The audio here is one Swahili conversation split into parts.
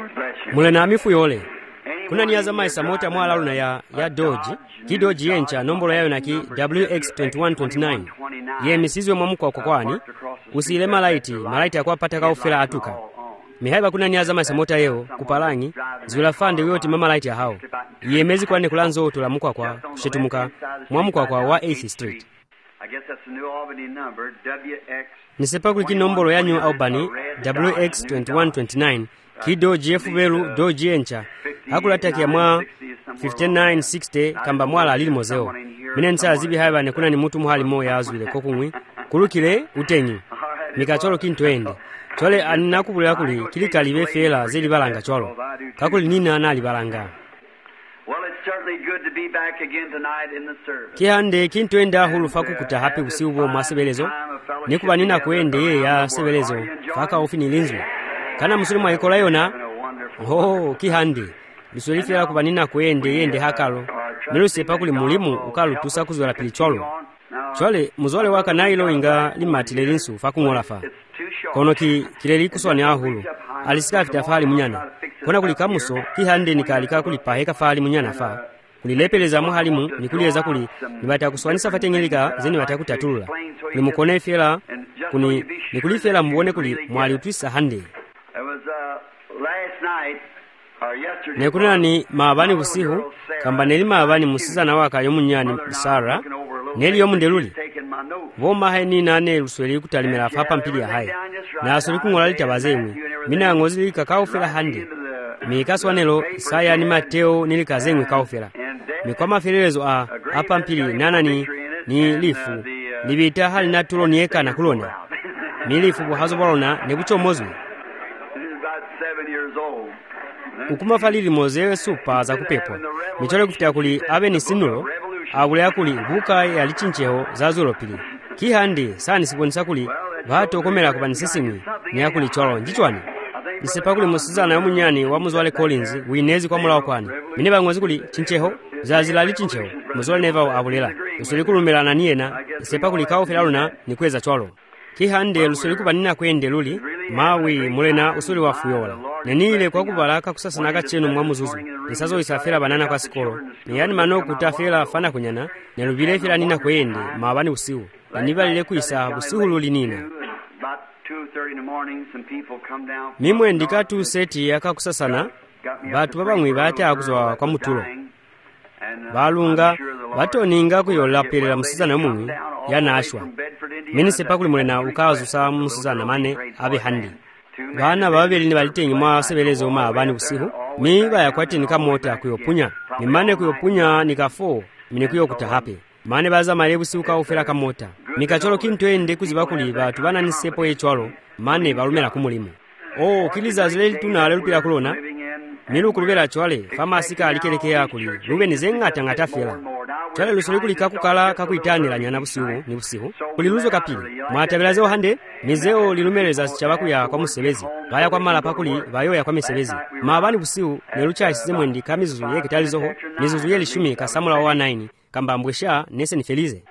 mulena amifuyole kuna niyaza maisa mota mwala luna ya Dodge Dodge yencha nombolo yayo naki WX2129 ye misizwe mwamuko kwani usile malaiti akwapata kaufela atuka mihaiba kuna niyaza maisa mota yeo kupalangi ziwila fande uyoti mamalaiti ya hao ye mezi kwa nekulanzo otula mkwa kwa kushetumuka mwamuko kwa wa 8th Street. Nisepa kuliki nombolo ya New Albany WX2129 Dodge FBL Dodge yencha hakulatakia mwa 5960 kamba mwala alili mozeo mine nsa zibi haiba nekuna ni mutu muhali moya azwile kokungwi kulukile utenyi mikacholo kintoende chole anakubulira kuli kilikali befela zeli balanga cholo kakuli nina anali balanga. Kihande kintoenda hulufa kukuta hapi usiubo mwasebelezo nikuba nina kuende ye ya sebelezo faka ofini linzwe kana musulimu ayikola yona kihande luswelifela kuba nina kuende yende hakalo milusepa kuli mulimu ukalutusa kuzwela pili chole muzole waka nailo inga limatile linsu fakungolafa kono kileli kuswani ahulu alisika fitafali munyana kona kuli kamuso kihande nikalika kuli paheka fali munyana fa kulilepeleza muhalimu nikuliyeza kuli nibata kuswanisa fatengelika zeni bata kutatulula kuli mukone fela kuni nikulifela muone kuli mwali utwisa hande nekuna ni maabani busihu kamba neli maabani musiza na waka yomunyani Sara neli yomundeluli voma haini nane lusweli kutalimela fapa mpili ya hai na asuli kungola litabazemwe mina ngozi kakao hande mikaswanelo saya ni Mateo nilikazemwe kaofela mikoma felelezo apa mpili nana ni lifu libita hali natulo nieka na kulona milifu buhazo balona nebuchomozwe ukuma falili mozewe supa za kupepwa michole kufitia kuli abe ni sinulo abule akuli buka ya lichincheho za zulo pili kihande sani siponisa kuli vato komela kuba nisisimi ni akuli cholo njichwani nisepa kuli musizana yomunyani wa muzwale Collins winezi kwa mula wakwani mineba ngozi kuli chincheho za zilali chincheho muzwale neva abulela usuli kulumela na niyena nisepa kuli kao filaluna ni kweza cholo kihande lusuli kuba nina kwende luli mawi mulena usuli wa fuyola nenile kwa kubalaka kusasanaka chenu mwamuzuzu nisazo isafela banana kwa sikolo ni yani mano kutafela fana kunyana nelubile fela nina kwende mabani usiu nibalile kuisa busihu luli nina mimwe ndikatu seti yaka kusasana batu babamwe bate akuzwa kwa mutulo balunga batoninga kuyola pelela musizana mumwe yanashwa minisepa kuli mulena ukazusa musizana mane abe handi bana babeli ni balitengi mwa sebelezo ma abani usihu miba yakwati nikamota kuyopunya mimane kuyopunya nikafo minikuyo kutahape mane baza malebu siuka ufela kamota mikacholo kintoende kuziba kuli batu bana nisepo echwalo mane balumela kumulimu kiliza zile tunale lupila kulona milu kulubela chwale famasika alikelekea kuli lube nizenga ngatafela chwale lusuli kuli kakukala kakuitanila nyana busihu ni busihu kuli luzo kapili mwatabelazo hande nizeo lilumeleza chabaku ya kwa musebezi baya kwa mala pakuli bayo ya kwa misebezi mabani busihu nelucha isizemwe ndi kamizuzu yeke talizoho mizuzu yeli shumi kasamula wa 9 kamba mbwesha nese nifelize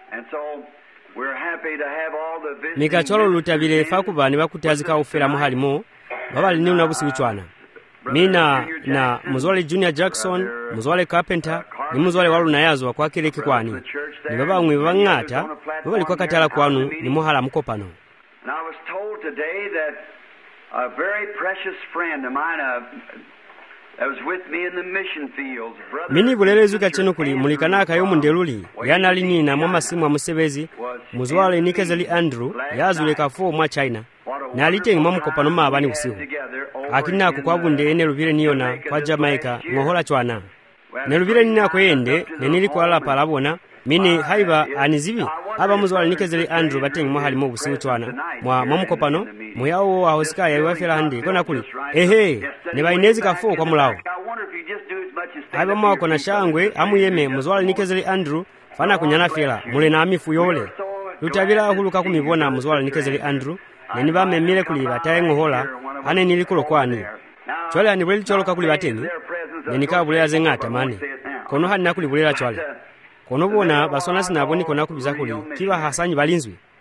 mikacholo lutabile fakubani bakutazika ufela muhalimo babali ni unabusibichwana mina na muzwale Junior Jackson muzwale Carpenter ni muzwale waluna yazwa kwa keleke kwani ni baba mwe bangata bali kwa katala kwanu ni muhala mukopano. And I was told today that a very precious friend of mine that was with me in the mission fields, brother. Mini bulelezu kacheno kuli mulikanaka yo mundeluli yana lini na mama simu musebezi muzwale Nikezeli Andrew yazule kafo mwa China na alitengi mamukopano mabani usihu akina kukwabunde ene lubile niona kwa Jamaica ngohola chwana ne lubile nina kwende nenili kwa la palabona mini haiba anizibi aba muzwale Nikezeli Andrew batengi mahali mu busihu chwana mwa mamukopano muyawo ahosika yawafela handi kona kuli ne bainezi kafo kwa mulao haiba mwako na shangwe amuyeme muzwale Nikezeli Andrew fana kunyana fela mule na amifu yole lutabila huluka kumibona muzwale Nikezeli Andrew neni bamemile kuli bataye ngohola ane nilikulo kwani chwale anibuleli choloka kuli bateni neni kabulea zengata mani kono hana kuli bulela chwale kono bona basona sinaboni kona kubiza kuli kiba hasanyi balinzwi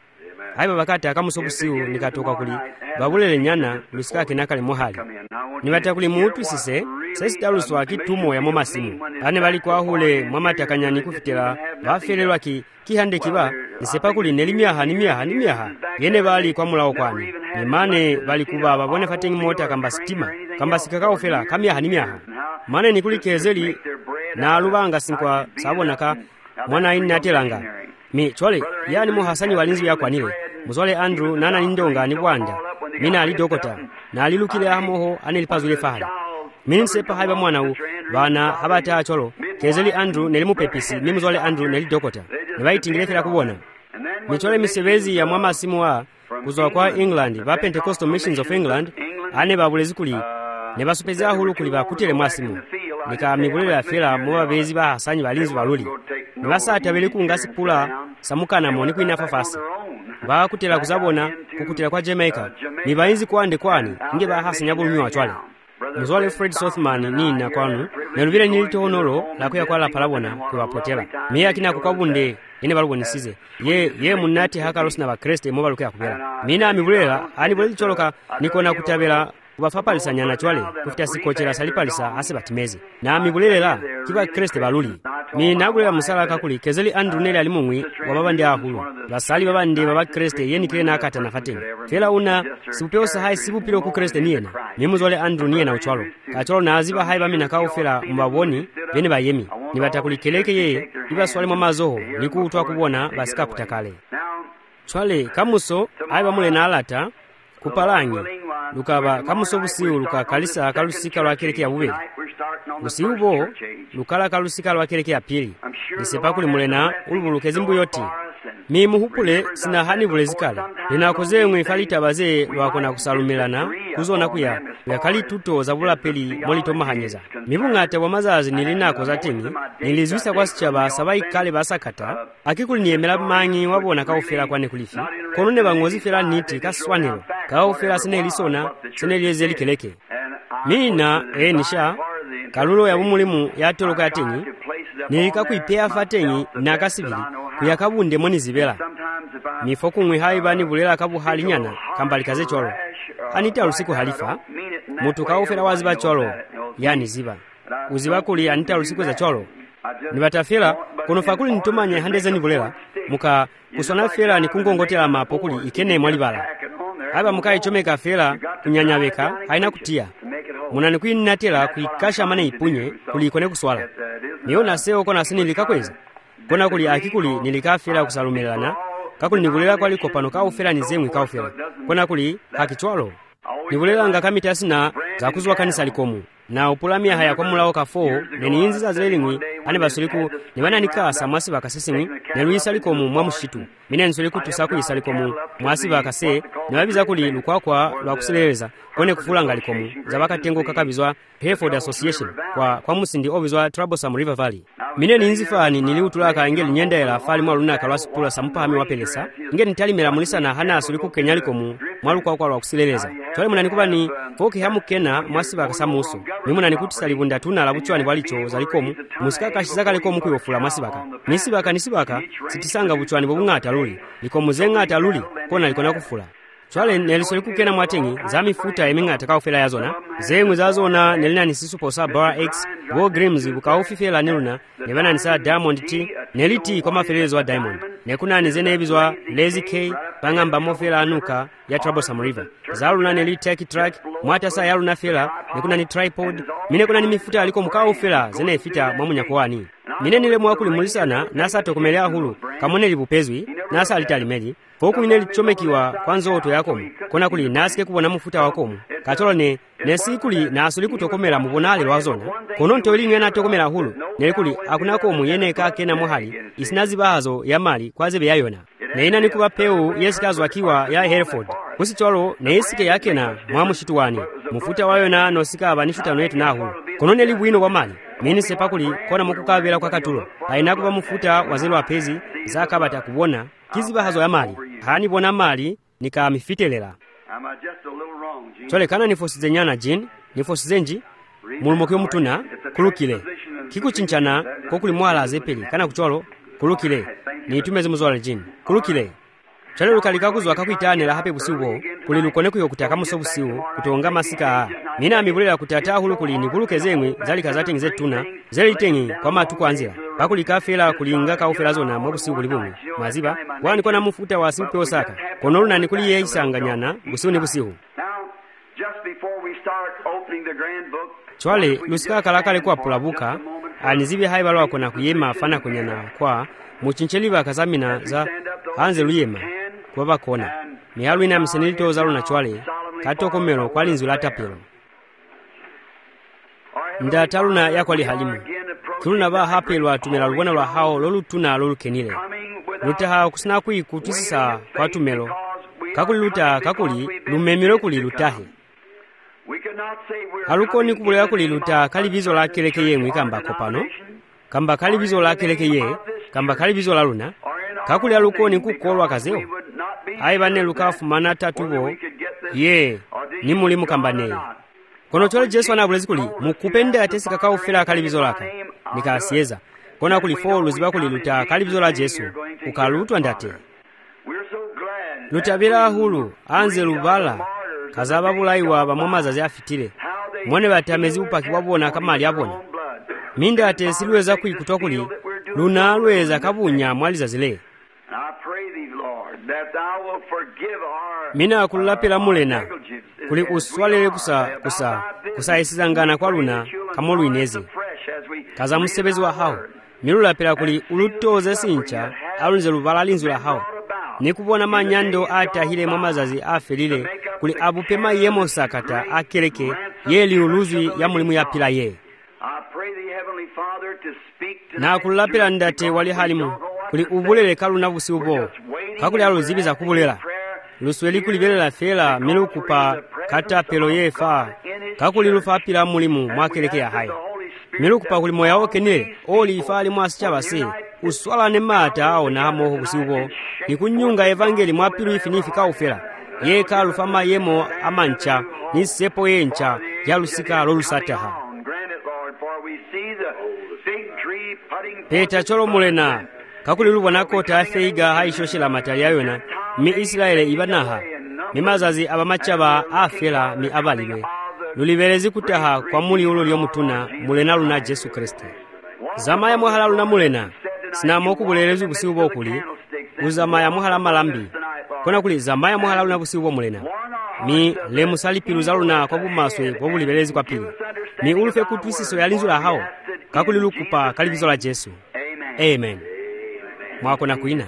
haiba bakati akamusobusiu nikatoka kuli babulele nyana lusika kinakale mohali nibata kuli mutu sise sesitaluso akitumo ya momasimu ane bali kwahule mwamatakanyani kufitira bafelelwa kihande kiba nisepa kuli nelimiaha yene bali kwa mulawo kwani nimane bali kuba babone fatengi mota kamba sitima kamba sikakaofela kamiaha mane nikulikezeli na alubanga sinkwa sabonaka mwana ini natelanga mi chole yani muhasani walinzi yakwanile muzole Andrew nana nindonga ni bwanda mina alidokota na alilukile amoho anilipazule fahali mini sepa haiba mwana u bana habata cholo kezeli Andrew nelimupepisi mimuzole Andrew nelidokota nibaitingilekela kubona michole misebezi ya mwama simu wa kuzoa kwa England ba Pentecostal Missions of England ane babulezi kuli ne basupeza hulu kuli bakutele mwasimu nika mibulele afela mwa bezi ba hasanyi balinzi baluli nibasata beli kungasi pula samukana moni kuina fafasi ba kutela kuzabona kukutela kwa Jamaica ni bainzi kwande kwani nge ba hasanya bulunyo achwale muzole Fred Sothman ni na kwanu nelubile nilitoonolo la kuya kwala palabona kwapotela miya kina kukwabunde ine balubonisize ye munati hakarosi na bakreste mo baluka kubera mina mibulela ani buli choloka nikona kutabela kubafapalisa nyana chwale kufita sikochera salipalisa ase batimezi na mibulela kiba kreste baluli mi nagulela musala kakuli kezeli Andrew nele alimungwi wababa ndi ahulu basali baba ndi baba kreste yeni kile na akata na fatenga fela una sibupeosa hai sibupilo ku kreste niyena mimuzole Andrew niyena uchwalo kacholo na aziba hai bamina kaufela mbaboni bene bayemi nibatakuli keleke ye iba swali mwa mazoho likutwa kubona basika kutakale chwale kamuso hai bamule na alata kupalanyi lukaba kamuso busiu luka kalisa kalusika lwa keleke ya bubeli busiu bo lukala kalusika lwa keleke ya pili nisepa kuli mulena ulubulukezi mbuyoti mi muhupule sina hani bulezikala linakoze mwifalita baze lwakona kusalumirana kuzona kuya yakali tuto zabula peli molito mahanyeza mibungate wa mazazi nilinako zatini nilizwisa kwa sichaba sabai kale basakata akikuli niemela mangi wabona kaufela kwane kulifi konone bangozi fela niti kaswanilo kaufela sine lisona sine liyezeli keleke mina nisha kalulo ya bumulimu ya toloka yatini nilika kuipea fatengi na kasibili kuyakabunde moni zibela mifoku mwe haibani bulela kabu halinyana kambali kaze cholo anita usiku halifa mutu kaufela waziba cholo yani ziba uziba kuli anita usiku za cholo nibatafela kono fakuli nitumanye handeze ni bulela muka kusona fela ni kungongotela mapokuli ikene mwalibala haba muka ichomeka fela kunyanyabeka haina kutia munani kuinatela kuikasha mane ipunye kulikone kuswala niona seo kona sini likakweza kona kuli akikuli nilikafela kusalumelana kakuli nibulela kwali kopano kaufela nizemwe kaufela kona kuli hakichwalo nibulela nga kamitasi na zakuzwa kanisa likomu na upulamia haya kwa mulao kafo neni inzi za zelingwi ane basuliku nibana nikasa mwasi bakasesingwi neluisa likomu mwamushitu mine nsuliku tusaku isa likomu mwasi bakase nibabiza kuli lukwakwa lwa kuseleleza kone kufulanga likomu zabaka tengo kakabizwa Hereford Association kwa musindi obizwa Troublesome River Valley mine ninzifani niliutulaka ingeli nyendela fali mwaluna kalwasi pula sampahami wapelesa ingeli nitalimela mulisa na hana asuliku kenyalikomu mwalukwakwa lwa kuseleleza chwale munanikuba ni foki hamu kena mwasi bakasamuso nimuna nikutisa libunda tuna labuchwani walicho zalikomu musikaka shizaka likomu kuyofula mwasibaka nisibaka sitisanga buchwani bobungata luli likomu zengata luli kona likona kufula chwale nelisoliku kena mwatengi zamifuta emingata kaufela yazona zemwe zazona nelina nisisuposa Bar X Bo Grims bukaufifela neluna nebana nisa Diamond T neliti kwa mafelezo wa Diamond nekuna nizene ebizwa Lazy K bangamba mofela anuka ya Troublesome River zaluna neli Tech Track mwatasa yaluna fela nekuna ni Tripod mine kuna ni mifuta aliko mukaufela zene efita mwamunya kwani mine nile mwakuli mulisana nasa tokomelea hulu kamone libupezwi nasa alitalimeli foku ineli chomekiwa kwanzo oto yakomu kona kuli nasike kubona mufuta wakomu katolo nesikuli nasuli kutokomela mubonale lwazona kono ntoli ngena tokomela hulu nelikuli akunakomu yeneka kena muhali isinazi bahazo ya mali kwazebe yayona neina nikuba peu yesikazo akiwa ya Hereford kusi cholo neisike yake na mwamushituwani mufuta wayona nosika abanishutano yetu nahu kono nelibwino kwa mali mini sepakuli kona mukukabela kwa katulo haina kuba mufuta wazelo apezi zakabata kubona kiziba hazo ya mali hani bona mali nika mifitelela chole kana nifosize nyana jin nifosize nji mulumokyo mutuna kulukile kikuchinchana kokuli mwala zepeli kana kucholo kulukile ni itumeze muzwala jin kulukile chale lukalika kuzwa kakuitanira hape busiwo kuli lukone kuyo kutaka muso busiwo kutonga masika mina amibulera kutata hulu kulini kulukezemwe zali kazati nzetuna zeli tengi kwa matuko anzira pakulika fela kulinga kaufela zona mwa busiwo kulibumwe maziba wani kona mufuta wa simpe osaka kono lunani kuli ye isanganyana busiwo ni busiwo chwale lusika kalakale kwa pulabuka anizibi haiba lwako na kuyema fana kunyana kwa muchincheliva kazamina za hanze luyema kwa bakona mihalu ina msenilito zalo na chwale katoko melo kwa linzu la tapelo nda taluna yako li halimu tuluna ba hapelwa tumela lubona lwa hao lolu tuna lolu kenile lutaha kusina kui kutisisa kwa tumelo kakuli luta kakuli lumemiro kuli lutahe halukoni kubulera kuli luta kalibizo la keleke yemwe kamba kopano kamba kalibizo la keleke ye kamba kalibizo la luna kakuli alukoni kukolwa kazeo aibane lukafumana tatubo ye ni mulimu kamba nei kono chole Yesu anabulezi kuli mukupenda atesi kakao fela kalibizo laka nikasieza kona kuli folu ziba kuli luta kalibizo la Yesu ukalutwa ndate lutabira hulu anze lubala kazaba bulaiwa bamwamazazi afitire mwone batamezi upaki wabona kama aliyabona minda atesiluweza kuikutoa kuli luna lweza kabunya mwaliza zile mina kulapila mulena kuli uswalele kusa isizangana kwa luna kamolu inezi kaza musebezi wa hao milulapila kuli ulutoze sincha alunze lubala linzu la hao nikubona manyando atahile mwamazazi afelile kuli abupema yemo sakata akeleke yeli uluzi ya mulimu ya pila ye na kulapila ndate wali halimu kuli ubulele kalu na busi ubo kakuli aluzibi za kubulela lusweli kulibelela fela milu kupa kata pelo yefa kakuli lufa pila mulimu mwakeleke ya hai milu kupa kuli moya oke nile oli ifali mwasichaba se uswala ne mata ao na hamoho busi ubo ni kunyunga evangeli mwapilu ifinifi kaufela ye kalu fama yemo amancha ni sepo yencha ya lusika lolusataha peta cholo mulena kakuli lubona kota afeiga haishoshela matali ayona mi Israeli ibanaha mi mazazi abamachaba afela mi abalibe lulibelezi kutaha kwa muli ulo lyomutuna mulena luna Yesu Kristo zamaya muhala luna mulena sinamo kubulelezu busibo kuli uzamaya muhala malambi kona kuli zamaya muhala luna busibo mulena mi lemusali pilu zaluna kwa bumaswe kwa bulibelezi kwa pili mi ulufe kutwisiso yalinzu la hao kakuli lukupa kalibizo la Yesu amen mwako na kuina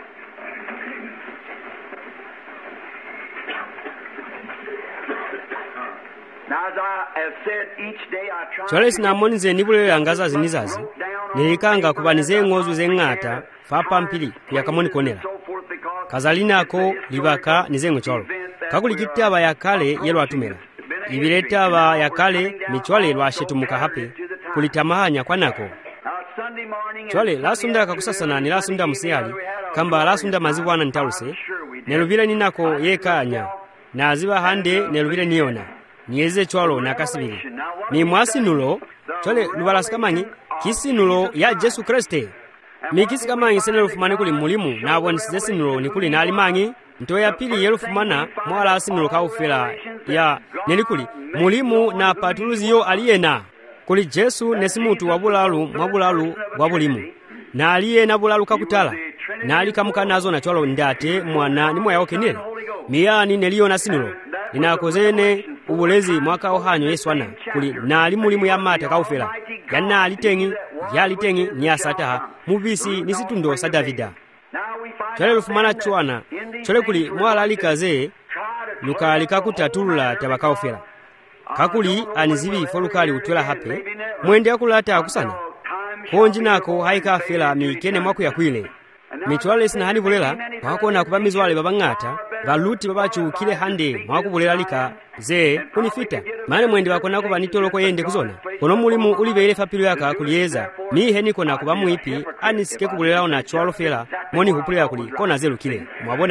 chole sinamonize nibulele angaza zinizazi nilikanga kubanize ngozu zengata fapa mpili yakamoni konela kazalinako libaka nizengo cholo kakuli kitaba yakale yelo atumela ibileta aba yakale michwale lwashetumuka hape kulitamahanya kwanako chole lasunda kakusasana ni lasunda musihali kamba lasunda mazibwana ntaluse nelubile ninako yekanya na aziba hande nelubile niona nieze chwalo na kasibili ni mwasinulo chole lubalasikamani kisinulo ya Yesu Kristo mikisikamani senelufumane kuli mulimu na abonisize sinulo nikuli na alimangi nto ya pili yelufumana mwala asinulo kaufela ya nelikuli mulimu na patuluzi yo aliyena kuli Yesu nesimutu wabulalu mwabulalu wabulimu na aliyena bulalu kakutala na alikamuka nazo na chwalo ndate mwana ni mwaya okenele miyani neliyo na sinulo ninakozene ubulezi mwaka ohanyo Yesu ana kuli na alimulimu ya mata kaufela yana alitengi ya alitengi ni asataha mubisi nisitundo sa Davida chole lufumana chwana chole kuli mwala alikaze lukalika kutatulula tabakaufela kakuli anizibi folukali utwela hape mwende akulata akusana konji nako haika fela mikene mwaku ya kwile michwale sina hani bulela wako na kubamizwale babangata baluti babachu kile hande mwaku bulela lika ze kunifita mane mwende wako nako banitoloko yende kuzona kono mulimu ulibeile fapilu yaka kuliyeza mihe niko nakuba muipi anisike kubulela na chwalo fela moni hupulela kuli kona zelu kile mwabona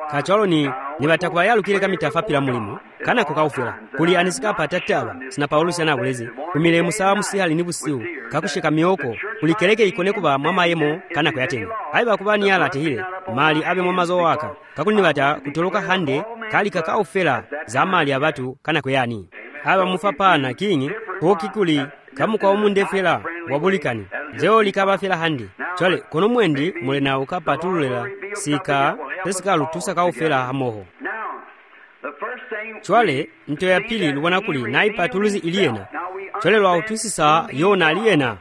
kacholo ni batakuba yalukile kamitafapila mulimu kana kukaufela kuli anisikapa tataba sina Paulo sana bulezi kumile musawa musihali ni busiu kakushika mioko kulikeleke ikone kuba mama yemo kana kuyatenga aiba kubani yala tehile mali abe mamazo waka kakuli bata kutoloka hande kali kakaufela za mali abatu kana kuyani aba mufapana kinyi kokikuli kamu kwa omundefela wabulikani zeo likaba fela handi chole kono mwendi mule na ukapatulula sika tesika lutusa kaufela hamoho chole nto ya pili luwana kuli na ipatuluzi iliena chole lwa utusisa yona aliena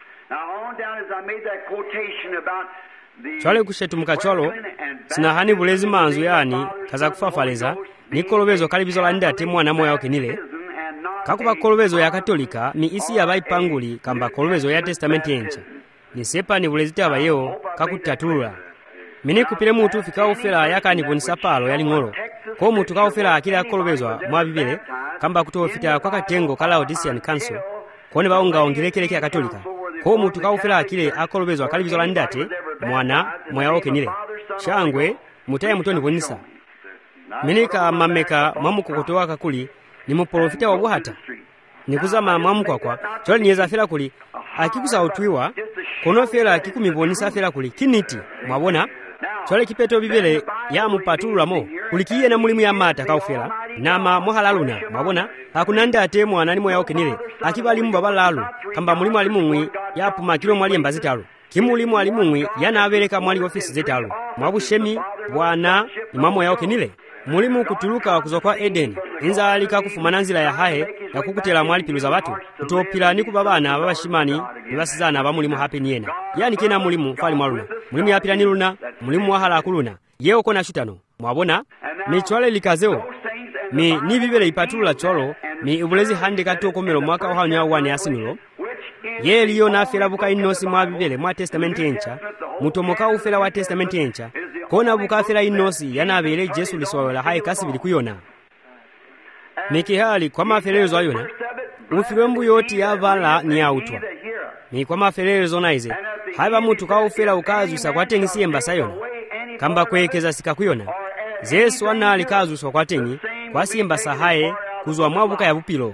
chole kushetumuka cholo sinahani bulezi manzu yani kaza kufafaleza nikolobezo kalibizo la ndate mwana moya okenile kakuba kolobezo ya katolika ni isi ya baipanguli kamba kolobezo ya testamenti encha ni sepa ni bulezita abayo kakutatulula mini kupile mutu fika ufela yakani bonisa palo yali ngolo ko mutu ka ufela akila kolobezwa mwa bibele kamba kutofita kwa katengo kala Laodicean Council kone baonga ongelekele ya katolika ko mutu ka ufela akile akolobezwa kalibizo la ndate mwana moya okenile shangwe mutaye mutoni bonisa mini ka mameka mamukokotowa kakuli ni muprofita wa buhata nikuzama mamuko kwa choli nieza fela kuli akikusa utwiwa kono fela akikumibonisa fela kuli kiniti mwabona chole kipeto bibele ya mupatulula mo kulikiye na mulimu ya mata kaufela nama mohalaluna mwabona hakuna ndate mwana ni moya okenile akibali mbabalalu kamba mulimu alimungwi ya puma kilo mwali embazitalu kimulimu alimungwi yana abeleka mwali ofisi zetalu mwabushemi bwana ni mamo ya okenile mulimu kutuluka kuzokwa Eden inza alika kufumana nzila ya hahe ya kukutela mwali piluza watu kutopila ni kubabana babashimani nibasizana ba mulimu hape niena yani kena mulimu fali mwaluna mulimu yapila niluna mulimu wahala akuluna yeo kona shutano mwabona michwale likazeo ni bibele ipatulula cholo ni ubulezi hande katokomelo mwaka ohanya wane asinulo ye liyo na fela buka inosi mwa bibele mwa testamenti encha mutomoka ufela wa testamenti encha kona buka fela inosi yanabele Jesu liswawela hae kasi bilikuyona mikihali kwa mafelezo ayona ufilwembu yoti yavala ni autwa ni kwa mafelezo naize haiba mutu ka ufela ukazusa kwa tengi siyemba sayona kamba kwekeza sikakuyona Yesu wana alikazuswa kwa tengi kwa siyemba sahae kuzwa mwabuka ya bupilo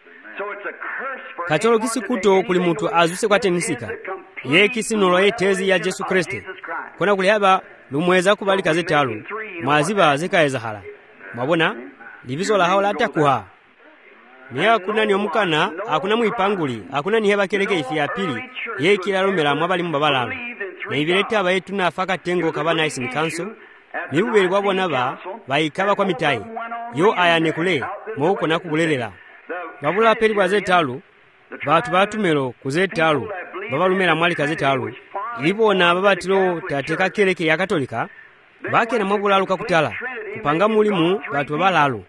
kacholo kisikuto kuli mutu azuse kwa tenisika ye kisinulo etezi ya Yesu Kristo kona kuli haba lumweza kubalika zetalu mwaziba zikaeza hala mwabona libizo la hao latakuha ni hakuna ni omukana hakuna muipanguli hakuna ni heba keleke ifi ya pili ye kilalomela mwabali mbabalalo na ibileta abayetu na afaka tengo kabana isi Council ni bubeli bwabona bayikaba kwa mitai yo ayane kule mwuko na kubulelela babula peli bwa zetalu batu batumelo kuzetalu babalumela mwali kazetalu ilibona babatilo tateka keleke ya katolika bake na mwabulalu kakutala kupanga mulimu batu babalalu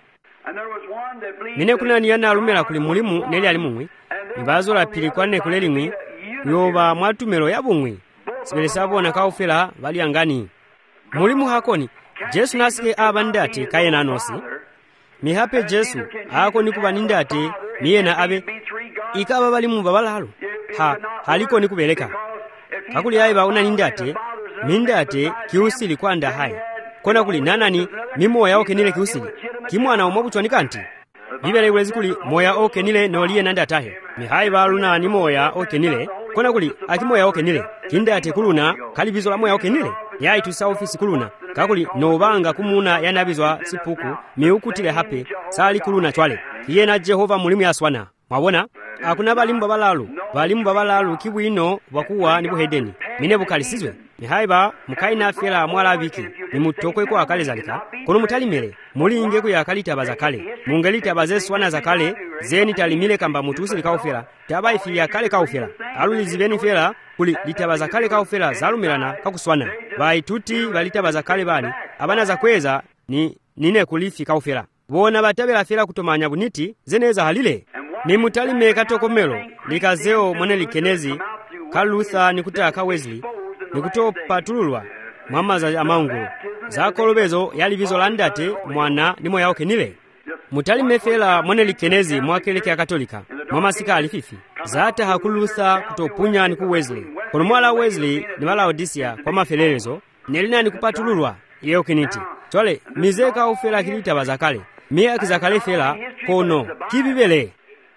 mine kuna niyana alumela kuli mulimu neli alimumwi nibazo la pili kwa nekule limwi yoba mwatumelo yabumwi sibele sabona kaufela bali angani mulimu hakoni Jesu nasike abandate kayena nosi mi hape Jesu hako nikuba nindate miyena abe ikaba bali mu babalalu haliko nikubeleka kakuli aiba una nindate mindate kiusili kwanda hai kona kuli nanani ni moya okenile kiusili kimwana omobutwa nikanti bibele wezi kuli moya okenile noliye nandatahe mi haiba luna ni moya okenile kona kuli akimoya okenile kindate kuluna kalibizo la moya okenile yai tusa ofisi kuluna kakuli nobanga kumuna yanabizwa sipuku miukutile hape sali kuluna chwale yena Jehova mulimu yaswana mwabona akuna balimu babalalu kibwino bakuwa ni buhedeni mine bukalisizwe ni haiba mukaina fela mwala biki ni mutokwe kwa akale zalika kono mutalimele mulinge ku yakalita bazakale mungelita bazeswana zakale zeni talimile kamba mutusi likaufela tabai fi yakale kaufela alulizibeni fela kuli litabazakale kaufela zalumirana kakuswana baituti balitabazakale bani abana zakweza nine kulifi kaufela bona batabela fela kutomanya buniti zeneza halile ni mutalime katokomelo likazeo mwene likenezi kalutha nikuta ka Wesley nikuto patululwa mama za amangu za kolobezo yalibizo landate mwana nimo yaoke nile mutalime fela mwene likenezi mwakeleke ya katolika mama sika alififi zata hakulutha kutopunya niku Wesley kono mwala Wesley ni wala Laodicea kwa mafelelezo nelina nikupatululwa yaoke niti chole mizeka ufela kilita bazakale miya kizakale fela kono kibibele.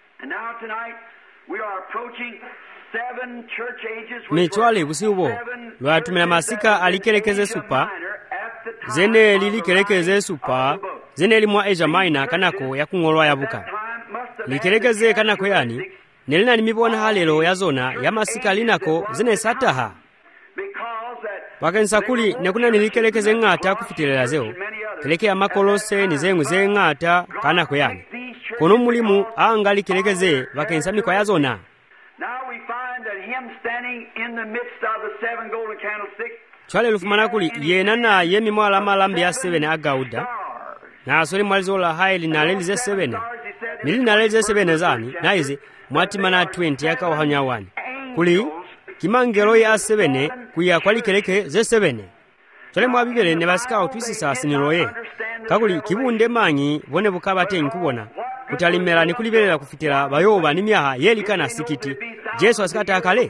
Michwale busiubo lwatumira masika alikelekeze supa zene lilikelekeze supa zene limwa Asia Minor kanako yakungolwa yabuka likelekeze kanako yani nelina nimibona halelo yazona ya masika linako zene sataha wakensa kuli nekuna nilikelekeze ngata kufitirela zeo keleke ya makolose nizengwe ze ngata kanako yani kono mulimu angali kelekeze wakensa mikwa yazona. Now we find that him standing in the midst of the 7 golden candlesticks. Chwale lufumana kuli yena na yemi mwala malambi ya 7 agauda na asoli mwalizola haili na leli ze 7 nili na leli ze 7 zani na izi mwati mana 20 yaka wahanya wani kuli kimangelo ya 7 kuya kwali keleke ze 7 chwale mwabibele ne basika otwisisa siniloye kakuli kibunde manyi bone bukaba tengi kubona kutalimela nikulibelela kufitira bayoba nimyaha yelikana sikiti Yesu asikata akale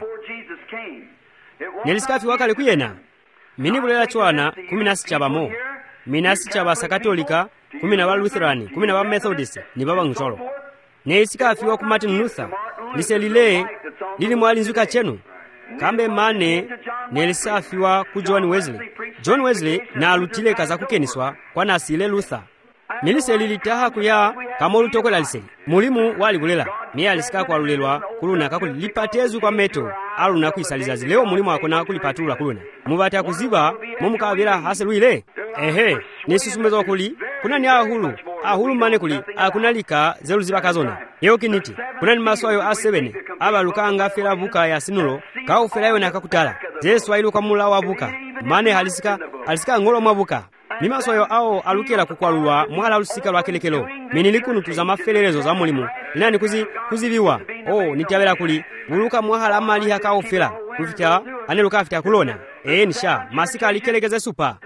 nelisikafi wakale kuyena mini bulela chwana 10 chabamo minasi chaba sakatolika 10 ba Lutheran 10 ba Methodist ni baba ngcholo nelisikafi wa ku Martin Luther liselile lili mwalinzuka chenu kambe mane nelisafi wa ku John Wesley na alutile kaza kukeniswa kwa nasile Luther nilise lilitaha kuya kamolu tokola lise mulimu wali gulela miya alisika kwa lulelwa kuluna kakuli lipatezu kwa meto aluna kuisalizazi leo mulimu akona kulipatula kuluna mubata kuziba mumukabira haseluile nisusumezwa kuli kuna ni ahulu mane kuli akunalika zelu ziba kazona yeo kiniti kuna ni maswayo A7 abalukanga fela buka ya sinulo kaufela yo nakakutala Yesu ailu kwa mula wabuka mane alisika ngolo mwabuka mimaswayo ao alukela kukwalulwa mwala alusika lwa kelekelo miniliku tuza mafelerezo za mulimu linani kuziviwa nitabela kuli buluka mwahala mali hakaofela kufita aneluka afita kulona nisha masika alikelekeze supa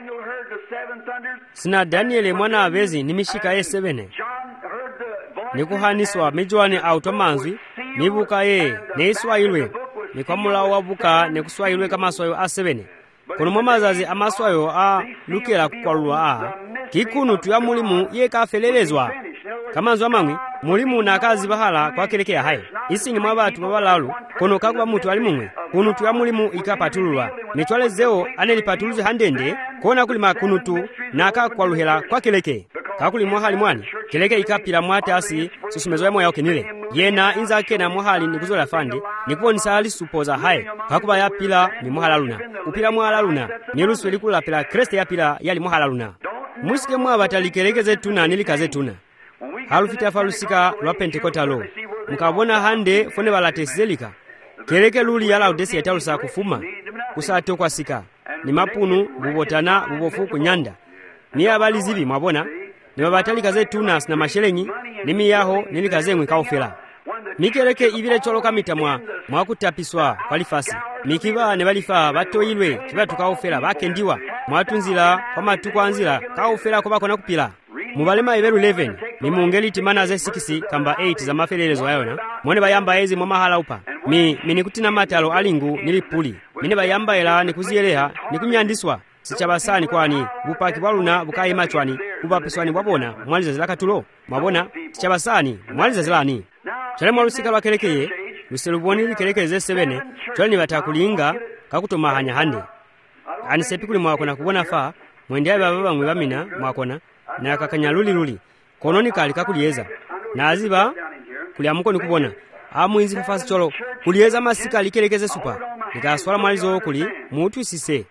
sina Daniel mwana abezi nimishika E7 nikuhaniswa mijwane automanzwi mibuka neiswailwe nikwamula wabuka nekuswailwe kama swayo A7 kono mwamazazi amaswayo a lukela kukwalulwa kikunu tuya mulimu yekafelelezwa kamanzo amangwi mulimu na kazi bahala kwa kelekea hayo isingi mwabatu babalalu kono kakuba mutu alimumwe kunu tuya mulimu ikapatululwa mitwale zeo anelipatuluze handende kona kulima kunutu na kakwaluhela kwa keleke kakuli mwahali mwani keleke ikapila mwatasi susumezo ya moya okenile yena inzake na mwahali nikuzola fande nikubonisa hali supoza haye kakuba ya pila ni mwahala luna upila mwahala luna nilusu elikula pila kreste ya pila yali mwahala luna musike mwabata likelekeze tuna nilikaze tuna halufita falusika lwa Pentekota lo mukabona hande fone balatesizelika keleke luli ya Laodicea etalusa kufuma kusato kwa sika ni mapunu bubotana bubofu kunyanda ni abali zibi mwabona ni babatalika ze tunas na mashelenyi ni miyaho nilikaze mwe kaofela mikeleke ibile choloka mitamwa mwakutapiswa kwalifasi mikiba ne balifa batoyilwe kiba tukaofela bakendiwa mwatunzila kwa matuko anzila kaofela kwa bakona kupila mubalema iberu 11 ni mungeli timana ze 6 kamba 8 za mafelelezo ayona mwone bayamba ezi mwa mahala upa minikutina matalo alingu nilipuli mine bayamba ela nikuziyeleha nikunyandiswa sichabasani kwani bupaki bwaluna bukayi machwani bubapiswani bwabona mwaliza zilaka tulo mwabona sichabasani mwaliza zilani chale mwalusika lwa kelekeye luseluboni likelekeye ze 7 chale ni batakulinga kakutoma hanya hande anisepikuli mwakona kubona fa mwende baba mwibamina mwakona na kakanya luli kononi kali kakuliyeza naziba kuliamuko nikubona amuinzi fafasi cholo kuliyeza masika likelekeze supa nikaswala mwalizo kuli mutu sise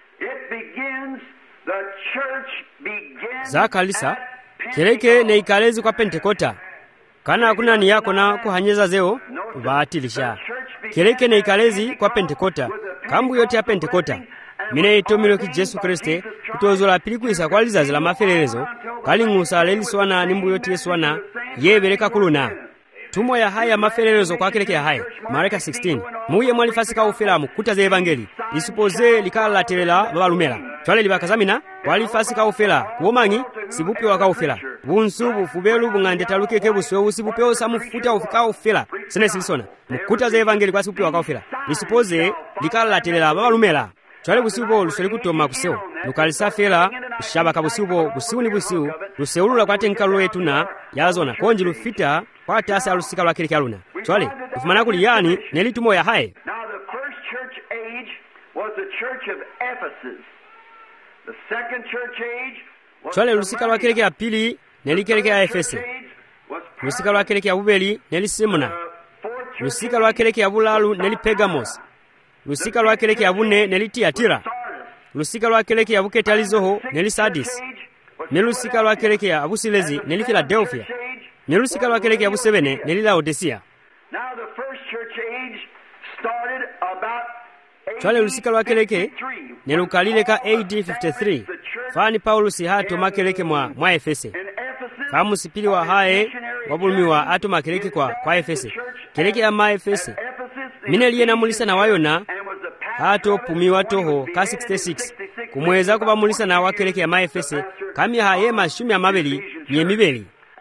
za kalisa keleke ne ikalezi kwa Pentekota kana hakuna ni yako na kuhanyeza zeo baatilisha keleke ne ikalezi kwa Pentekota kambu yote ya Pentekota mine itomilo ki Yesu Kriste kutozola pilikuisa kwa lizazi la mafelelezo kalingusa leliswana nimbu yote yeswana yebeleka kuluna tumo ya haya mafelelezo kwa keleke ya haya Mareka 16 muye mwalifasika ufelamu kutaze evangeli isupoze likala latelela babalumela twale libakazamina walifasika ufela kuomangi sibupe waka ufela bunsubu fubelu bungande talukeke buswe usibupe osamufuta ufika ufela sene silisona mukutaze evangeli kwa sibupe waka ufela isupoze likala latelela babalumela twale busibo lusoli kutoma kuseo lukalisa fela shabaka busiubo busiuni busiu luseulula kwatenka lwetu na yazona konji lufita kwa tasa alusika lwakeleke aluna chwale ufumana kuli yani nelitumo ya hae. Now the first church age was the church of Ephesus. The second church age was chwale lusika lwakeleke ya pili nelikeleke ya Efese. Lusika lwakeleke ya bubeli neli Simona. Lusika lwakeleke ya bulalu neli Pegamos. Lusika lwakeleke ya bune neli Tiatira. Lusika lwakeleke ya buketalizoho neli Sardis. Nelusika lwakeleke ya busilezi neli Philadelphia. Nelusika lwakeleke ya busebene neli Laodicea. Now the first church age started about chwale lusika lwakeleke nelukalile ka AD 53 fani Paulusi hato makeleke mwa Efese kamusipili wa hae wabulumiwa ato makeleke kwa Efese keleke ya ma Efese mineliye namulisa na wayona hato pumiwa toho ka 66 kumweza kubamulisa na wakeleke ya ma Efese kami haye mashumi ya mabeli nye mibeli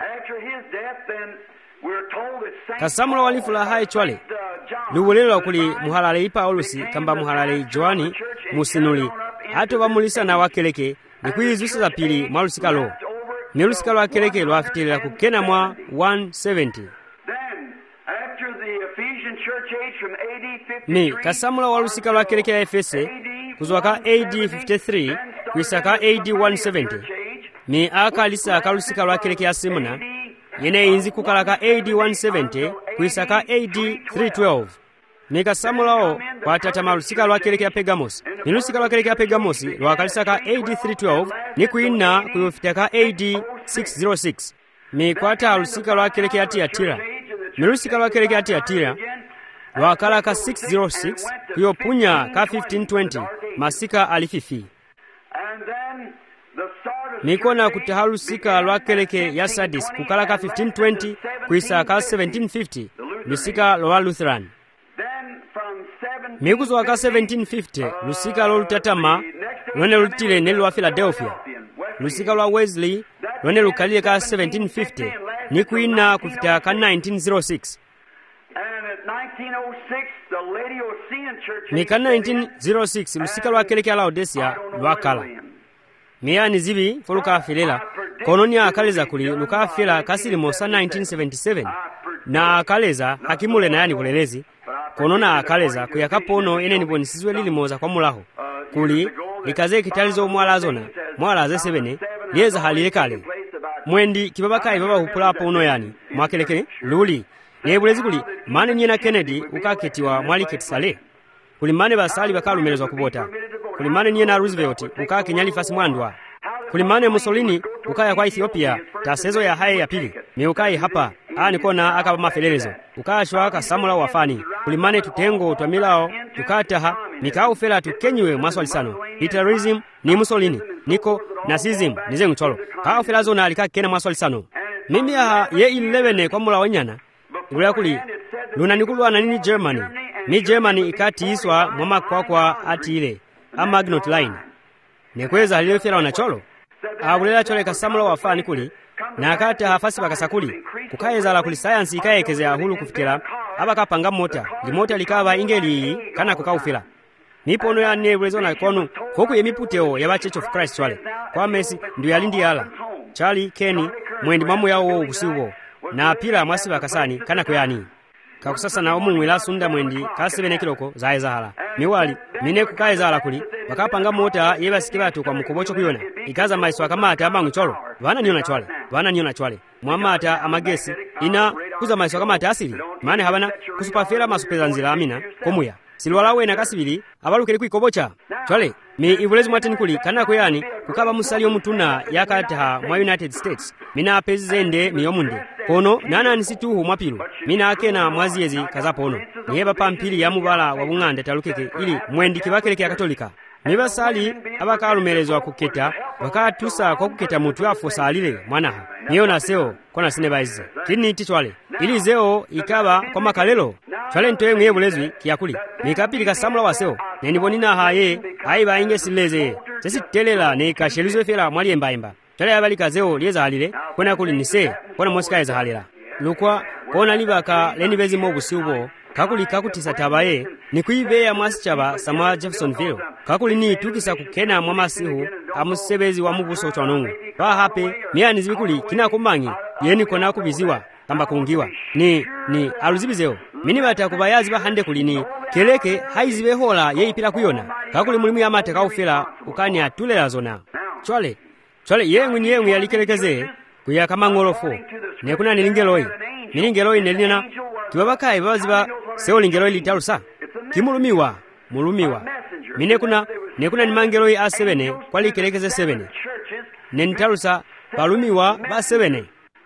kasamula walifula hae chwale luwelelo kuli muhalale Paulusi kamba muhalale Joani musinuli ato bamulisa na wakeleke nikwizusa za pili mwa lusika lo nelusika lwakeleke lwafitilila kukena mwa 170 ni kasamula wa lusika lwakeleke ya Efese kuzwa ka AD 53 kwisa ka AD 170 ni akalisa ka lusika lwakeleke ya Simona yene inzi kukala ka AD 170 kwisa ka AD 312 ni kasamulao kwa tatama lusika lwakeleke ya Pegamos ni lusika lwakeleke ya Pegamos lwakalisa ka AD 312 ni kuina kuyofita ka AD 606 ni kwata lusika lwakeleke ya Tiatira ni lusika lwakeleke ya Tiatira lwakala ka 606 kuyopunya ka 1520 masika alififi nikona kutaha lusika lwakeleke ya Sardis kukala ka 1520 kuisa ka 1750 lusika lwa Lutheran mikuzo waka 1750 lusika lolutatama lwene lutile neli lwa Philadelphia lusika lwa Wesley lwene lukalile ka 1750 nikuina kufita ka 1906 nika 1906 lusika lwakeleke ya Laodicea lwakala miyani zibi folukafilela kononia akaleza kuli lukafila kasilimo sa 1977 na akaleza hakimule na yani bulelezi konona akaleza kuyakapono ene nibonisizwe lilimoza kwa mulaho kuli likaze kitalizo mwalazona mwalaze sebene liyeza halile kale mwendi kibabaka ibaba hupulapo uno yani mwakelekele luli nebulezi kuli mane nyena Kennedy ukaketiwa mwaliketi kuli mane basali bakalumelezwa kubota kuli mane nyena Roosevelt ukakenyali fasi mwandwa kuli mane Mussolini ukaya kwa Ethiopia tasezo ya hae ya pili meukai hapa ani kona akaba mafelelezo ukashwa kasamula wafani kuli mane tutengo twamilao tukataha mikau fela tukenywe maswalisano Hitlerism ni Mussolini niko nazism nize ngcholo kao fela zona alikakena maswalisano mimi ya ye 11 kwa mula wanyana ibula kuli lunanikulwa na nini Germany ni Germany ikatiiswa mwama kwa atile a Maginot Line nekweza aliyofela wanacholo abulela chole kasamula wafani kuli na akata hafasi bakasakuli kukayeza la kuli science ikayekezea hulu kufitela abakapanga mota limota likaba ingeli kana kukaufela nipono ya nebwezo na konu koku yemiputeo ya Church of Christ chwale kwa Messi ndio yalindi yala Charlie Kenny mwendi mamu yao usiwo na pila mwasi bakasani kana kuyani kakusasa na omumwila sunda mwendi kasebene kiloko zaeza hala miwali mine kukayeza hala kuli bakapanga mota yeba sikibatu kwa mukobocho kuyona ikaza maiso akamata abangu cholo bana niona chwale mwamata amagesi ina kuza maiso akamata asili mane habana kusupafera masupeza nzila amina komuya silwalawe na kasibili abalukeli kuikobocha chwale mi ibulezi mwateni kuli kana kuyani kukaba musali omutuna yakataha mwa United States mina pezende miyomunde kono nana nisituhu mwapilu mina akena mwaziyezi kazapono niyeba pampili ya mubala wabunganda talukeke ili mwendi kibakeleke ya Katolika nibasali abakalumelezwa kuketa bakatusa kwa kuketa mutu afosalile mwanaha niyo naseo kona sinebaize kini tichwale ili zeo ikaba kwa makalelo chwale ntoye mwe bulezwi kiyakuli mikapili kasamula waseo nenibonina haye aiba inge sileze sesi telela ne kashelizwe fela mwali embaimba chwale abalika zeo lieza halile kona kuli nise kona mosika eza halila lukwa kona libaka lenibezi mo busiubo kakuli kakutisa tabaye nikuibeya mwasichaba samwa Jeffersonville kakuli ni tukisa kukena mwa masihu amusebezi wa mubuso twanongo bahape myani zibikuli kina kumangi yeni kona kubiziwa kamba kungiwa ni aluzibizeo mini bata kubayazi bahande kulini keleke haizibe hola yeipira kuyona kakuli mulimu ya mate kaufela ukani atulela zona chwale yengwi yalikelekeze kuya kama ngolofo nekuna nilingeloi nelina kibabakaye babaziba seo lingeloi litalusa kimulumiwa nekuna ni mangeloi a 7 kwali kelekeze 7 nenitalusa balumiwa ba 7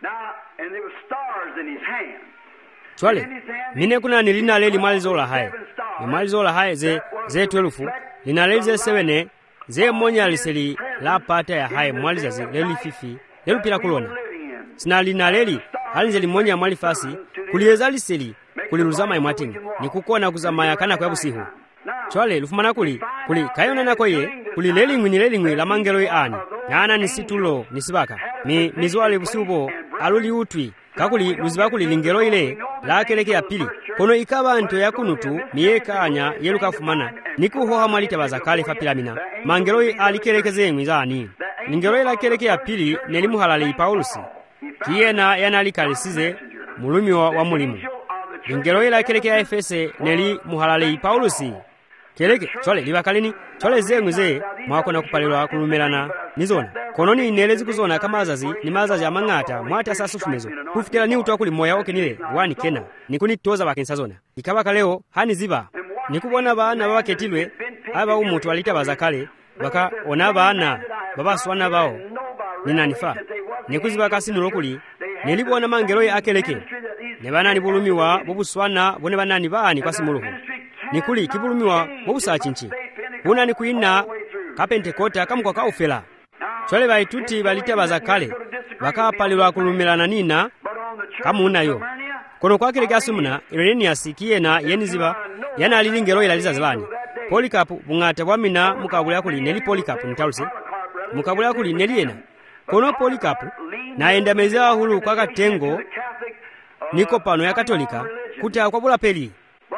chwale kuna nilina leli malizola haye ze 12 lina leli ze 7 ze monya liseli la pata ya haye mwalizazi leli fifi lelu pila kulona sina lina leli halinze limonya mwalifasi kuliyeza liseli kuliruzama imwatini nikukona kuzamaya kana kwa busihu chwale lufumana kuli kayona nako ye kuli leli ngwi la mangelo ani nana nisitulo nisibaka mizwale busubo aluli utwi kakuli luzibakuli lingelo ile la keleke ya pili kono ikaba nto yakunutu miyekanya yeluka fumana nikuhoha mwalita bazakale fa pilamina mangelo alikelekeze ngwizani lingelo la keleke ya pili nelimu halale Paulusi kiyena yanalikalisize mulumi wa mulimu lingelo la keleke ya Efese neli muhalale Paulusi keleke chole libakalini chole zengwe mwako na kupalelwa kulumelana nizona kononi inelezi kuzona kama azazi ni mazazi ya mangata mwata sasufumezo kufikira ni utu wakuli moya oke nile wani kena nikuni toza bakensa zona ikabaka leo hani ziba nikubona baana babaketilwe aba umutu walita bazakale baka ona baana babaswana bao ninanifa nikuziba kasi nulokuli nilibona mangelo akeleke ne banani bulumiwa bobuswana bone banani baani kwa simuluhu nikuli kibulumiwa bobusachinchi kuna ni kuina kapentekota kamukwa kaufela chole baituti balita bazakale bakapalirwa kulumelana nina kamunayo kono kwakile kasumuna Irenaeus kiyena yeniziba yana alilingelo ilaliza zilani Polycarp bungata bwamina mukabula kuli neli Polycarp ntaluse mukabula kuli neliena kono Polycarp naenda meza hulu kwa katengo niko pano ya Katolika kuta kwa bula peli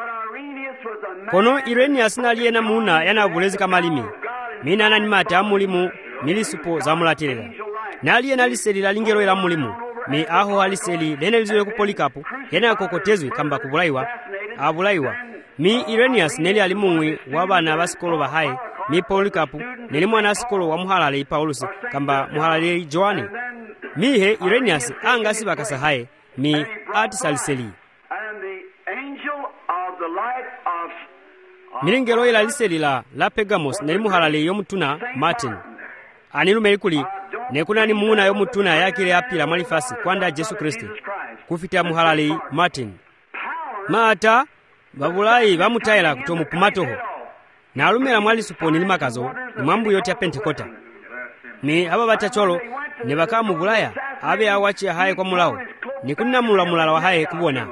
kono Irenaeus naliena muna yana bulezi kamalimi mina nani mata mulimu milisupo za mulatelela naliena liseli la lingelo ila mulimu mi aho aliseli lenelizwe ku Polycarp yana kokotezwe kamba abulaiwa mi Irenaeus neli alimungwi wabana basikolo bahaye mi Polycarp neli mwana sikolo wa muhalale Paulusi kamba muhalale Joani mihe Irenaeus angasi bakasahaye mi atisaliseli milingelo ila liseli la Pergamos neli muhalale yomutuna Martin anilumeli kuli nekuna ni muna yomutuna yakile apila mwalifasi kwanda Yesu Kristo kufita muhalale Martin mata babulai bamutayira kutomu pumatoho na alumela mwali suponi limakazo ni mambu yote ya Pentekota mi aba batacholo ne bakamu bulaya abe awachi haye kwa mulao nikunna mulala wa haye kubona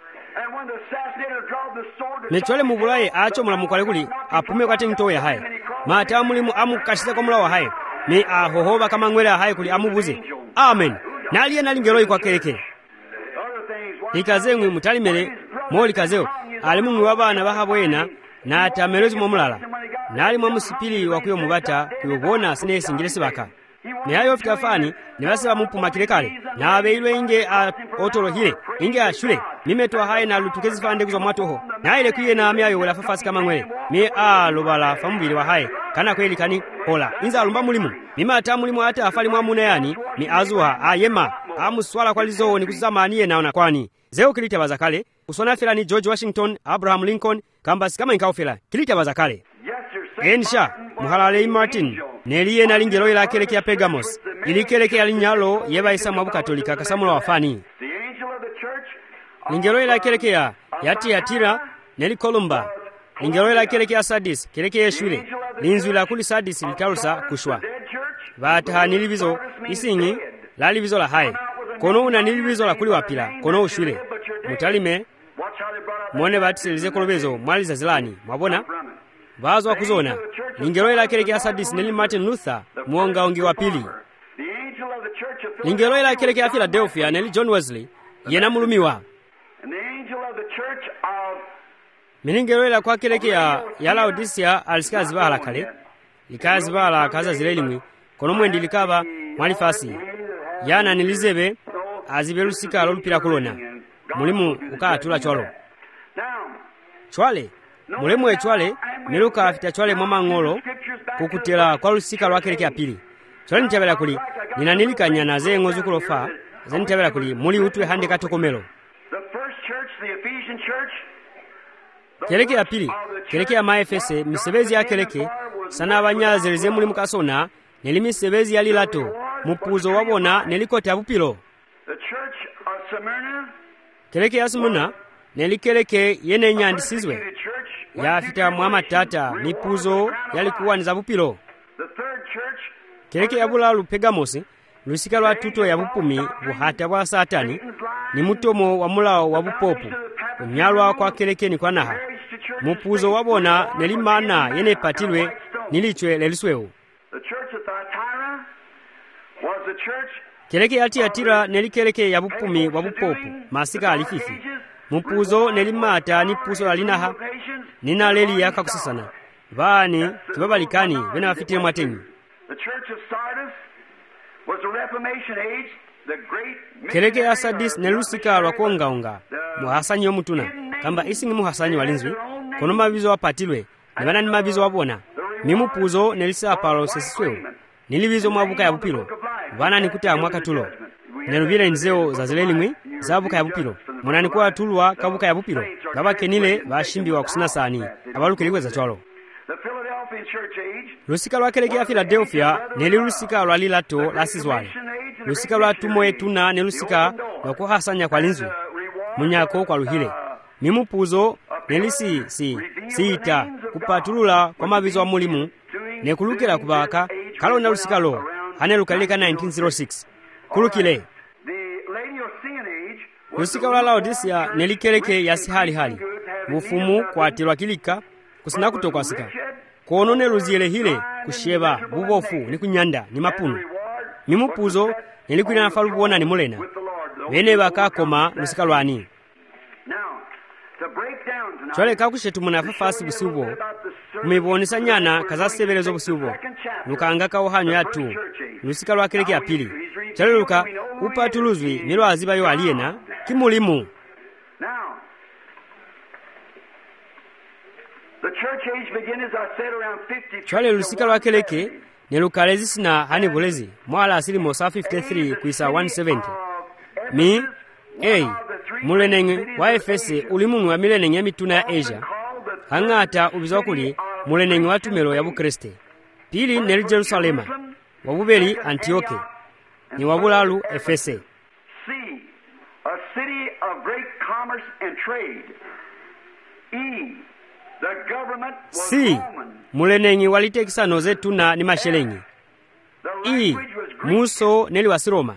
nechole mubulaye acho mulamukwale kuli apume kwate mto ya haye mata mulimu amukashisa kwa mulao wa haye mi ahohoba kama ngwela haye kuli amubuze amen naliye nalingelo kwa keleke ikazengwe mutalimele moli kazeo alimu wabana bahabwena na tamerozi momulala nali mwamusipili wakuyo mubata kuyobona sine singilesi baka nayo fitafani nibasiba mupuma kilekale na abeilwe inge otorohile inge ashule mimetwa haye na lutukezi fande kuzwa mwatoho na ile kuye na amyayo wala fafasi kama ngwele mi lobala famubili wa haye kana kweli kani hola inza alumba mulimu mima ata mulimu ata afali mwamuna yani mi azuha ayema amuswala kwa lizo ni kuzamaniye naona kwani zeo kilita bazakale kusona fela ni George Washington Abraham Lincoln kambasi kama inkaufela kilita bazakale ensha muhalale Martin neliye na lingelo ila keleke ya Pergamos ilikeleke ya linyalo yeba isa mwabu Katolika kasamula wafani lingelo ila keleke ya Tira neli Columba lingelo ila keleke ya Sardis keleke ya shule linzu ila kuli Sardis litarusa kushwa bata nilivizo isingi lalivizo la haye kono una nilivizo la kuli wapila kono ushule mutalime mwone batiselize kolobezo mwaliza zilani mwabona bazwa kuzona lingelo ila keleke ya Sardis neli Martin Luther muonga ongi wa pili lingelo ila keleke ya Philadelphia neli John Wesley yena mulumiwa milingero kwa kelekea ya Laodicea alisikazibahala kale likazibahala kaza zile limwe kono mwendi likaba mwalifasi yana nilizebe azibelusika lolupira kulona mulimu ukatula chwalo chwale mulemu echwale miluka afita chwale mwamang'olo kukutela kwa lusika lwa kelekea pili chwale nitabela kuli ninanilikanya na zengo zukulofa zenitabela kuli muli utwe hande katokomelo keleke ya pili keleke ya maefese misebezi ya keleke sana abanyazeleze muli mukasona neli misebezi ya lilato mupuzo wabona nelikoti abupilo keleke ya Smyrna neli keleke yene nyandisizwe ya afita mwamatata mipuzo yalikuwa niza bupilo keleke ya bulalu Pegamosi lusika lwa tuto ya bupumi buhata bwa Satani ni mutomo wa mulao wa bupopu umyalwa kwa keleke ni kwa naha mupuzo wabona nelimana yene patilwe nilichwe lelisweo keleke ya Tiatira nelikeleke ya bupumi wa bupopu masika alififi mupuzo nelimata ni puso alinaha nina leli ya kakusisana bani kibabalikani bena afitire mwateni keleke ya Sardis nelusika lwa kuongaonga muhasanyi omutuna kamba isingi muhasanyi walinzwi kono mabizo wapatilwe nibana ni mabizo wabona mimupuzo nelisapalo sesisweo nilibizo mwabuka ya bupilo bana nikuta mwaka tulo nelubile nzeo za zilelimwi zabuka ya bupilo mwanani kwa tulwa kabuka ya bupilo baba kenile bashimbiwa kusina sani abalukilikwe za chwalo lusika lwa keleke ya Philadelphia nelilusika lwa lilato lasizwale lusika lwa tumo etuna nelusika lwa kuhasanya kwa linzwi munyako kwa luhile mimupuzo nelisi siita kupatulula kwa mabizo wa mulimu nekulukira kubaka kalona lusika lo hanelukalika 1906 kulukile lusika lwa Laodicea nelikeleke ya sihali bufumu kwatilwa kilika kusina kutokwasika kono neluzile hile kusheba bubofu ni kunyanda ni mapunu mimupuzo nelikwina nafalu buona ni mulena bene bakakoma lusika lwani chwale kakushetu munafafasi busiubo kumibonesa nyana kazasebelezo busiubo lukanga kauhanyo yatu lusika lwa keleke ya pili chwale luka upatuluzwi milo aziba yo aliena kimulimu chwale lusika lwa keleke nelukalezi sina hani bulezi mwala asili mosa 53 kuisa 170 mulenenge wa Efese ulimungu wa milenenge ya mituna ya Asia hangata ubizo kuli mulenenge wa tumelo ya Bukriste pili neli Jerusalema wabubeli Antioke ni wabulalu Efese a city of great commerce and trade. The government was Roman. Mulenenge walitekisano zetuna ni mashelengi muso neli wasiroma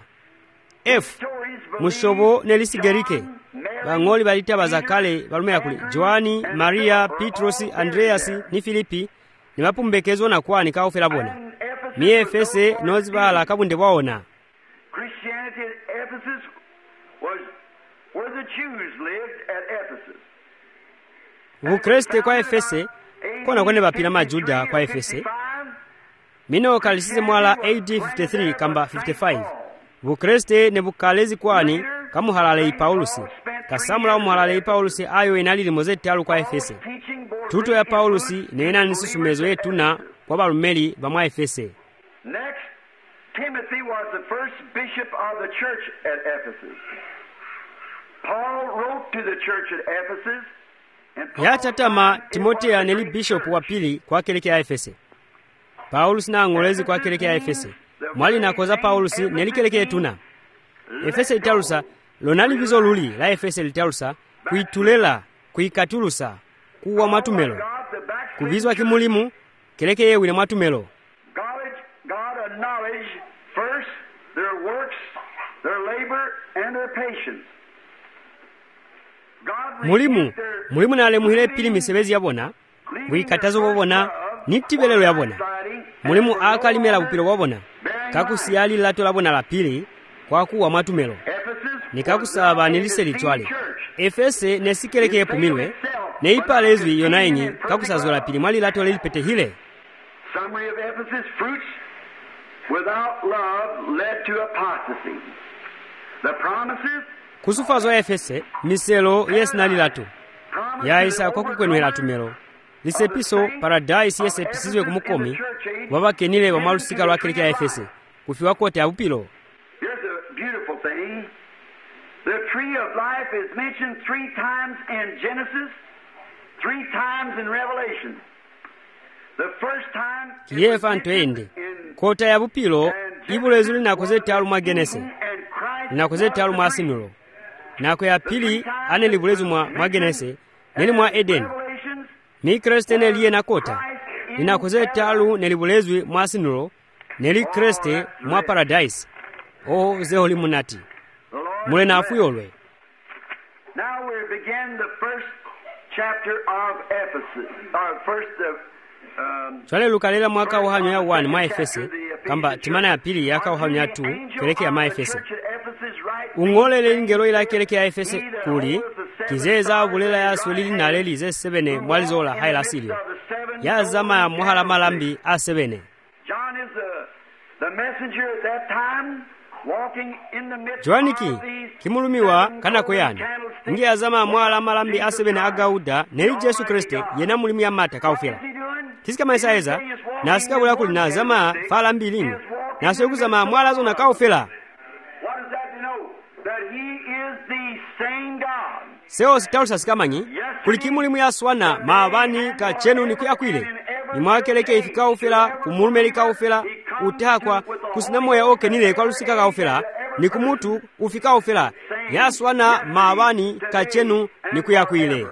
mushobo nelisigerike bangoli balita bazakale balumera kuli Joani, Maria, Petrosi, Andreasi ni Filipi ni mapumbekezo na kwani kaofera bona mi Efese nozibala kabunde bwaona Christianity at Ephesus was where the Jews lived at Ephesus. Bukriste kwa Efese kona kwene bapira majuda kwa Efese mino kalisize mwala AD 53 kamba 55 Bukriste ne bukalezi kwani kamuhalale Paulusi kasamula muhalale Paulusi ayo enalili mozeti alu kwa Efese tuto ya Paulusi nena nisisumezo yetu na kwa balumeli bamwa Efese. Next, Timothy was the first bishop of the church at Ephesus. Paul wrote to the church at Ephesus. Ya tatama Timothea neli bishop wa pili kwa keleke ya Efese. Paulus na ngolezi kwa keleke ya Efese. Mwali na koza Paulus neli keleke etuna. Efese italusa lonali bizo luli la Efese litalusa kuitulela kuikatulusa kuwa matumelo. Kubizwa kimulimu keleke yewe na matumelo. God acknowledge first their works, their labor and their patience. Mulimu na alemuhile pili misebezi yabona wikatazo wabona nitibelelo yabona mulimu akalimela bupiro wabona kakusiyali lato labona la pili kwa kuwa matumelo nikakusaba niliseli chwale efese nesikeleke epumilwe neipalezwi yonayenyi kakusazola pili mwali lato lelipete hile. Summary of Ephesus: fruits without love led to apostasy. The promises kusufazo ya efese miselo yesinali lato yaisa kwa kukwenwela tumelo lisepiso paradise yese pisizwe kumukomi wabakenile wa malusika lwa keleke ya efese kufiwa kote abupilo. Here's a beautiful thing. The tree of life is mentioned 3 times in Genesis, 3 times in Revelation. The first time kiyefa ntoende kota ya bupilo ibulezu linakozete alu mwa Genese linakozete alu mwa Sinulo nako ya pili ane libulezu mwa Genese neli mwa Eden ni Kriste neliye na kota linakozete alu nelibulezu mwa Sinulo neli Kriste mwa Paradise. Oh zeholi munati mule na afuyolwe. Now we begin the first chapter of Ephesus, or first Chwale lukalela mwaka uhanyo ya 1 mwa Efese kamba timana ya pili yaka uhanyo ya 2 keleke ya Efese. Ungolele ngero ila keleke ya Efese kuli kizeza bulela ya solili na leli ze 7 mwalizola haila silio ya zama ya muhala malambi a 7. John is the messenger at that time walking in the midst Joaniki kimulumiwa kana koyani ngi ya zama muhala malambi a 7 agauda neli Jesu Kriste yena mulimi ya mata kaufela kisika maisaeza na asika bula kuli na zama fala mbilingu na soku zama muhala zona kaufela. What does that denote? That he is the same God. Seo sitausa sikamanyi kulikimulimu ya swana maabani ka chenu ni kuyakwile ni mwakeleke ifika ufela kumulumeli ka ufela utakwa kusinamu ya oke nile kwa lusika ka ufela ni kumutu ufika ufela ya swana maabani ka chenu ni kuyakwile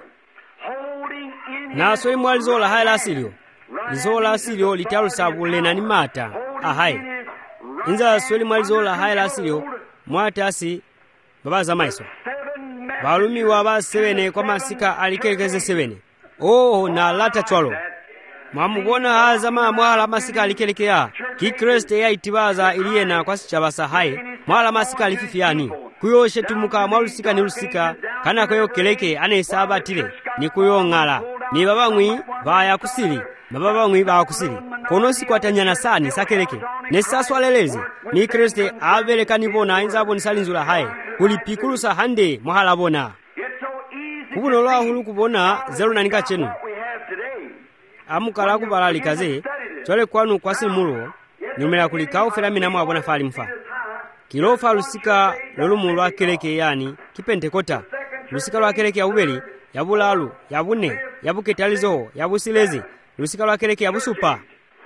na soi mwalizola haila asilio lizola asilio litalusa bulena ni mata ahai inza sweli mwalizola haila asilio mwatasi baba za maiso balumi wa ba 7 kwa masika alikelekeze 7. Oh na lata chwalo mwamubona hazama mwala masika alikelekea ki Kriste ya itibaza iliena kwa sichabasa hai mwala masika alififiani kuyoshe tumuka mwalusika ni lusika kana koyo keleke ane sabatile ni kuyongala ni babangwi baya kusili babangwi ba kusili kono sikwatanyana sani sakeleke nesaswaleleze ni Kriste abeleka nibona inzabo nisalinzula hai kulipikulusa hande mwahala bona kubuno lwa hulu kubona zero nanika chenu amukala kubalali kaze chole kwanu kwasi mulo numela kulikao felamina mwa bona fali mfa kilofa lusika lolumu lwa keleke yani kipentekota lusika lwa keleke ya ubeli yabulalu yabune yabuketalizo yabusilezi lusika lwa keleke yabusupa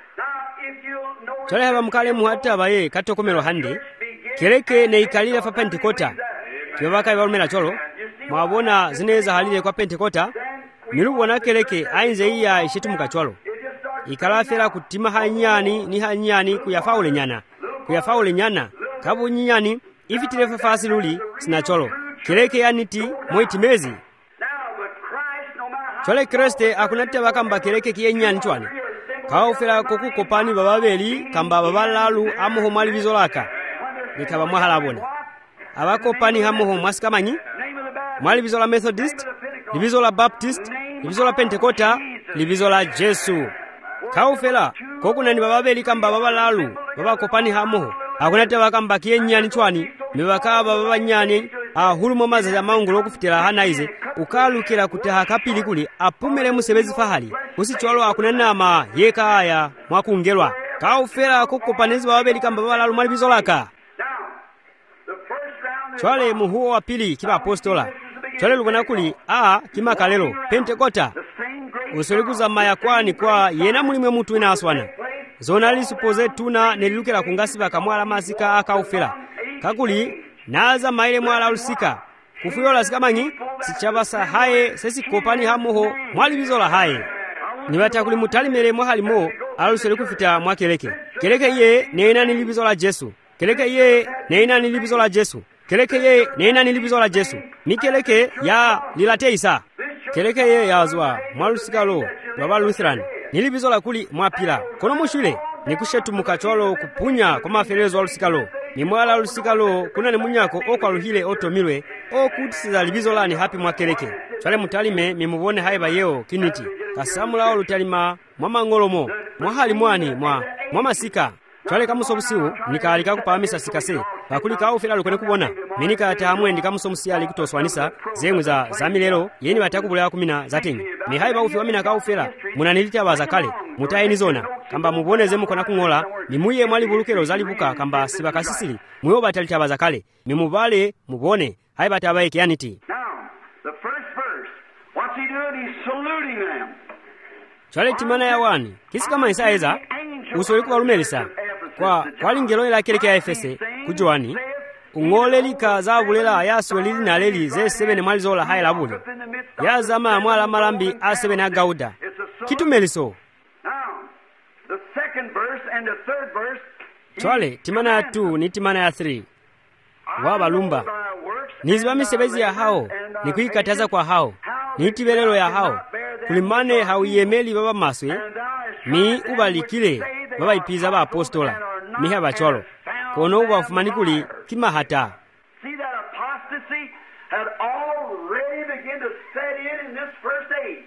chole haba mukale muhata baye katokomelo hande keleke neikalile fa pentekota kibaka balumela cholo mwabona zineza halile kwa pentekota milubona keleke ainze iya ishitu mukachwalo ikalafela kutima hanyani ni hanyani kuyafaule nyana kabu nyani ifitile fafasi luli sinacholo keleke yaniti moitimezi chole Kriste akunatya bakamba keleke kiyenyani chwani kaufela kokukopani bababeli kamba babalalu amuho mwali bizolaka nikaba mwahalabona abakopani hamuho mwasikamanyi mwali bizola Methodist libizola Baptist libizola Pentekota libizola Jesu kaufela kokunani bababeli kamba babalalu babakopani hamuho akunatya bakamba kiyenyani chwani mebakaba babanyani ahulumo maza ya maungu lokufitira hanaize ukalukira kutaha kapili kuli apumele musebezi fahali usichwalo akunanama yeka aya mwakungelwa kaufela kokopanezi bababeli kamba babalalu mwali bizolaka chwale muhuo wa pili kiba apostola chwale lugana kuli kima kalelo Pentekota usolikuza maya kwani kwa yena mulimwe mutu ina aswana zonali supoze tuna nelilukira kungasiba kamwala masika akaufela kakuli naza maile mwala lusika kufuyola sikamanyi sichabasa haye sesi kopani hamuho mwali bizola haye niwata kuli mutalimele mwahalimo alusole kufita mwakeleke keleke ye neina nilibizola Jesu keleke ye neina nilibizola Jesu keleke ye neina nilibizola Jesu mikeleke ya lilate isa keleke ye yazwa mwalusikalo baba Lutheran nilibizola kuli mwapila kono mushule nikushetu mukacholo kupunya kwa maferezo alusikalo nimwala lusikalo kunani munyako okwaluhile otomilwe okutisiza libizo lani hapi mwakeleke chale mutalime mimubone haiba yeo kiniti kasamula olutalima mwamangolomo mwahali mwani mwamasika chale kamusobusiu nikaalika kupamisa sikase bakulika ufela lukone kubona minika atamwe ndikamusomusia likutoswanisa zemwe za milelo yeni batakubula kumina zatengi ni haiba ufi wamina ka ufela munanilita bazakale mutayeni zona kamba muboneze mukona kungola nimuye mwali bulukelo zalibuka kamba sibakasisili muyo batalita bazakale mimubale mubone haiba tabaye kianiti. Now, the first verse, what's he doing? He's saluting them. Chale timana ya wani kisi kama isaeza usoli kuwalumelisa kwa lingelo ila keleke ya Efese kujuani ungole lika zabulela ayaswe lili na leli ze sebene mwali zola hae labule ya zama mwala malambi asebene agauda kitu meliso. Now, the second verse and the third verse, chale timana ya 2 ni timana ya 3 wabalumba nizibami sebezi ya hao ni kuikataza kwa hao ni tibelelo ya hao kulimane hauyemeli baba maswe mi ubalikile baba ipiza ba apostola miha bacholo kono ubafumanikuli kimahata. see that apostasy had already begun to set in this first age.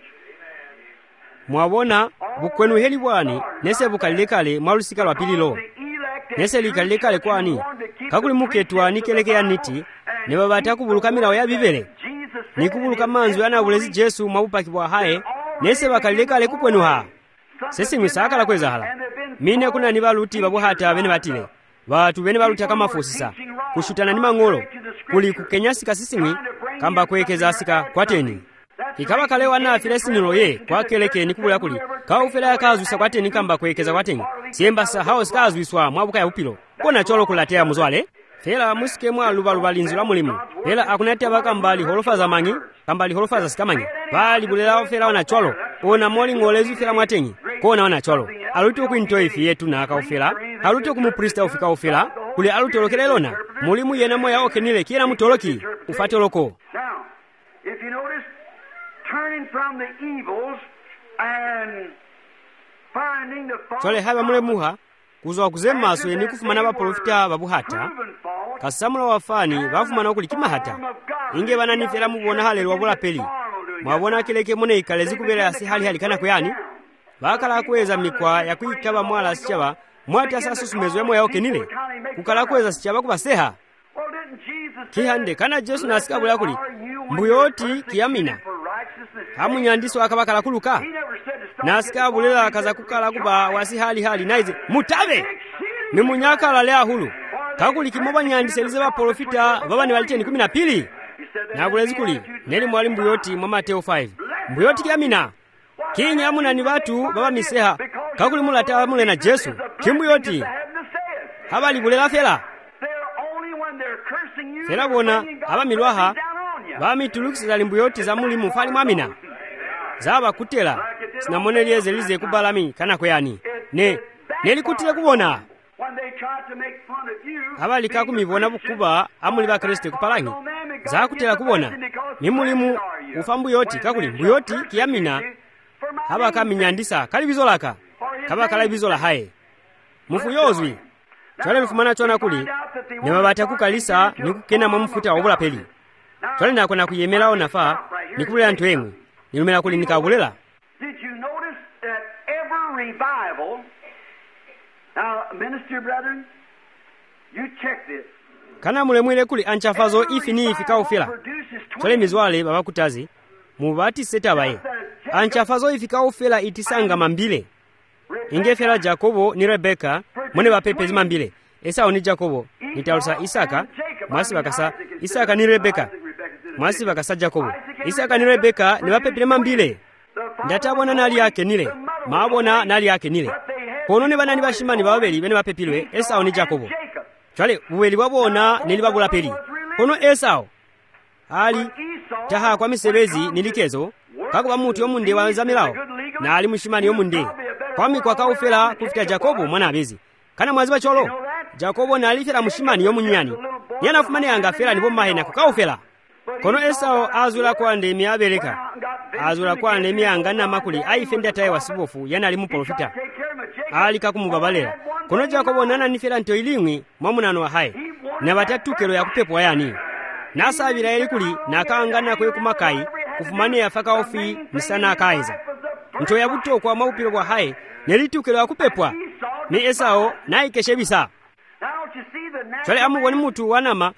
mwabona bukwenu heli bwani nese bukalilekale mwalusika lwa pililo nese likalilekale kwani kakuli muketwa nikelekea niti ne babata kubuluka milawo ya bibele ni kubuluka manzu yana bulezi Jesu mwabupakibwa hae nese bakalilekale kukwenu ha sesi mwisakala kweza hala mine kuna nibaluti babuhata bene batile batu bene baluta kama fosisa kushutana ni mangolo kuli kukenyasika sisimwi kamba kwekeza sika kwateni ikaba kale wana filesinilo ye kwa keleke ni kubula kuli kaufela yakazwisa kwateni kamba kwekeza kwateni siemba sa hao sikazwiswa mwabuka ya upilo kona cholo kulatea muzwale fela musike mwa lubaluba linzi la mulimu fela akunatia baka mbali holofa za mangi kambali holofa za sikamangi bali bulela fela wana cholo ona moli ngolezi fela mwatenyi kona wana cholo aluto kuinto ifi yetu na akaufela aluto kumuprista ufika ufela kule alutolokelelona mulimu yena moya okenile kila mutoloki ufatoloko. Now, if you notice, turning from the evils and finding the chole haba mulemuha kuzwa kuzemaso yeni kufumana baprofita babuhata kasamula wafani bafumana okuli kimahata inge bananifela mubona halelo wabula peli mwabona keleke mune ikalezi kubera yasi hali kana kuyani bakala kweza mikwa ya kuikaba mwala sichaba mwati asasa sumezwemo yao kenile kukala kweza sichaba kubaseha kihande kana Jesu nasikabula kuli mbuyoti kiyamina hamunyandiso akabakala kuluka nasikabulela kaza kukala kuba wasi hali naize mutabe mimunyakala lea hulu kakuli kimoba nyandiselize ba profita baba ni waliteni 12 na bulezi kuli neli mwali mbuyoti mwa Mateo 5 mbuyoti kiyamina kinyamuna ni batu baba miseha kakuli mulata mule na Jesu kimbuyoti habali bulela fela fela bona aba milwaha bami tulukisa limbuyoti za muli mufali mwamina zaba kutela sinamonelieze lize kubalami kana kweyani nelikutile kubona abali kakumibona bukuba amuli ba Kristo kupalangi za kutela kubona ni mulimu ufambu yoti kakuli mbuyoti kiyamina haba kaminyandisa kali bizolaka kaba kala bizola hae mufuyozwi chale mfumana chona kuli ne babata kukalisa nikukena mamufuta obula peli chale nakona kuyemela onafa nikubula ntu emwe nilumela kuli nikabulela. Did you notice that every revival, now minister brethren, you check this, kana mulemwile kuli anchafazo ifi ni ifi kaufela chale mizwale baba kutazi mubati seta bae anchafazo ifi kaufela itisanga mambile ingefela Jakobo ni Rebeka mwene bapepezi mambile Esau ni Jakobo nitalusa Isaka mwasi bakasa Isaka ni Rebeka mwasi bakasa Jakobo Isaka ni Rebeka ni bapepile mambile ndatabona nali yake nile maabona nali yake nile kono ne banani bashimani babeli bene bapepilwe Esau ni Jakobo chale uweli babona nilibabula peli kono Esau ali taha kwa misebezi nilikezo kakuba muti yomunde wanzamilao na ali mushimani yomunde kwami kwa kaufela kufita Jakobo mwana abezi kana mwaziba cholo Jakobo nalifela mushimani yomunyani yana fumane anga fela nibo mahena kwa kaufela kono Esau azula kwa ndemi abeleka azula kwa nemi angana makuli aifende ataye wasibofu yana ali muprofita ali kakumubabalera kono Jakobo nana nifera nto ilimwi mwamunano wa haye na batatukelo ya kupepwa yani nasabira eli kuli nakangana kwe kumakai kufumane yafaka ofi misana akaiza nto yabuto kwa maupiro bwa haye nelitukelo ya kupepwa ni Esau naikeshebisa chale amuboni mutu wanama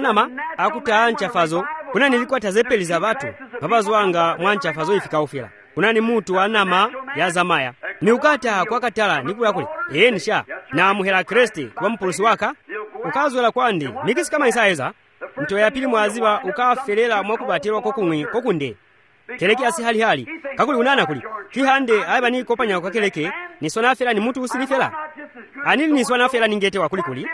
akuta nchafazo kuna nilikuwa tazepeliza batu babazo wanga mwanchafazo ifika ufira kuna ni mutu wanama ya zamaya ni ukata kwa katala nikula kule nisha na muhera Kristi kwa mpulusi waka ukazwela kwandi mikisi kama isaeza mto ya pili mwaziba ukaferela mwakubatirwa kokunde keleke asi hali kakuli unana kuli kihande aiba ni kopanya kwa keleke ni sonafera ni mutu usilifera anili ni sonafera ningete wa kuli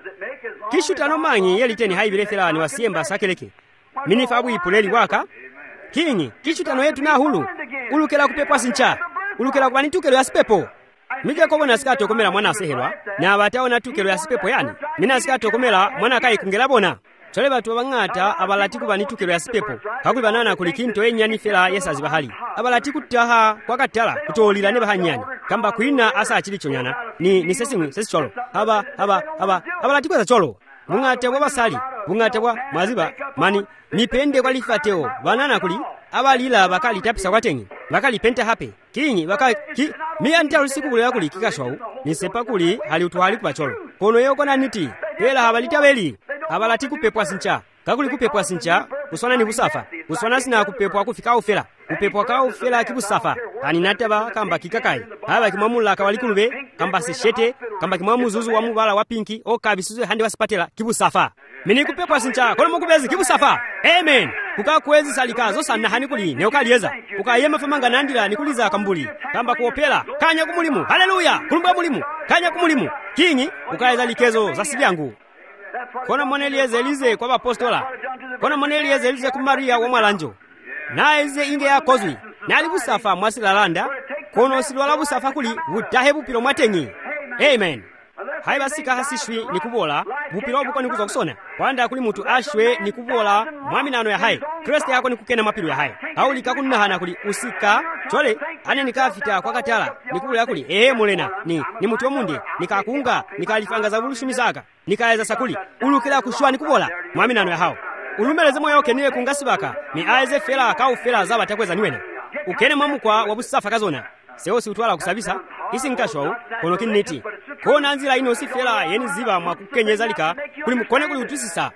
kishu tanomanyi yeliteni haibire fera ni wasiemba sakeleke minifabu ipuleli waka kinyi kishu tano yetu na hulu ulukela kupepwa sincha ulukela kubani tukelo ya sipepo mija kobona sikato komela mwana asehelwa na abataona tukelo ya sipepo yani mina sikato komela mwana kai kungela bona chole batu bangata abalatiku banitukelo ya sipepo kakuli banana kulikinto enyani fera yesazi bahali abalatiku taha kwa katala kutolira ne bahanyani kamba kuina asa achili chonyana ni sesi cholo haba abalatiku za cholo mungate bwa basali mungate bwa maziba mani nipende kwa lifateo banana kuli abalila bakali tapisa kwatengi bakali penta hape kinyi bakaki mi anta usiku bule yakuli kikashwau ni sepakuli hali utuhali kwa cholo kono yoko na niti hela habalita beli abalati kupepwa sincha kakuli kupepwa sincha kuswana ni kusafa kuswana sina kupepwa kufika ufela kupepwa ka ufela kibusafa ani nataba kamba kikakai aba kimamula kawalikulube kamba seshete kamba kimamuzuzu wa mubala wa pinki o kabisuze handi wasipatela kibusafa mini kupepwa sincha kono mukubezi kibusafa amen kukakwezi salikazo sana hani kuli neokalieza ukayema famanga nandila nikuliza kambuli kamba kuopela kanya kumulimu haleluya kulumba mulimu kanya kumulimu kinyi ukaiza likezo za sibyangu kona monelieze elize kwa apostola kona monelieze elize ku Maria wa mwalanjo naize inge ya kozwi nali busafa mwasilalanda kono silwala busafa kuli utahe bupilo mwatenyi amen haibasika hasishwi nikubola bupilo buko nikuza kusona kwanda kuli mutu ashwe nikubola mwaminano ya hai Kristo yako nikukena mapilo ya hai au likakunahana kuli usika chole ane nikafita kwa katala nikubula kuli mulena ni mutu omunde nikakunga nikalifanga za bulushumi zaka nikaeza sakuli ulukira kushwa nikubola mwaminano ya hao ulumeleze moyo wake niwe kungasibaka ni aize fela ka ufela za batakweza niwena ukene mwamukwa wabusafa kazona seosi utwala kusabisa isi nkashwau kono kiniti kona nzira ino sifela yeni ziba mwakukenyeza lika kuli mukone kuli utusisa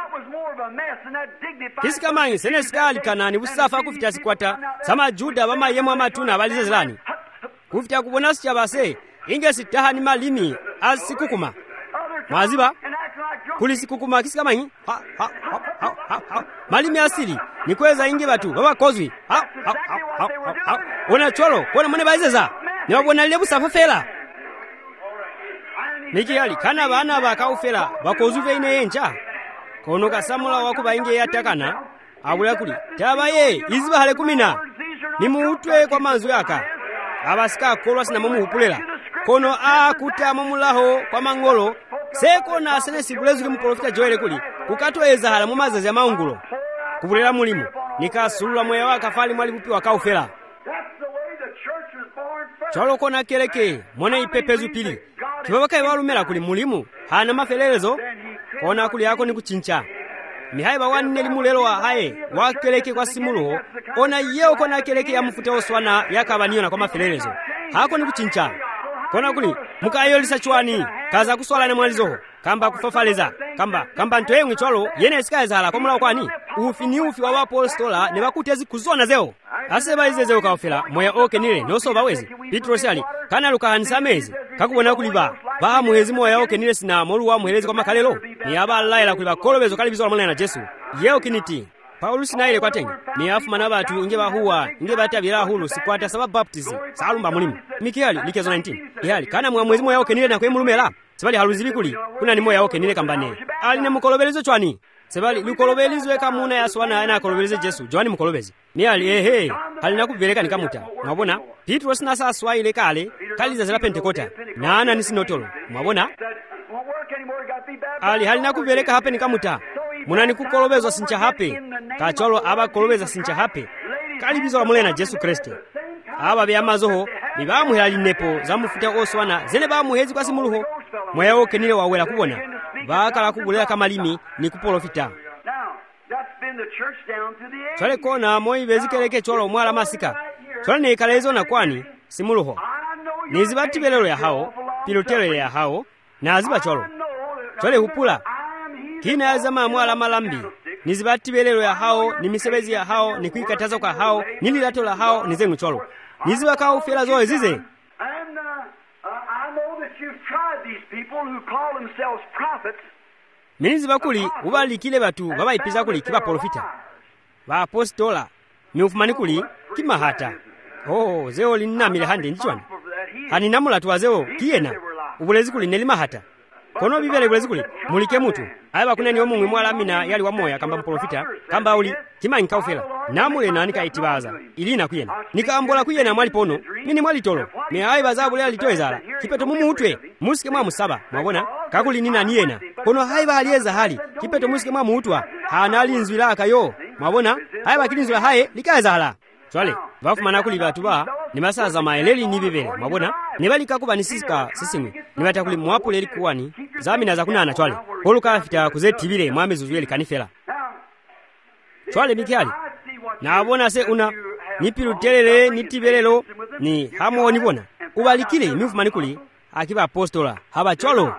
kisi kamanyi senesikali kanani busafa kufita sikwata sama juda bama yemu amatuna balize zilani kufita kubona sicha base inge sitaha ni malimi asikukuma maziba kuli sikukuma kisi kamanyi malimi asili nikweza inge batu baba kozwi ona cholo kona mone baizeza ni wabona lebu safafela nikiyali kana bana bakaufela bakozuve ine yencha kono kasamula wakuba inge yatakana abula kuli tabaye iziba hale kumina nimuutwe kwa manzu yaka abasika kolwa sina mumu hupulela kono akuta mumulaho kwa mangolo seko na sene sibulezu kimuprofita Joel kuli kukatweza hala mumazazi ya maungulo kubulela mulimu nikasulula moyo waka fali mwali bupi wakaufela cholo kona keleke mwana ipepezu pili kibabaka iwalumela kuli mulimu hana mafelelezo kona kuli yako ni kuchincha mihaiba wanne limulelo wa hae wakeleke kwa simuluho ona yeo kona keleke ya mfuta oswana yakabaniyo na kwa mafelelezo hako ni kuchincha kona kuli mukayolisa chwani kaza kuswala na mwalizoho kamba kufafaleza kamba ntoye mwicholo yene sikaeza hala kwa mula kwani ufi wa wapostola ne bakutezi kuzona zeo aseba izeze kaofela moya oke nile noso bawezi Petro sali kana lukahanisa mezi kakubona kuliba ba muhezi moya oke nile sina moluwa muhelezi kwa makalelo ni aba laila kuliba kolobezo kalibizo mwana na Yesu yeo kiniti Paulo sinaile kwatengi ni afuma na batu inge bahuwa inge batabira hulu sikwata sababu baptizi salumba mulimu Mikiali likezo 19 ihali kana mwezi moya oke nile na kwe mulumela sebali haluzibi kuli kuna ni moya oke nile kambane ali ne mukolobelezo chwani sebali lukolobelizwe kamuna yaswana na kolobelize Yesu Joani mukolobezi ni ali halina kubeleka nikamuta mwabona Petro sina sa swaile kale kaliza zila Pentekota na ana nisinotolo mwabona ali halina kubeleka hape nikamuta munani kukolobezwa sincha hape kacholo aba kolobeza sincha hape kalibizo lamulena Yesu Kristo aba byamazoho bibamuhera linepo zamufuta oswana zene bamuhezi kwa simuluho moya wokenile wawela kubona bakala kubulera kamalimi ni kuprofita chole kona moyi bezikeleke cholo mwala masika chole ne kalezo na kwani simuluho nizibati belelo ya hao pilotele ya hao na aziba cholo chole hupula kina azama mwala malambi nizibati belelo ya hao ni misebezi ya hao ni kuikataza kwa hao nililato la hao nizengu cholo niziba ka ufela zoe zize I know that you've tried these people who call themselves prophets. Miniziba kuli ubalikile batu babayipiza kuli kiba profita ba apostola miufumani kuli kimahata zeo linnamile hande ndichwani hani namula tuwazeo kiyena ubulezi kuli nelimahata kono bibele ubulezi kuli mulike mutu ayaba kuneni omumwe mwala amina yali wa moya kamba mprofita kamba uli kima nkaufela namule na nikaitibaza ilina kuyena nikambola kuyena mwali pono mini mwali tolo me ayaba zabule alitoezala kipeto mumutwe musike mwa musaba mwabona kakuli nina niyena kono haiba alieza hali kipeto musike mwa muutwa hanali nzwila akayo mwabona ayaba kilinzwila hae likaezala chwale bafumana kuli batu ba ni masaza maeleli ni bibele mwabona nibalika kuba nisisika sisimwe nibata kuli mwapule likuwani zamina za kunana chwale oluka afita kuzetibile mwamezuzweli kanifela chwale mikiali na abona se una nipilutelele nitibelelo ni hamo nibona ubalikile mifumani kuli akiba apostola haba cholo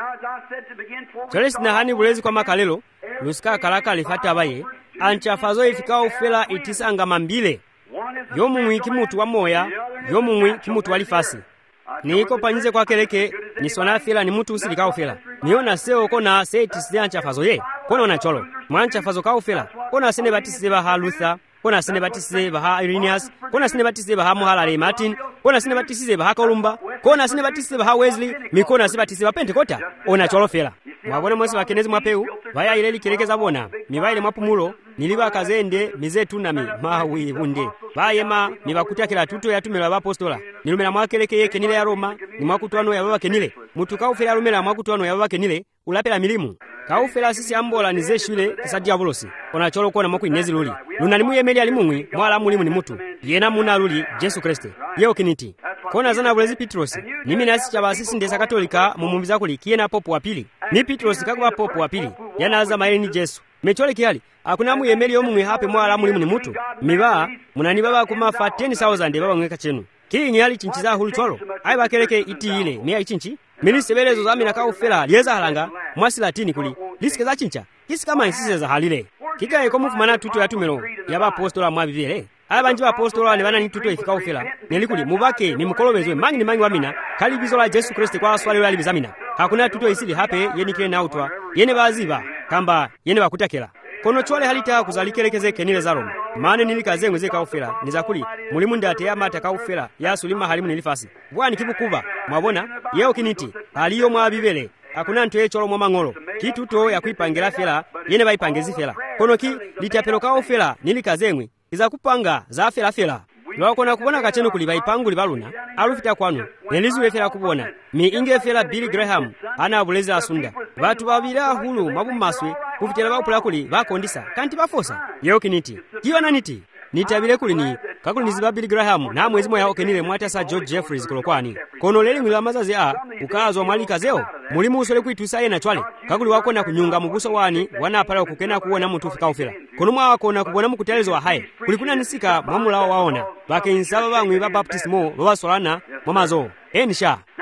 chwale sina hani bulezi kwa makalelo lusika kalaka lifata abaye anchafazo ifika ufela itisanga mambile yomumwi kimutu wa moya yomumwi kimutu walifasi niko panyize kwa keleke ni sona fela ni mutu usilika ufela niona seo kona seti siancha fazo ye kona ona cholo mwancha fazo ka ufela kona sene batisi ba Luther kona sene batisi ba Irenaeus kona sene batisi ba Muhalale Martin kona sene batisi ba Kolumba kona sene batisi ba Wesley mikona sene batisi ba Pentecosta ona cholo fela mwabona mwese bakenezi mwapeu baya ileli kirekeza bona mibaile mwapumulo niliba kazende mizetu nami mawi hunde bayema nibakutia kila tuto yatumela apostola nilumela mwakeleke yeke nile ya Roma ni mwakutwano ya baba kenile mutu kaufela lumela mwakutwano ya baba kenile ulapela milimu kaufela sisi ambola nize shule kisa diabolosi ona cholo kona mwaku inezi luli luna nimu yemeli alimumwi mwala mulimu ni mutu yena muna luli Yesu Kristo yeo kiniti kona zana bulezi Petros nimi nasi chaba sisi ndesa katolika mumumbiza kuli kiena popo wa pili ni Petros kakuba popo wa pili yana aza maeli ni Yesu mechole kiali akuna mu yemeli omumwe hape mwala mulimu ni mutu miba munani baba kumafa 10,000 baba ngeka chenu kingi ali chinchiza hulu cholo aiba keleke iti ile ni chinchi milisebelezo zamina ka ufela lieza halanga mwasi latini kuli lisikeza chincha kama insise za halile kika eko mufumana tuto yatumelo yaba apostola mwabivele abanji ba apostola ne bana ni tuto ifika ufela nelikuli mubake ni mukolobezwe mangi ni mangi wamina kalibizo la Yesu Kristo kwa swali la libizamina hakuna tuto isili hape yeni kile nautwa yene baziba kamba yene bakutakela kono chwale halita kuzalikelekeze kenile za Roma mane nilikazengwe zeka ufela nizakuli mulimu ndate ya mata ka ufela ya sulima halimu nilifasi bwani kibukuba mwabona yeo kiniti aliyo mwabibele hakuna nto echolo mwa mangolo kituto ya kuipangira fela yene baipangezi fela kono ki litapelo ka ufela nilikazengwe izakupanga za fela lwakona kubona kacheno kuli baipangu libaluna alufita kwanu nelizuwe fela kubona mi inge fela Billy Graham ana abuleza asunda batu babira hulu mabumaswe kufitela bakula kuli bakondisa kanti bafosa yeo kiniti kiona niti nitabile kuli ni kakuli niziba Billy Graham na mwezi moya okenile mwatasa George Jeffries kulokwani kono leli ngula mazazi ukazwa mwalika zeo mulimu usole kuitusa yena chwale kakuli wakona kunyunga muguso wani wana pala kukena kuona mtu fika ufela kono mwa wakona kubona mukutelezo wa haye kulikuna nisika mwamula waona bake insaba bangwe ba baptismo baba solana mwamazo enisha Now,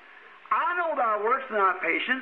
I know thy works and thy patience,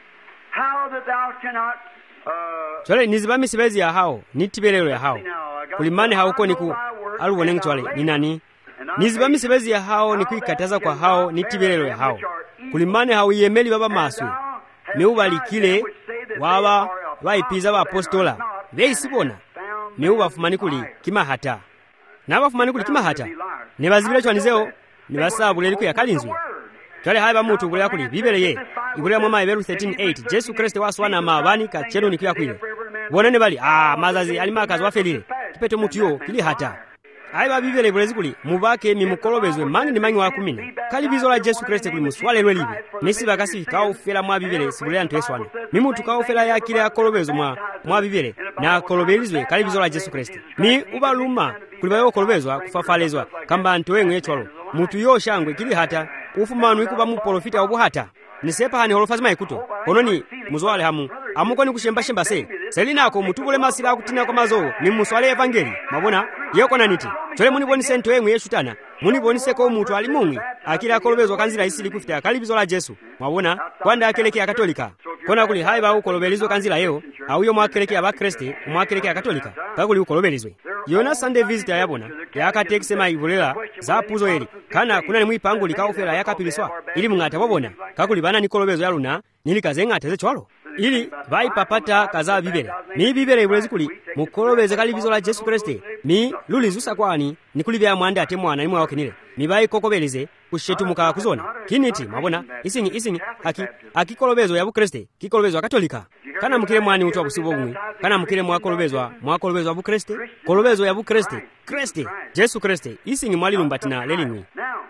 how that thou cannot chwale niziba misibezi ya hao nitibelelo ya hao kulimane hauko niku alubone chwale ni nani niziba misibezi ya hao ni kuikataza kwa hao nitibelelo ya hao kulimane hau yemeli baba maswe meubalikile waba waipiza ba apostola beisibona meubafumani kuli kimahata nabafumani kuli kimahata nebazibile chwanizeo nibasabule liku yakalinzwe chwale haiba mutu ngulea kuli bibeleye ngulea mwama Hebrew 13:8 Yesu Kristo waswana mabani kachenu nikiwa kwile bonane bali mazazi alimakazi wafelile kipeto mutu yo kili hata haiba bibele bulezi kuli mubake mimukolobezwe mangi ni mangi wa 10 kalibizo la Yesu Kristo kuli muswale lwelibe nisi bakasi ka ufela mwa bibele sibule antu eswana mimutu ka ufela ya kile akolobezo mwa bibele na kolobelizwe kalibizo la Yesu Kristo ni ubaluma kulibayo kolobezwa kufafalezwa kamba ntoengwe cholo mutu yo shangwe kili hata ufumanu ikuba mu profita obu hata nisepa hani holofazima ikuto ononi muzwale hamu amuko ni kushemba se selina ko mutubule masira kutina kwa mazo ni muswale evangeli mabona yeko na niti chole muni boni sento yemwe yeshutana muni boni seko mutu ali mumwi akira kolobezwa kanzira isili kufita kalibizo la Yesu mabona kwanda akeleke ya katolika kona kuli haiba ukolobelizwe kanzira yeo au yo mwakeleke aba Kristi mwakeleke ya katolika kakuli ukolobelizwe yona Sunday visitor yabona yakatekisema ivulela za puzo eli kana kuna ni mwipangu likaufela yakapiliswa ili mungata wabona kakuli bana nikolobezo yaluna nilikazenga teze chwalo ili vai papata kaza bibele mi bibele ibulezi kuli mukolobeze kalibizo la Yesu Kristo mi lulizusa kwani nikulibya mwanda ate mwana nimwe wakinile mi vai kokobelize kushetu muka kuzona kiniti mabona isingi akikolobezo ya Kristo kikolobezo katolika kana mukire mwani utwa kusibo bumwe kana mukire mwakolobezwa bu Kristo kolobezo ya bu Kristo Yesu Kristo isingi mwali lumbatina lelimwe.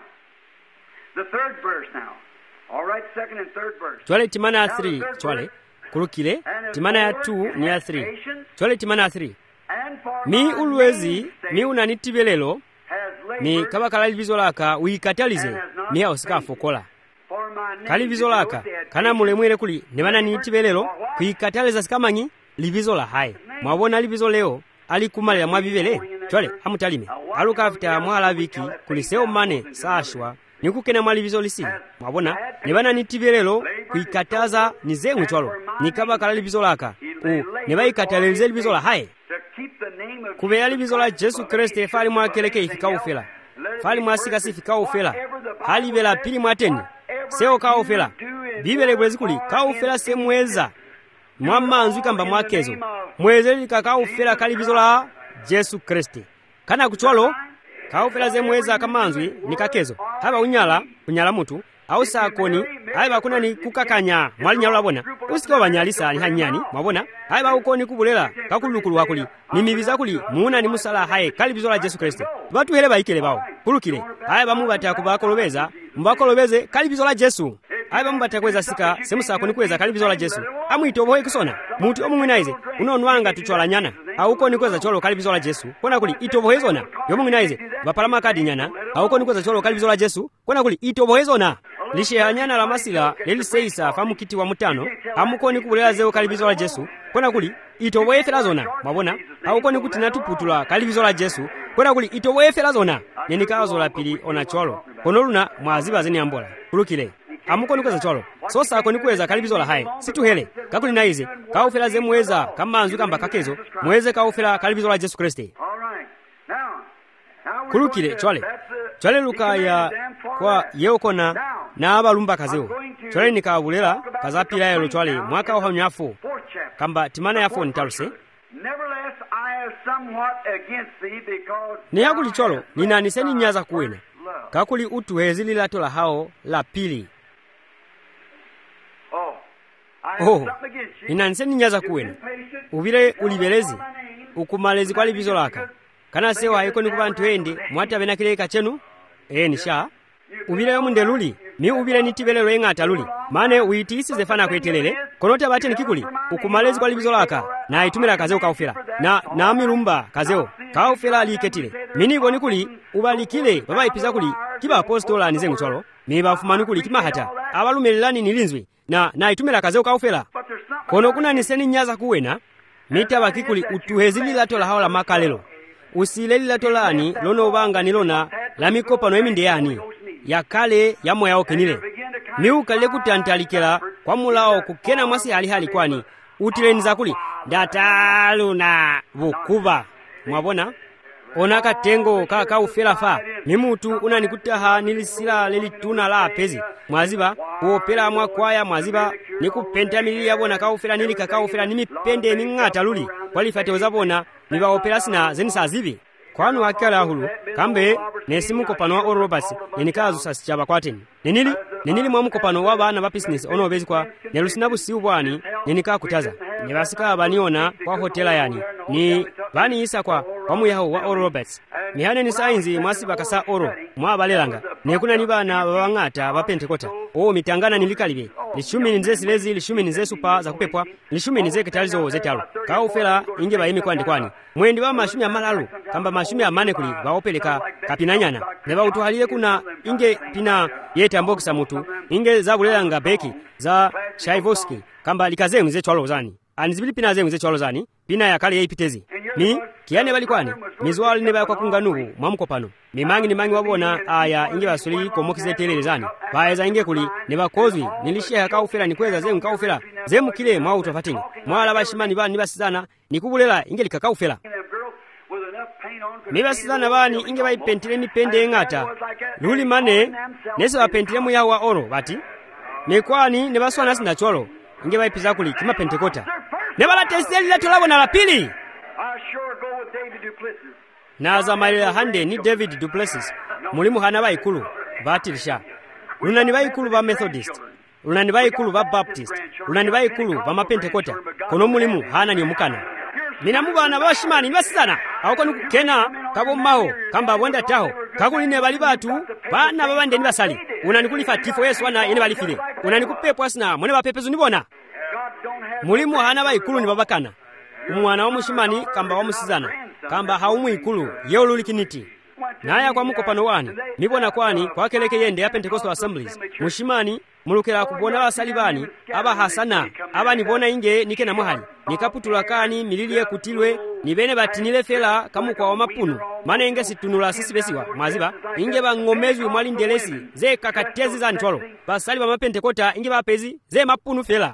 The third verse now. All right, second and third verse. Twale timana 3 twale kurukile timana ya 2 ni ya 3 twale timana 3 mi ulwezi mi unanitibelelo mi kabakala libizo laka uikatalize mi hausika fokola kalibizo laka kana mulemwele kuli nebana nitibelelo kuikataliza sikamanyi libizo la hai mwabona libizo leo alikumalira mwabibele twale hamutalime aluka afita mwala viki kuliseo mane saashwa nikukena mwalibizo lisi mwabona nebana nitibelelo kuikataza nizemwe twalo nikabakala libizo laka nebaikatalelize libizo la hai kubeya libizo la Yesu Kristo efali mwakeleke ifikaufela fali mwasikasi ifikaufela hali bela pili mwateni seo kaufela bibele bwezi kuli kaufela semweza mwamanzu kamba mwakezo mwezeli kakaufela kalibizo la Yesu Kristo kana kuchwalo kaufela zemweza kamanzwi nikakezo haba unyala mutu au sakoni haiba kuna ni kukakanya mwali nyalo labona usiko banyalisa ali hanyani mwabona haiba ukoni kubulela kakulukulu wakuli nimibiza kuli muuna ni musala haye kalibizo la Yesu Kristo batu hele baikele bawo kulukile haiba mubata kubakolobeza mbakolobeze kalibizo la Yesu haiba mubata kweza sika semusako ni kweza kalibizo la Yesu amwito boye kusona mutu omungwinaize unonwanga tuchwala nyana au koni kweza cholo kalibizo la Yesu kona kuli itobohezona yomungwinaize bapalama kadi nyana au koni kweza cholo kalibizo la Yesu kona kuli itobohezona lishe hanyana la masila leliseisa famu kiti wa mutano amukoni kubulela zeo kalibizo la Yesu kona kuli itoboefela zona mwabona au koni kutina tuputula kalibizo la Yesu kona kuli itoboefela zona nenikazo la pili ona cholo konoluna mwaziba zeni ambola kulukile amukoni kweza cholo sosa koni kweza kalibizo la hai situhele kakuli naize kaufela zemweza kamanzu kamba kakezo mweze kaufela kalibizo la Yesu Kristo kulukile chwale lukaya kwa yeokona na abalumba kazeo chwale nikabulela kazapila yelo chwale mwaka wa nyafo kamba timana yafo nitaluse ni yakuli cholo ninaniseni nyaza kuwena kakuli utuhezili lato la hao la pili ninaniseni nyaza kuwena ubile ulibelezi ukumalezi kwa libizo laka kana sewa haiko ni kubantu ende mwata bena kileka chenu nisha ubile yo mundeluli mi ubile nitibelelo engata luli mane uitisi zefana kwetelele konota bate nikikuli ukumalezi kwa libizo laka na itumira kazeo kaufela na milumba kazeo kaufela aliketile mini goni kuli ubalikile baba ipiza kuli kiba apostola nizengu cholo mi bafumani kuli kimahata abalumelani nilinzwi na itumira kazeo kaufela kono kuna niseni nyaza kuwena mita bakikuli utuhezili lato la hawla makalelo usileli lato lani lono banga nilona la mikopa no eminde yani yakale yamo yao kenile miukale kutantalikela kwa mulao kukena mwasi hali kwani utileniza kuli dataluna bukuba mwabona onaka tengo kaka ufela fa nimutu unanikutaha nilisila lelituna la pezi mwaziba uopela mwakwaya mwaziba nikupenta milili yabona kaufela nilika kaufela nimipende ningata luli walifate uzabona niba opela sina zenisa zibi kwanu wakala hulu kambe nesimu kopano wa Oral Roberts nenikazu sasichaba kwateni nenili mwamukopano wa bana ba business ono bezi kwa nelusinabu siubwani nenika kutaza nebasika abaniona kwa hotela yani ni bani isa kwa kwa muyaho wa Oral Roberts mihane ni sainzi mwasi bakasa oro mwabalelanga nekuna ni bana babang'ata ba Pentekota mitangana nilikalibe lishumi ninze silezi lishumi ninze supa za kupepwa lishumi ninze kitalizo zetalo kaufela inge bayimi kwani mwendi ba mashumi amalalu kamba mashumi amane kuli baopeleka kapinanyana ne bautuhalile kuna inge pina yeta mbokisa mutu inge za bulelanga beki za Chaivoski kamba likazengu ze twalo zani anizibili pina zengu ze twalo zani pina ya kale yeipitezi ni kiane bali kwani mizwali ne ba kwa kunganugu mwamukopano mimangi ni mangi wabona aya inge basuli komokize telelezani baeza inge kuli ne bakozwi nilishia kaufela nikweza zengu kaufela zemu kile mwa utofatinga mwala bashimani bani basizana nikubulela inge likakaufela nibasizana bani inge bayipentile mipende ngata luli mane nese bapentile muyaho wa oro bati nekwani ne baswana sina cholo inge bayipiza kuli kima Pentekota ne balateseli latolabo na lapili naza maila hande ni David Duplessis mulimu hana bayikulu batilisha lunani bayikulu ba Methodist lunani bayikulu ba Baptist lunani bayikulu ba Pentekota kono mulimu hana ni omukana mina mubana bashimani basizana awoko nikukena kabo maho kamba bonda taho kakuline bali batu bana babande ni basali unani kulifa tifo Yesu wana ine balifile unani kupepwa sina mone bapepezu nibona mulimu hana bayikulu ni babakana umwana wa mushimani kamba wa musizana kamba haumu ikulu yeoluli kiniti naya kwa mukopano wani nibona kwani kwa keleke yende ya Pentecostal Assemblies mushimani mulukela kubona basali bani aba hasana aba nibona inge nike na muhali nikaputula kani mililie kutilwe nibene batinile fela kamu kwa wamapunu mana inge situnula sisi besiwa maziba inge bangomezwi mwali ndelesi ze kakatezi za ntwalo basali ba Pentekota inge bapezi ze mapunu fela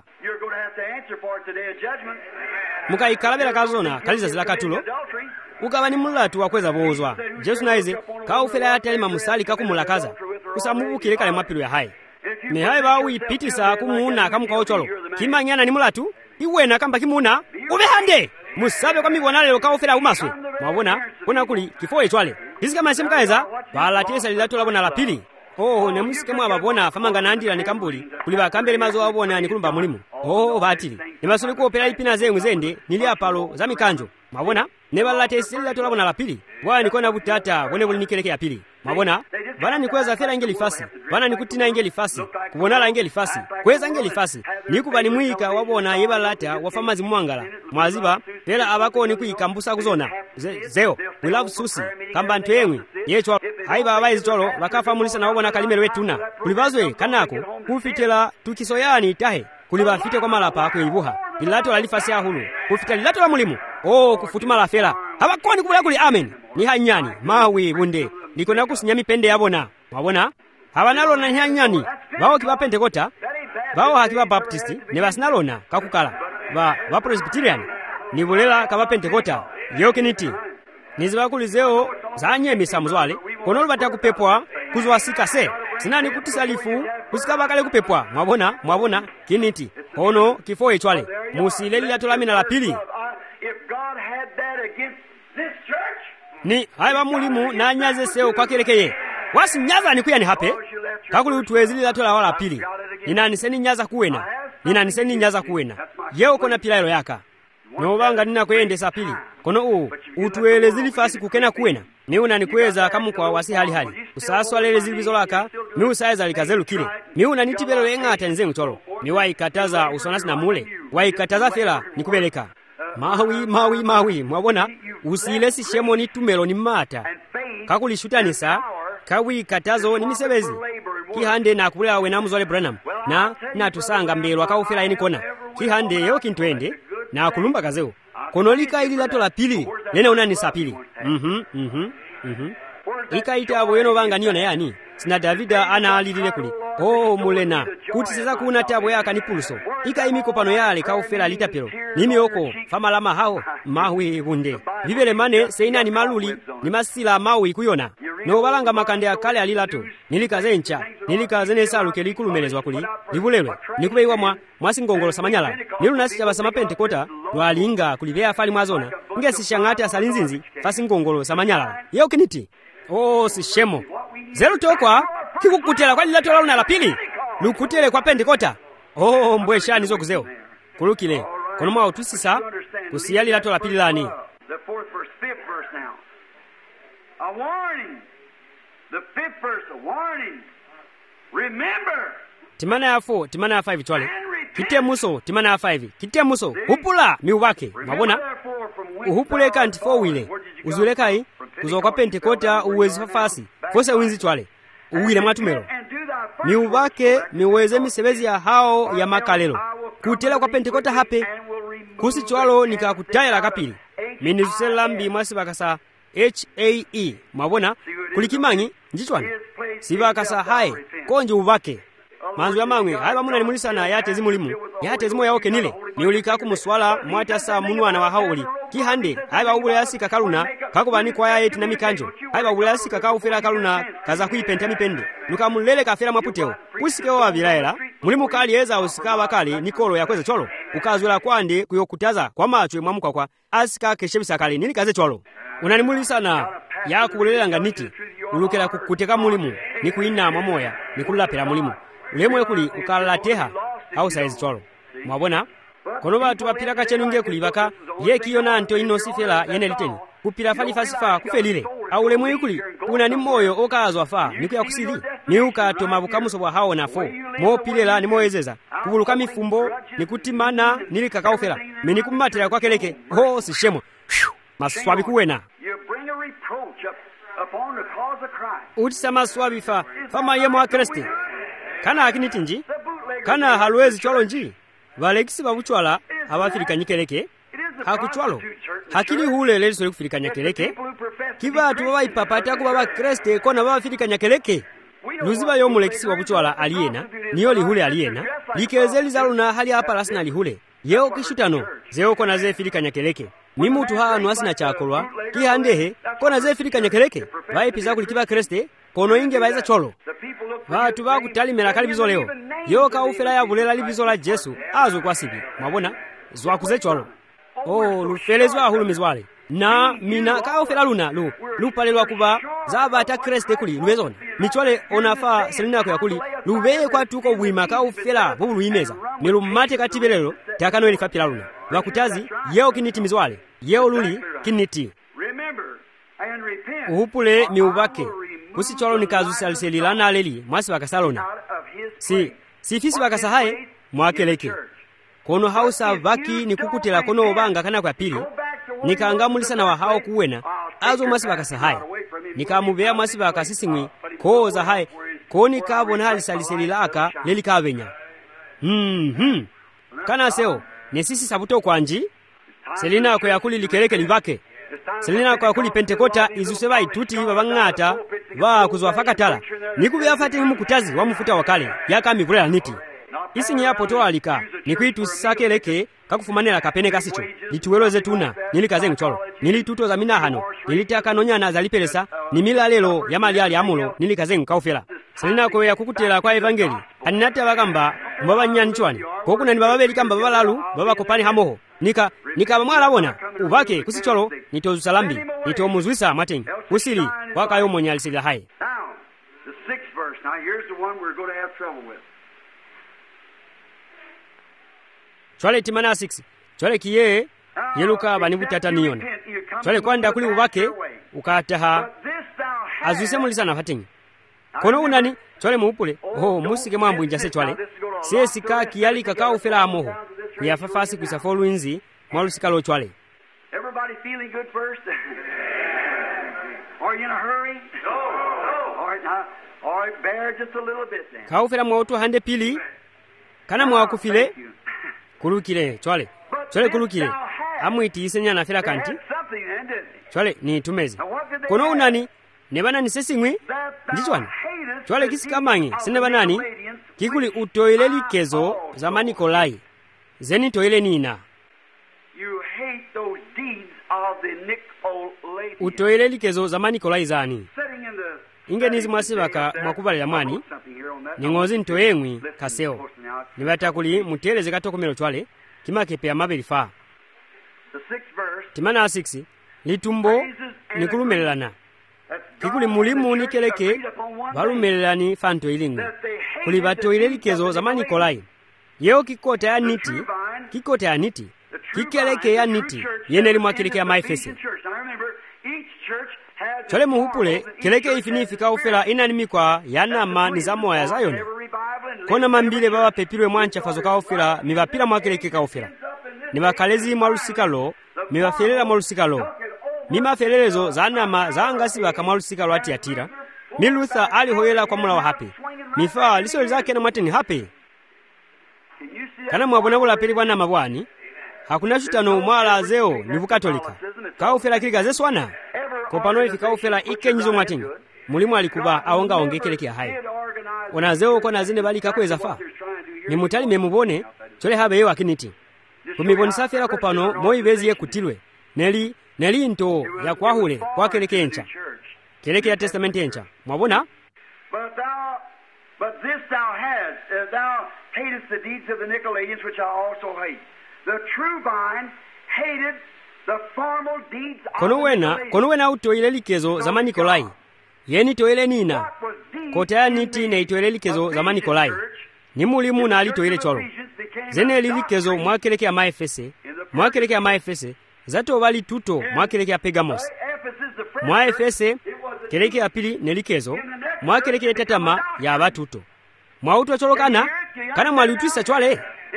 muka ikalabela kazona kaliza zila katulo ukabani mulatu wakweza bozwa Jesu naize kaufela yatalima musali kakumulakaza kusamubukile kale mapilo ya hai ne hai bawu ipitisa kumuuna kamuka ocholo kimanyana ni mulatu iwena kamba kimuna ubehande musabe kwa mibona leo kaufela umaswe mwabona kuna kuli kifo echwale isika masimkaeza balatesa lilatola na lapili ne musike mwa babona famanga nandira ni kambuli kuli bakambele mazo abona ni kulumba mulimu batili ne basuli kuopera ipina zengu zende nili apalo za mikanjo mwabona ne balatesa lilatola na lapili bwana nikona butata bone buli nikeleke ya pili mwabona bana nikweza fela ingeli fasi bana nikutina ingeli fasi kubonala ingeli fasi kweza ingeli fasi nikubani mwika wabona yebalata wafamazi mwangala mwaziba fela abako ni kuikambusa kuzona zeo we love susi kamba ntwemwe yecho haiba abayizi tolo bakafa mulisa na wabona kalimero wetuna kulibazwe kanako kufitela tukisoyani tahe kulibafite kwa malapa ko ibuha bilato lalifasi ahulu kufita lilato la mulimu kufutuma la fela habakoni kubula kuli amen ni hanyani mawe bunde niko na kusinyami pende yabona wabona habanalo na hanyani bawo kiba Pentekota bawo hakiba Baptist ne basinalona kakukala ba Presbyterian ni bulela kaba Pentekota yokiniti nizibakulizeo zanye misamuzwale kono lubata kupepwa kuzwasika se sinani kutisalifu kusikaba kale kupepwa mwabona kiniti kono kifo echwale musileli latolamina la pili ni haiba mulimu na nyaze seo kwa kelekeye wasi nyaza ni kuya ni hape kakuli utuwezili latola wala pili ninaniseni nyaza kuwena yeo kona pilailo yaka nobanga nina kwende sa pili kono utuwelezili fasi kukena kuwena ni unanikweza kamu kwa wasi hali usaswa lele zilizolaka ni usaiza likazelu kile ni unanitibelo engata nzengu tolo ni waikataza usonasi na mule waikataza fela nikubeleka mawi mwabona usilesi shemo ni tumelo ni mata kakuli shutanisa kawi katazo ni misebezi kihande na kubula we namuzwale Branham na tusanga mbelo akaufela ini kona kihande yo kintwende na kulumba kazeo konolika ili lato la pili nene unani sapili ikaita abo yeno banga niyo na yani sina Davida ana alilile kuli mulena kuti seza kuna tabo yaka ni pulso ikaimiko pano yale kaufela litapelo nimi oko famalama hao mawi bunde bibele mane seina ni maluli ni masila mawi kuyona no balanga makande akale alilato nilikaze saluke likulumelezwa kuli libulelwe nikubeiwa mwasingongolo samanyala nilunasi chaba sama Pentekota lwalinga kulivea fali mwazona ngesishangati asalinzinzi fasi ngongolo samanyala yeo kiniti sishemo zero tokwa kikukutela kwa lilato la pili lukutele kwa Pentekota mbweshani zo kuzeo kulukile kono mwa utusisa kusiyali lato la pili lani A warning. The fifth verse, a warning. Remember. Timana ya 4, timana ya 5 chwale. Kitemuso, timana ya 5. Kitemuso, hupula miubake. Mwabona? Uhupuleka nti 4 wile. Uzulekai, kuzoka Pentekota uwezi fafasi. Fose winzi chwale. Uwile matumelo. Miubake miweze misebezi ya hao ya makalelo. Kutela kwa Pentekota hape. Kusi chwalo nika kutayala kapili. Minizusela mbi mwasi bakasa HAE. Mwabona? Kulikimangi, njichwani. Siba kasa hai, konje uvake. Manzu ya mangwe, haiba muna ni mulisa na yate zimulimu. Yate zimu ya oke nile. Ni ulika kumuswala, mwati asa munuwa na wahauli. Kihande, haiba ubule yasi kakaluna, kakubani kwa ya eti na mikanjo. Haiba ubule yasi kakawufela kaluna, kaza kuipente mipende. Nuka mulele kafela maputeo. Usike wa vilaela, mulimu kali eza usika wakali, nikolo ya kweze cholo. Ukazwela kwande kuyokutaza kwa macho mwamuka kwa asika keshebisa kali, nini kaze cholo. Unanimulisa na ya kulelela nganiti. Ulukela kuteka mulimu, ni kuina mamoya, ni kulapela mulimu. Ulemwe kuli ukalateha au saizi cholo. Mwabona? Kono batu bapiraka chenunge kulibaka yeki na nto inosifela yene liteni. Kupira fali fasifa kufelile. Au ulemwe kuli una ni moyo okazwa fa nikuya kusili. Ni ukato mabukamuso bwa hao na fo. Mo pilela ni moezeza. Kubuluka mifumbo ni kutimana nili kakaofela. Meni kumatira kwa keleke. Ho sishemo. Maswabi kuwena. Utisama swabi fa fama yemo wa Kristi. Kana akiniti nji? Kana halwezi chwalo nji? Valekisi babuchwala hawafirika nyikeleke? Hakuchwalo. Hakili hule lezo kufirika nyikeleke? Kiba atuwa ipapata kubaba Kristi kona wafirika nyikeleke? Luziba yomu lekisi babuchwala aliena, niyoli hule aliena, likezeli zaluna hali hapa lasina lihule. Yeo kishutano, zeo kona ze firika nyikeleke. Mimutu haa nuasi na chakolwa, kihandehe, kona ze firika nyikeleke? Vaipiza kulikiba Kristi, kono inge baiza cholo. Watu ba kutali melakali bizo leo. Yo ka ufela ya bulela libizo la Jesu azo kwa sibi. Mwabona? Zwa kuze cholo. Oh, lufelezwa hulumizwale. Na mina ka ufela luna lupalelwa kuba zaba ata Kristo kuli luwezona. Michwale onafa selina kwa kuli lubeye kwa tuko wima ka ufela bubulu imeza. Nilumate katibelelo takano elifapila luna. Wakutazi yeo kiniti mizwale. Yeo luli kiniti. Uhupule miubake. Kusi cholo ni kazu saliselila na aleli, mwasi wakasalona. Si wakasahae, mwakeleke. Kono hausa vaki ni kukutela kono obanga kana kwa pili. Nikaangamulisa na wahao kuwena, azo mwasi wakasahae. Nikamuvea mwasi wakasisingwi, koo za hae, koni kabo na hali saliselila aka, leli kavenya. Kana seo, nesisi sabuto kwa nji, selina kwa yakuli likeleke livake. Selina kwa kuli Pentekota izuseba ituti babangata ba kuzwafaka tala. Nikubya fati mukutazi wa mufuta wakale yaka mivula niti. Isi ni hapo to alika. Nikwitu sakeleke kakufumanela kapene kasicho. Lituweloze tuna nilikaze mcholo. Nilituto za minahano. Nilitaka nonyana zalipelesa nimila lelo ya mali amulo nilikaze mkaufela. Selina kwa ya kukutela kwa evangeli. Aninata bagamba mbaba nyanchwani. Kokuna ni bababeli kamba babalalu baba kopani hamoho. Nika mwala wona ubake kusicholo nitozu salambi nitomuzwisa matengi usili waka yo monya alisila hai. Now the 6th verse. Now here's the one we're going to have trouble with. Chwale timana 6. Chwale kiye yeluka banibutata niona. Chwale kwanda kuli ubake ukataha azuse na fatingi. Kono unani chwale muupule musike mwambu njase chwale. Sesi ka kiyali kakao fela amoho. Ya fafasi kusafolu inzi mwalusikalo chwale. Everybody feeling good first? Are you in a hurry? No. All right, now. All right, bear just a little bit then. Kaufela mwoto hande pili. Kana mwakufile. Kulukile chwale. Chwale kulukile. Amuiti isenya na fila kanti. Chwale ni tumezi. Kono unani nebana nisesingwi ndichwani. Chwale kisikamangi sinebanani kikuli utoileli kezo zamani kolai. Zeni toile nina. You hate those deeds of the Nicolaitans. Utoile likezo zamani kolai zani. Inge nizi mwasibaka mwakubali ya mwani. Ningozi ntoengwi kaseo. Nibata kuli muteleze katokomelo chwale. Kima kepea mabeli faa. Timana 6. Litumbo nikulumelelana. Kikuli mulimu nikeleke balumelelani fanto ilingu. Kuli batoile likezo zamani kolai. Yeo kikota ya niti, kikeleke ya niti, yeneli mwakileke ya maifese. chole muhupule keleke ifinifi kaufela inanimikwa yanama ni zamoya zayona kona mambile baba pepilwe mwanchafazo kaufela mibapila mwakeleke kaufela nibakalezi mwalusikalo mibafelela mwalusikalo mimafelezo zanama zaangasiba mwalusikalo atiyatira milutha alihoyela kwa mula wa hape mifa lisoli zake na mateni hape kana mwabona bulapeli bwana mabwani hakuna chitano mwala zeo ni bukatolika kaufela kiliga zeswana kopano ifi kaufela ikenyizo mwatini mulimu alikuba aonga ongekeleke ya hayo onazeo kona zine bali kakweza fa ni mutali memubone chole habe yewa kiniti kumibonisa kopano moibezi ye kutilwe neli into ya kwahule kwa keleke encha keleke ya testamenti encha mwabona but this thou hast thou hatest the deeds of the Nicolaitans which I also hate. The true vine hated the formal deeds of the Nicolaitans. Kono wena utoile likezo za Nikolai yeni toile nina kotaya niti na itoile likezo za Nikolai ni mulimu na alitoile cholo zene lilikezo mwakeleke ya maefese zato wali tuto mwakeleke ya Pegamos mwaefese keleke ya pili nelikezo mwakeleke ya tatama ya abatuto mwautu cholo kana mwalutwisa chwale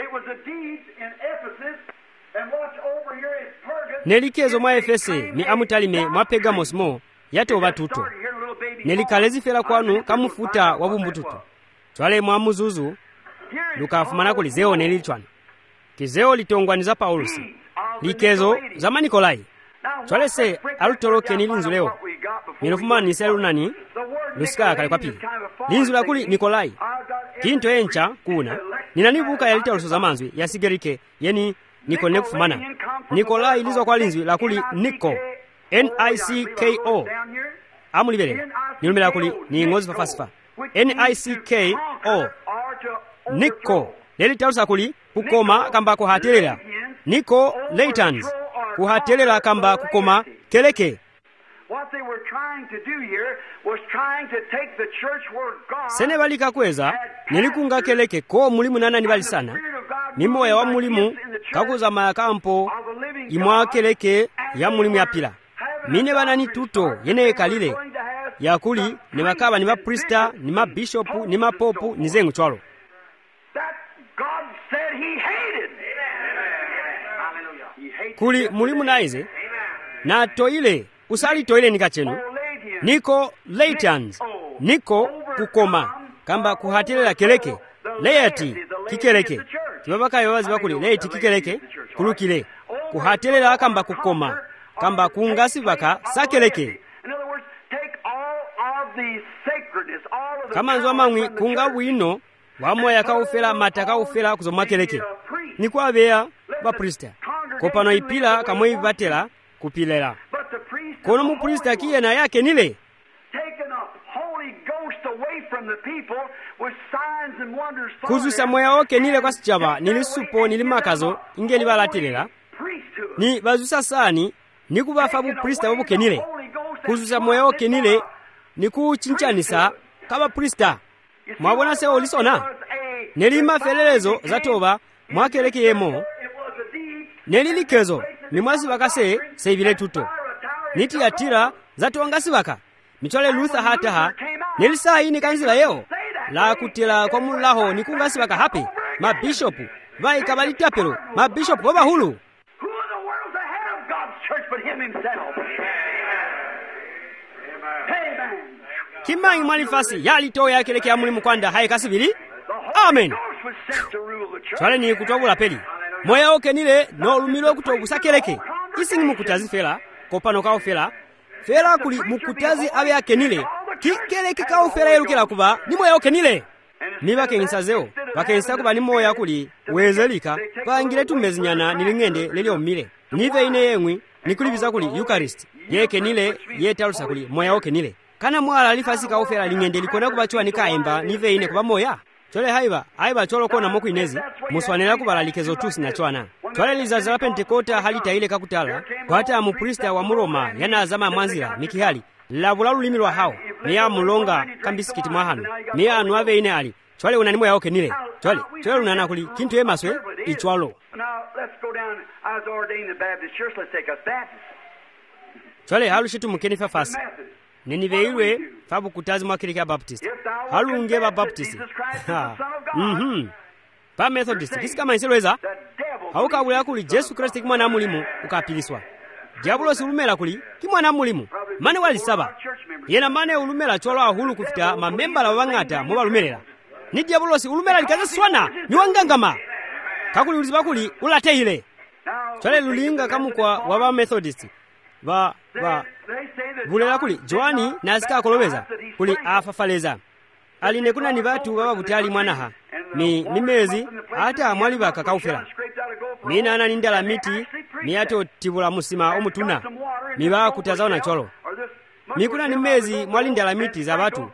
nelikezo mwaefese ni amutalime mwa Pegamos mo yato batuto nelikalezi fela kwanu kamufuta wabumbututo chwale mwamuzuzu lukafumana kulizeo nelilchwana kizeo litongwaniza Paulusi likezo za Nikolai chwale se alutoloke nilinzu leo minofuma niselu nani lusika kale kwa pili linzu la kuli Nikolai kinto encha kuna ninanibuka yalita uluso za manzwi ya sigerike yeni nikone kufumana Nikolai ilizo kwa linzu la kuli Niko N-I-C-K-O amulibele nilumela kuli ni ngozi fafasifa N-I-C-K-O Niko lelita ulusa kuli kukoma kamba kuhatelela Niko Latans kuhatelela kamba kukoma keleke. What they were trying to do here was trying to take the church where God sene balika kweza nilikunga keleke ko mulimu nana ni bali sana mimoya wa mulimu kakuza makampo imwa keleke ya mulimu ya pila mine banani tuto yene kalile yakuli ni bakaba ni baprista ni mabishopu ni mapopu ni zengu chwalo that God said he hated. Kuli mulimu naize na toile usali toile nikachenu Niko Latans Niko kukoma kamba kuhatelela keleke laity kikeleke kibabaka yawazi bakuli laity kikeleke kulukile kuhatelela kamba kukoma kamba kungasi baka sakeleke kama nzwa mangwi kunga bwino wamoya kaufela mataka ufela kuzoma keleke nikwa beya ba prista kopano ipila kamwe batela kupilela kono mu prista kiye na yake nile kuzusa moya oke nile kwa sichaba nilisupo nilimakazo ingeli balatelela ni bazusa sani nikubafa bu prista babuke nile kuzusa moya oke nile nikuchinchanisa kaba prista mwabona se olisona nelima felelezo zatoba mwakeleke yemo nelilikezo ni mwasi bakase seivile tuto niti yatira zatongasi baka michole Luther hataha nelisa ini kanzila yeo la kutila kwa mulaho nikungasi baka hapi mabishopu vai kabalitapelo mabishopu baba hulu kimangi mwalifasi yalito ya keleke ya mulimu kwanda hae kasibili amen chwale ni kutobula peli moya oke nile no lumilo kutobusa keleke isingi mukutazi fela kopano kao fela kuli mukutazi abe yake nile keleke kao fela yelukela kuba ni moya oke nile niba kenisa zeo bakenisa kuba ni moya kuli wezelika bangile tumezinyana nilingende leli omile nive ine yengwi nikulibiza kuli Eucharist yeke nile yetalusa kuli moya oke nile kana mwala alifasi kao fela lingende likona kubachwa nikaemba nive ine kuba moya chole haiba cholo kona moku inezi muswanela kubalalikezo tusi na chwana chole lizazala Pentekota halita ile kakutala kwata muprista wa Muroma yana azama mwanzira mikihali labula lulimi lwa hao niya mulonga kambisikiti mwahano niya anuave ine ali chole unanimo yaoke nile chole unana kuli kintu emaswe ichwalo chole halu shitu mukeni fafasi neni veilwe fabu kutazi mwa kiriki ya Baptist halunge ba Baptist pa Methodist kisikama isilweza haukabula kuli Yesu Kristo kimwana mulimu ukapiliswa diabulo silumela kuli kimwana mulimu mane walisaba yena mane ulumela cholo ahulu kufita mamembala wangata mubalumelela ni diabulo silumela likaze swana ni wangangama kakuli uliziba kuli ulateile chole lulinga kamukwa waba Methodist ba bulela kuli Joani nasika kolobeza kuli afafaleza aline kuna ni batu baba butali mwanaha mimezi hata mwali bakakaufera mina ananindala miti miato tibula musima omutuna miba kutazao na cholo mikuna ni mezi mwali ndala miti za batu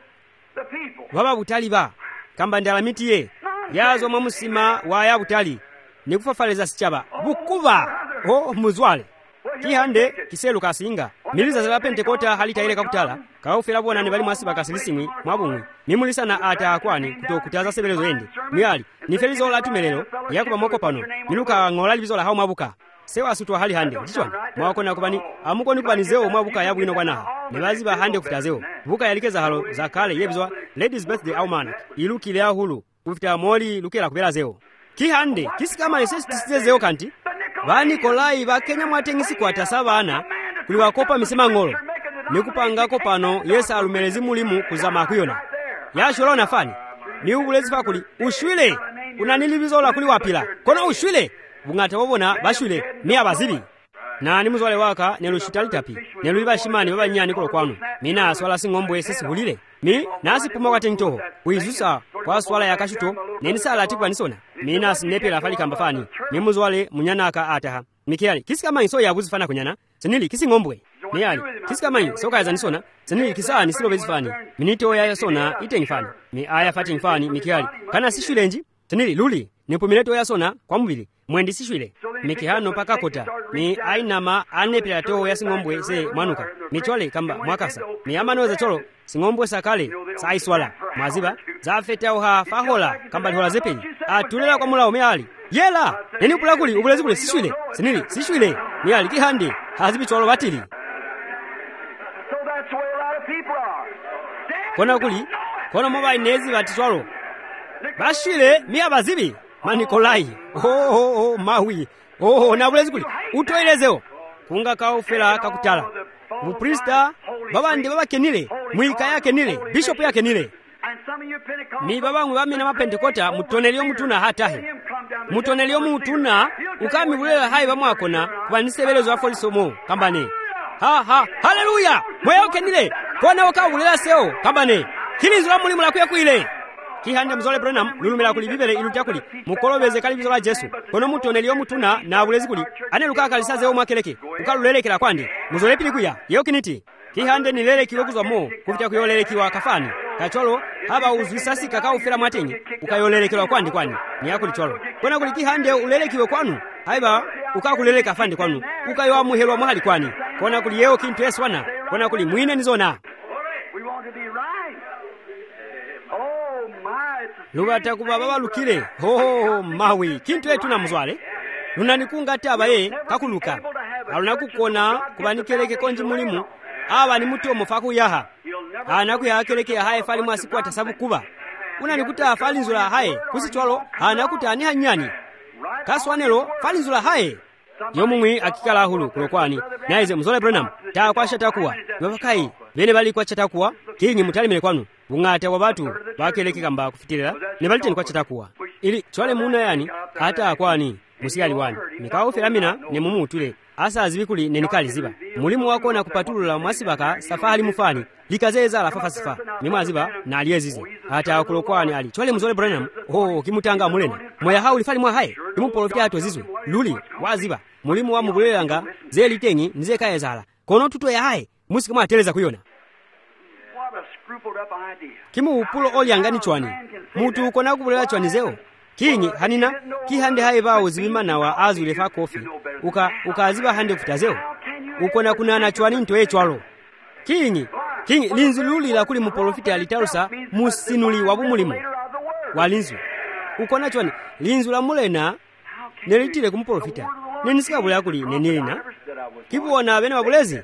baba butali ba kamba ndala miti ye yazo mwa musima wa ya butali nikufafaleza sichaba bukuba muzwale kihande kiselu kasinga miliza za Pentekota halitaile kakutala kaufera bona ne bali mwasiba kasilisimwi mwabumwi mimulisa na ata akwani kutokutaza sebelezo ende myali nifelizo la tumelelo yakuba moko pano miluka ngola libizola hao mwabuka sewa asutwa hali hande ndichwa mwakona kubani amukoni kubani zeo mwabuka yabu ino kwana ne baziba hande kutazeo buka yalikeza halo za kale yebizwa ladies birthday au mana iluki le ahulu kufita moli lukela kubela zeo kihande kisikama esesitizeo kanti bani kolai bakenya mwatengisi kwata sabana kuliwakopa misema ngolo nikupangako pano Yesu alumelezi mulimu kuzama kuyona yasholo nafani ni ubulezi fakuli ushwile unanilibizola kuli wapila kono ushwile bungata wobona bashwile miya bazibi na ni muzwale waka nelushitali neluiba shimani baba nyani kolo kwanu mina swala singombo sisi hulile mi nasi puma kwa tengtoho uizusa kwa swala ya kashuto nenisala tikwa nisona mina sinepela fali kamba fani ni muzwale munyanaka ataha mikiali kisikama inso ya buzifana kunyana senili kisingombwe miyali kisikama soka ya zanisona senili kisana nisilo bezifani minito ya sona itengifani mi aya fati ngifani mikiali kana sishwilenji senili luli nipumileto ya sona kwa mbili mwendi sishwile mikihano paka kota mi ainama anepela toho ya singombwe se mwanuka michole kamba mwakasa mi amano za cholo singombwe sakale sa iswala maziba za feta uha fahola kamba nhola zepeli atulela kwa mula umeali yela neni upula kuli ubulezi kule sishwile senili sishwile miali kihandi hazibi cholo batili kona kuli kona moba inezi batishwalo bashwile miya bazibi Manikolai mawi na bulezi kuli utoelezeo kunga kaufela kakutala muprista baba ndi baba kenile mwika yake nile bishop yake nile mi baba ngwe bamina mapentekota mutonelio mutuna hatahe mutonelio mutuna ukami bulela hai bamwakona kubanisebelezo afolisomo kambane haleluya moyo kenile kona wakabulela seo kambane kilinzula mulimu la kuyakuile kihande mzole Branham lulumela kuli bibele ilutya kuli mukolobeze kali bizola Yesu kono mutonelio mutuna na bulezi kuli ane lukaka lisaze o makeleke ukalulelekera kwandi muzole pili kuya yo kiniti kihande nilelekiwe kuzwa mo kufita kuyolelekiwa kafani kacholo haba uzwisasi kakao ufira mwatenyi ukayolelekelwa kwandi ni yakuli cholo kona kuli kihande ulelekiwe kwanu haiba ukakuleleka fandi kwanu ukayowa muhelwa mahali kwani kona kuli yeo kintu eswana kona kuli mwine nizona lugata kuba baba lukile mawi kintu etu na mzwale lunanikunga taba ye kakuluka alunakukona kubanikeleke konji mulimu aba ni mutu omufaku yaha anaku yakeleke ya hae fali mwasiku atasabu kuba unanikuta fali nzula hae kusichwalo anakuta ni hanyani kaswanelo fali nzula hae yomumwi akikala hulu kulokwani naize mzole Branham taa kwa shatakuwa wabakai bene bali kwa chatakuwa kinyi mutalimele kwanu bungata wabatu bakeleke kamba kufitirira ne balite kwa chatakuwa ili chwale muna yani hata akwani musigali wani mikao felamina ne mumutule asa azibikuli nenikali ziba mulimu wako na kupatulula mwasibaka safari mufani likazeza la fafasifa mimwaziba na aliyezize hata kulokwani ali chwale mzole Branham kimutanga mulene moya hauli fali mwa hae imuprofita atozizwe luli waziba mulimu wa mubulelanga zeli tengi nze kaezala kono tuto ya hae musika mwateleza kuyona kimu upulo olyangani chwani mutu kona kubulela chwani zeo kinyi hanina kihande hae bao zibima na wa azule fa kofi ukaziba hande kutazeo ukona kunana chwani ntoe chwalo kinyi linzu luli la kuli muprofita alitarusa musinuli wabumulimu walinzu ukona chwani linzu la mulena nelitile kumuprofita nenisika bula kuli nenilina kibuona bene babulezi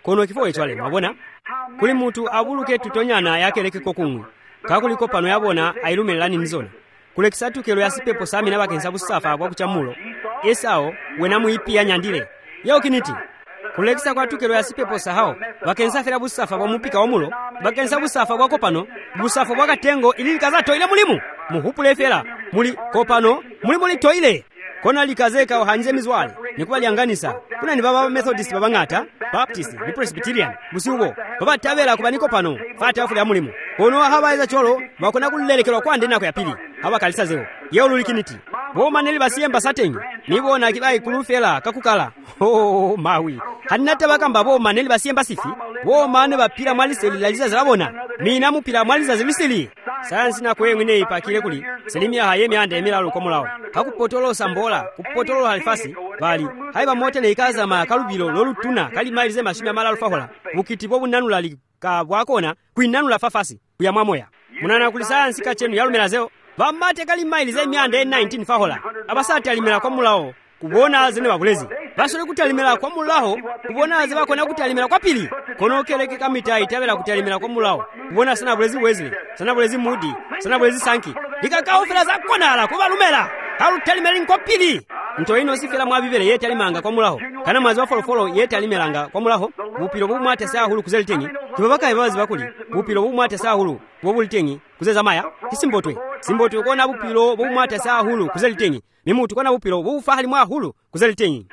kono kifo echwale mwabona kuli mutu abuluke tutonyana yakeleke kokumwe kakuliko pano yabona ailumelani nizona kule kisatukelo yasipepo sami na bakensa busafa kwa kuchamulo Esau wena muipia nyandile yao kiniti kule kisa kwa tukelo yasipepo sahao bakensa fera busafa kwa mupika wa mulo bakensa busafa kwa kopano busafa kwa katengo ili kaza toile mulimu muhupule fera muli kopano mulimu li toile kona likazeka wahanje mizwali nikuwa lianganisa kuna ni baba Methodist baba ngata Baptist ni Presbyterian busiubo baba tabela kubaniko pano fata afu ya mulimu kono habaiza cholo bakona kulelekelwa kwa ndena kwa yapili haba kalisa zeo yeo lulikiniti bo maneli basiemba satengi nibona kibai kulufela kakukala mawi hanata bakamba bo maneli basiemba sifi bo mane bapira mwaliseli laliza zabona mina mupira mwaliza zilisili sayansi na kwe ngine ipakile kuli selimia hayemi ande emilalo komulawo kakupotolo sambola kupotolo halifasi bali haiba mote ne ikaza makalubilo lolutuna kali mailize mashimya mala lufahola bukitibo bunanula likabwakona kuinanula fafasi kuyamwamoya munana kuli sayansi kachenu yalumelazeo bamate kali mailize emyande 19 fahola abasati alimela komulawo kubona zene babulezi basole kutalimela kwa mulaho kubona ze bakona kutalimela kwa pili kono keleke kamita itabela kutalimela kwa mulaho kubona sana bulezi wezile sana bulezi mudi sana bulezi sanki likakaofela za konala kuba lumela halu talimela kwa pili nto ino sifela mwabibele yete alimanga kwa mulaho kana mwazi wa folofolo yete alimelanga kwa mulaho bupilo bumwate saa hulu kuzelitengi kibabaka ebazi bakuli bupilo bumwate saa hulu bobulitengi kuzeza maya simbotwe kona bupilo bumwate saa hulu kuzelitengi mimutu kona bupilo bufahali mwa hulu kuzelitengi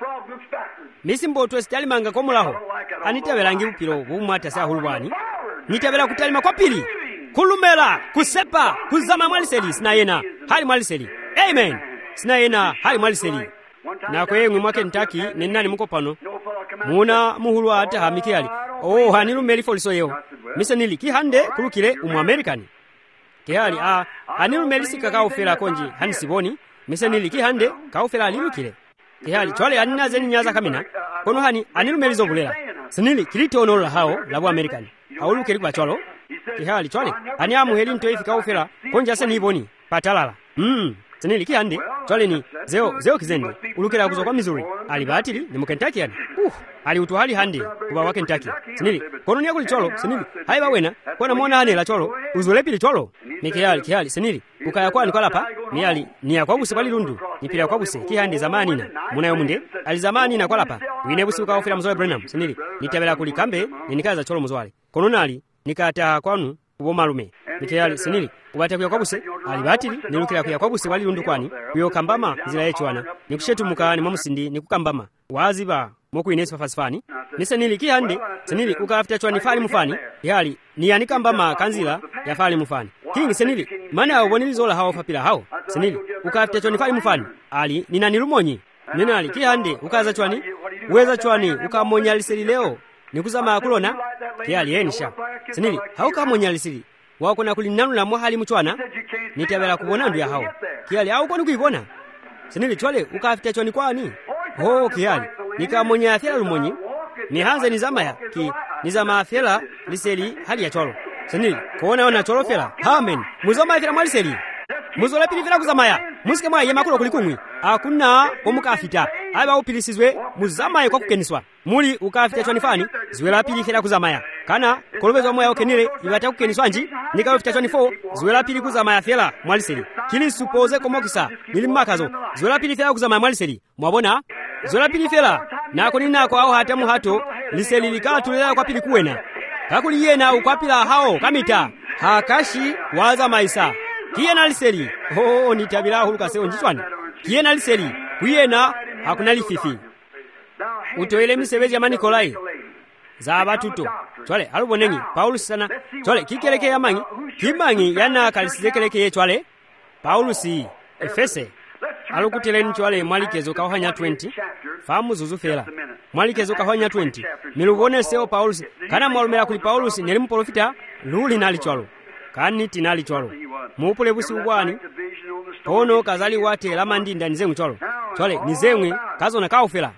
misimbotwe sitalimanga kwa mulaho anitabelangi bupilo bumwate saa hulu bwani nitabela kutalima kwa pili kulumela kusepa kuzama mwaliseli sinayena hali mwaliseli amen sinayena hali mwaliseli na kwengwe mwake ntaki nenani muko pano muna muhulu ata hamikiali hanilu melifoliso yeo misenili kihande kulukile umu-Amerikani kihali hanilu melisika kaufela konji hanisiboni misenili kihande kaufela alilukile kihali chwale hanina zeni nyaza kamina kono hanilu melizo bulela sinili kilito onola hao labu Amerikani haulukile kwa chwalo kihali chwale haniamu heli nto ifi kaufela konji ase niboni patalala sinili kihande chwale ni zeo kizende ulukila kuzo kwa Missouri alibatili ni mukentaki yani ali utuhali hande kuba wa Kentucky sinili kono niya kuli cholo sinili haiba wena kona mona hane la cholo uzulepili cholo nikihali sinili ukaya kwa nikolapa ni ya kwa busi bali lundu nipila kwa busi kihande zamani na munayo munde ali zamani na kwalapa wine busi ukaofela mzoe Brenham sinili nitabela kuli kambe nikaza cholo mzwale kono nali nikata kwanu ubo malume nikihali sinili ubata kuya kwa busi alibatili nilukila kuya kwa busi bali lundu kwani kuyo kambama zila yechwana nikushetu mukani mamusindi nikukambama waziba moku inesi fafasifani nisenili kihande senili ukafita chwani fali mufani yali ni yanikambama kanzila ya fali mufani kingi senili mane hao bonilizola hao fapila hao senili ukafita chwani fali mufani ali ninanilumonyi ninali kihande ukaza chwani weza chwani ukamonya liseli leo nikuzama akulona kiyali yenisha senili hao kamonya liseli wako na kulinanula mwahali mchwana nitabela kubona ndu ya hao kiyali hao kwa nukuibona senili chwale ukafita chwani kwani kiyali nikamonya afela lumonyi nihanze nizamaya nizama afela liseli hali ya cholo senili kuona ona cholo fela amen muzoma afela mwaliseli muzola pili fela kuzamaya musike mwa yemakulo kulikumwi akuna omukafita aba upilisizwe muzamaye kwa kukeniswa muli ukafita choni fani ziwela pili fela kuzamaya kana kolobezo moya okenile ibata kukeniswa nji nikafita choni 4 ziwela pili kuzamaya fela mwaliseli kili suppose komokisa nilimakazo ziwela pili fela kuzamaya mwaliseli mwabona zola pili fela nako ninako au hatamu hato liseli likatulela kwa pili kuwena kakuli yena ukwapila hao kamita hakashi waza maisa kiyena liseli nitabila huluka seo njichwani kiyena liseli kuyena hakuna lififi utoele misebezi ya Manikolai za abatuto chwale alubonengi Paulus sana chwale kikeleke yamangi kimangi yana kalisizekeleke ye chwale Paulus Efese alukuteleni chwale mwalikezo kahanya 20 famu zuzufela mwalikezo kahanya 20 milubone seo Paulus kana mwalumela kuli Paulus nelimu profita luli nali chwalo kani tinali chwalo mupule busi ubwani ono kazali wate lamandi ndani zengu chwalo chwale nizemwe kazo na kaufela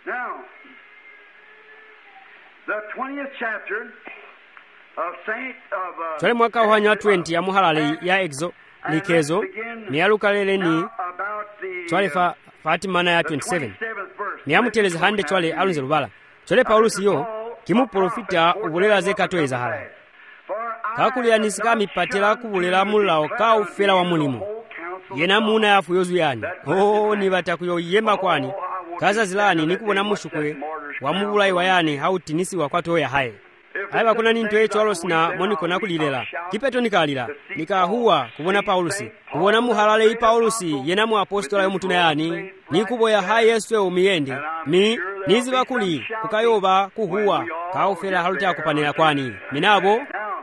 chwale mwaka uhanya 20 ya muhalale ya exo likezo ni alukalele ni chwale Fatima na ya 27 ni amuteleza hande chwale alunze lubala chwale Paulus yo kimuprofita ubulera zekatoeza hala kakulianisika mipatela kubulera mulawo ka ufera wa mulimu yena muna yafu yozuyani ni batakuyo yemba kwani kaza zilani nikubona mushukwe wa mubulai wayani hautinisi wakwatoya haye haiba kuna ninto echo alosina moniko nakulilela kipeto nikalira nikahuwa kubona Paulusi kubona muhalale i Paulusi yena mu apostola yomutuna yani nikuboya haye Yesu umiyende niziba kuli kukayoba kuhuwa kaufera haluta kupanela kwani minabo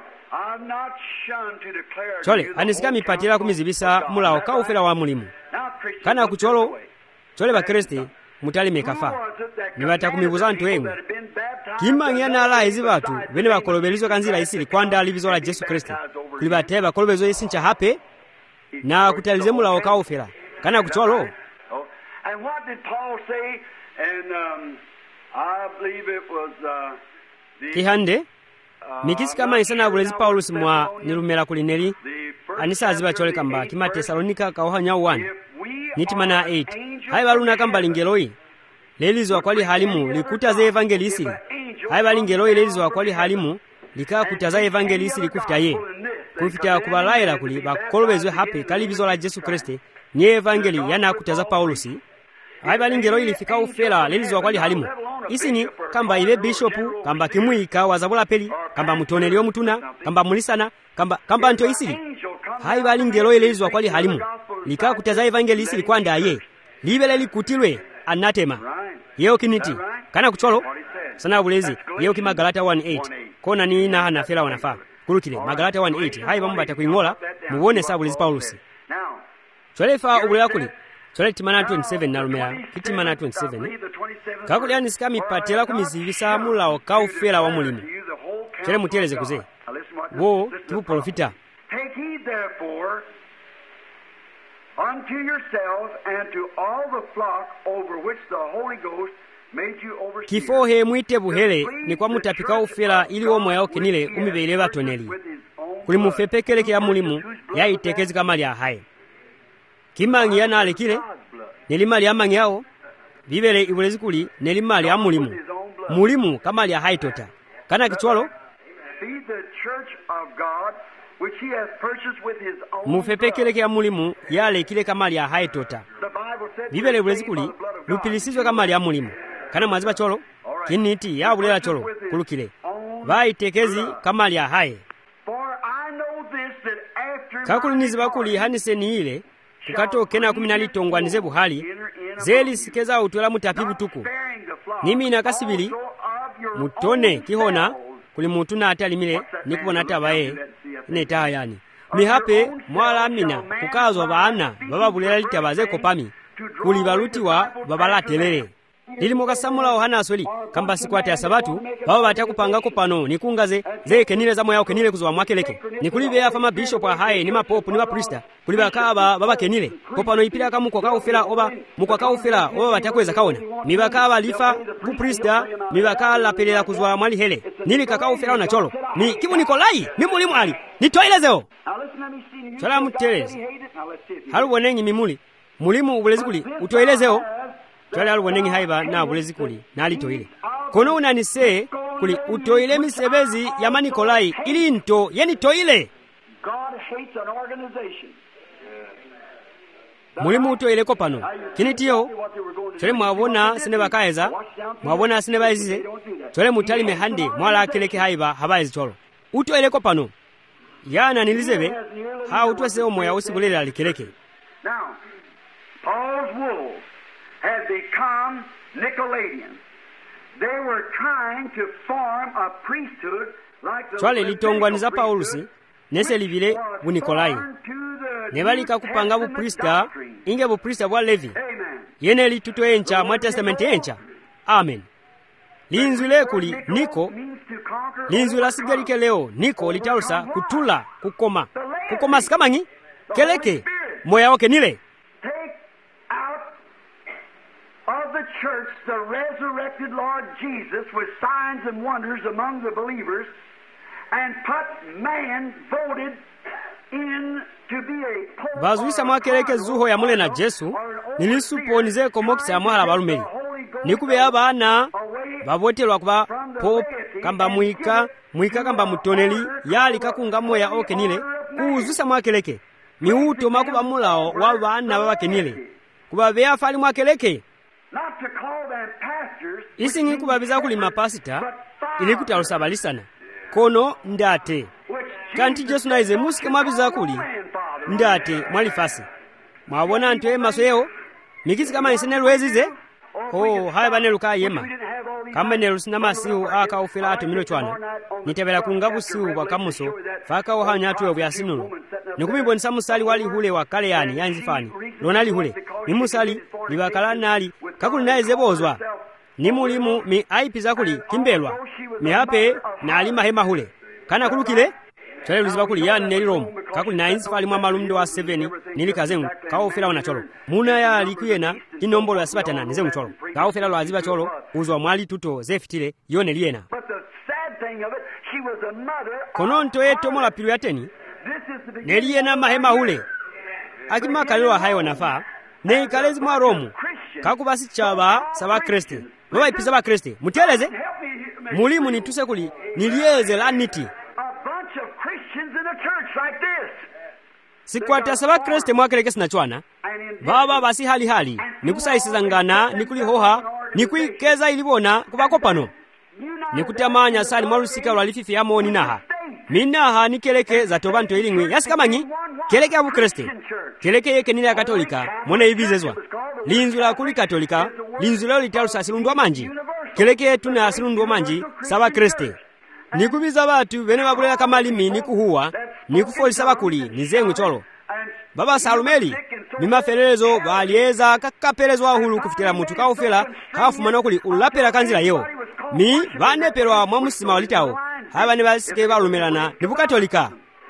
chole anisika mipatira kumizibisa mulawo kaufera wa mulimu kana kucholo chole bakristi mutali mekafa nibata kumibuza ntu emwe kimanyana ala izi batu bene bakolobelizo kanzira isili kwanda alibizo la Yesu Kristo kulibate bakolobezo isincha hape na kutalize mulawo kaufera kana kucholo. And what did Paul say? And I believe it was kihande mikisi kama isana bulezi Paulus mwa nilumela kulineli anisa aziba chole kamba kima Tesalonika kauhanya 1 nitimana 8 haibaluna kamba lingeloi lelizwa kwali halimu likutaza evangelisi haibalingeloi lelizwa kwali halimu likakutaza evangelisi likufita ye kufita kubalaira kuli bakolobezwe hape kalibizo la Yesu Kristo ni evangeli yana kutaza Paulusi haibalingeloi lifika ufela lelizwa kwali halimu isini kamba ile bishopu kamba kimuika wazabula peli kamba mutonelio mutuna kamba mulisana kamba nto isili haibalingelo elezwa kwali halimu likakutaza evangelisi likwanda ye libele likutilwe anatema yeo kiniti kana kucholo sana bulezi yeo kima Galata 1:8 kona ni na hanafela wanafa kulukile Magalata 1:8 haiba mbata kuingola muone sabulezi Paulusi cholefa ubulera kuli chole timana 27 nalumera kitimana 27 kakuli anisika mipatela kumizivisa mulawo kaufera wa mulimu chole muteleze kuze wo kibu profita. Take heed therefore unto yourselves and to all the flock over which the Holy Ghost made you overseers. Kifohe mwite buhele ni kwa mutapika ufera ili omwe yao kinile umibele batoneli kuli mufepekele ya mulimu ya itekezi kama ya haye kimangi ya nale kile nelimali ya mangi yao bibele ibulezi kuli nelimali ya mulimu kama ya haye tota kana kichwalo mufepekele ya mulimu yale kile kama ya haye tota bibele ibulezi kuli lupilisizwe kama ya mulimu kana mwaziba cholo kiniti ya bulela cholo kulukile baitekezi kama ya haye kakulinizi bakuli haniseni ile kukatoke na 10 tongwanize buhali zeli sikeza utwela mutapibu tuku nimi nakasibili mutone kihona kuli mutu na atalimile nikubona tabaye neta yani mihape mwala amina kukazwa baana bababulela litabaze kopami kuli balutiwa babalatelele lilimo kasamula ohana asoli kamba sikwate ya sabatu baba batakupangako pano nikungaze ze kenile za moya kenile kuzwa mwakeleke nikulibe afa mabishop ahaye ni mapopu ni maprista kulibakaba baba kenile kopano ipira kamu kwa kaufela oba mukwa kaufela oba batakweza kaona mibakaba lifa bu prista mibakala pelela kuzwa mwali hele nili kakaufela na cholo ni kibu Nikolai ni mulimu ali nitoilezeo chola mutelezi halubonengi mimuli mulimu ubulezi kuli utoilezeo chole alubonengi haiba na bulezi kuli na alitoile kono unanise kuli utoile misebezi ya Nikolai ili nto yeni toile mulimu utoile kopano kinitiyo chole mwabona sine bakaeza mwabona sine baizize chole mutali mehande mwala akeleke haiba habaizi cholo utoile kopano yana nilizebe utwese omoya usibulela alikeleke. Now Paul's wolves had become Nicolaitans. They were trying to form a priesthood like the chwale litongwaniza Paulusi nese livile bu Nikolai nebalika kupanga bu prista inge bu prista bwa Levi yene lituto encha mwa testament encha amen linzule kuli niko linzula sigalike leo niko litalusa kutula kukoma sikamanyi keleke moya wake nile of the church the resurrected Lord Jesus with signs and wonders among the believers and put man voted in to be a pope. Bazuisa mwakeleke zuho ya mule na Jesu nilisuponize komokisa mwala balumeli nikube abana babotelwa kuba pope kamba mwika kamba mutoneli yali kakunga moya okenile kuuzusa mwakeleke miuto makuba mulao wa bana babakenile kuba beafa ali mwakeleke isingi kubabiza kuli mapasita ili kutalusabalisana kono ndate kanti Yesu naize musike mwabiza kuli ndate mwalifasi mwabona ntwe masoyeo mikisi kama isenelo ezize haya baneluka yema kama nelu sinamasiu aka ufila atumilo chwana nitebela kungabu siu kwa kamuso faka ohanya atuwe vyasinulo nikumibo nisamusali wali hule wa kale yani yanzifani lonali hule nimusali libakala nali kakuli nae zebozwa nimulimu mi aipiza kuli kimbelwa mihape na alima hema hule kana kulukile chale luziba kuli yani neliromu kakuli na inzifali mwa malumdo wa 7 nili kazengu kaofila wana cholo muna ya alikuyena inombolo ya sibatana nizengu cholo kaofila lo aziba cholo uzwa mwali tuto zefitile yone liena kono ntoye tomo la pilu ya teni neliena mahema hule akima kalilo hayo wanafaa ne ikalezi mwa romu kakubasi chaba saba kreste baba ipiza ba kreste muteleze mulimu nituse kuli nilieze laniti sikwata saba kreste mwakeleke sinachwana baba basi hali nikusayisizangana nikulihoha nikuikeza ilibona kubakopano nikutamanya sali mwalusika lwalififi ya moni naha minaha nikeleke za tobanto ilingwi yasikamanyi keleke abu kreste keleke yeke nile ya katolika mwana ibizezwa linzula kuli katolika linzula litalusa asilundwa manji keleke yetu na asilundwa manji saba kreste nikubiza batu bene babulela kamalimi nikuhuwa nikufolisa bakuli nizengu cholo baba salumeli mimaferelezo balieza kakapelezwa hulu kufitela mutu kaufela kafumana kuli ulapela kanzila yeo mi banepelwa mwa musima walitawo haba ne basike balumelana ni bukatolika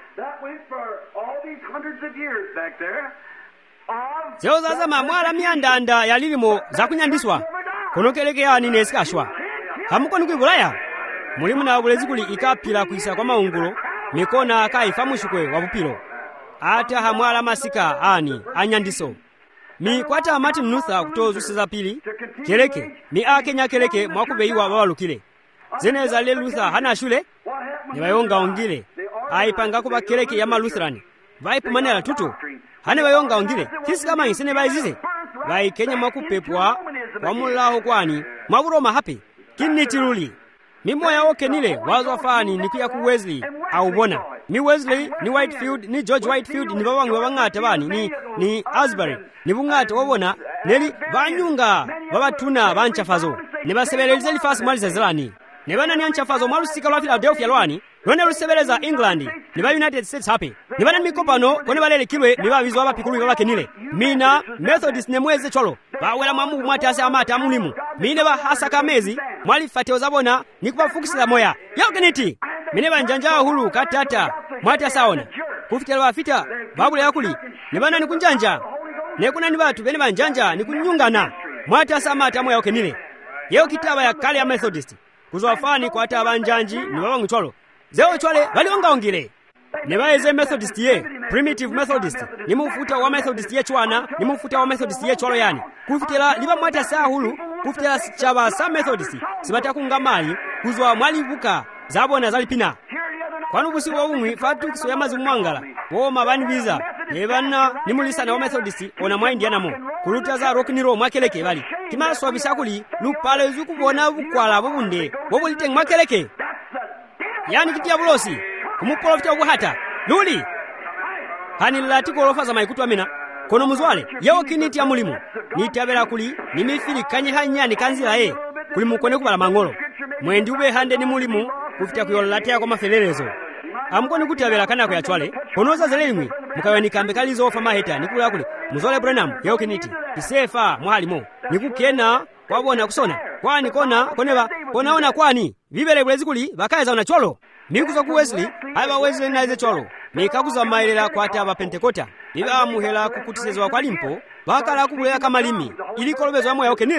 zeo zazama mwala miandanda yalilimo za kunyandiswa konokeleke yani nesikashwa hamuko nikubulaya mulimu na bulezi kuli ikapila kuisa kwa maungulo mikona kaifa mushukwe wa bupilo ata hamwala masika ani anyandiso mi kwata Martin Luther kutozusiza pili keleke mi akenya keleke mwakubeiwa babalukile zeneza le Luther hana shule ni bayonga ongile aipanga kuba keleke ya Lutherani vaipumanela tutu hane bayonga ongile kisi kama isene baizize vai Kenya mwakupepwa kwa mulaho kwani mwabuloma hapi kinitiruli mimoya okenile wazo fani nikuya ku Wesley au bona ni Wesley ni Whitefield ni George Whitefield ni babangu babangata bani ni Asbury ni bungata wabona neli banyunga babatuna banchafazo ne basebeleza lifasi mwali zazalani ne bana ni anchafazo mwalusika lwa Philadelphia lwani lone lusebeleza England ne ba United States happy ne bana mikopano kone balele kilwe ne babizwa bapikulu babakenile mina Methodist ne mweze cholo bawela mwamu mwatase amata mulimu mine ba hasaka mezi mwali fateo zabona nikubafukisira moya yogeniti mine banjanja hulu katata mwata saona kufitela bafita babule yakuli ne bana nikunjanja ne kuna ni batu bene banjanja nikunyungana mwata samata moya yokenile yeo kitaba ya kale ya Methodist kuzwafani kwa ata banjanji ni babangu cholo zeo chole balionga ongile ne baeze Methodist ye primitive Methodist ni mufuta wa Methodist ye chwana ni mufuta wa Methodist ye cholo yani kufitela liba mwata saa hulu kufitela chaba sa Methodist sibata kungamali kuzwa mwalivuka zabona zalipina kwanu busi wa umwi fatu kisoya mazimu mwangala wo mabani biza nebana nimulisa na wa Methodist ona mwaindi yanamo kuluta za rock ni ro mwakeleke bali kimaswa bisakuli lupale zukubona bukwala bubunde wobulite mwakeleke yani kitia bulosi kumuprofita uguhata luli hani lati kolofa za maikutu amina kono muzwale yao kiniti ya mulimu nitabela kuli nimifili kanye hanyani kanzila kuli mukone kubala mangolo mwendi ube hande ni mulimu kufita kuyolatea kwa mafelelezo amukoni kutabela kana kwa yachwale konoza zelengwi mukawe nikambe kalizo ofa maheta nikula kuli muzwale Branham yao kiniti kisefa mwalimo nikukena wabona kusona kwani koneba konaona kwani bibele bulezi kuli bakaeza ona cholo nikuza ku Wesley aba Wesley naize cholo nikakuza mailela kwa ata ba Pentekota iba muhela kukutisezwa kwa limpo bakala kubulela kama limi ili kolobezwa moyo yokenile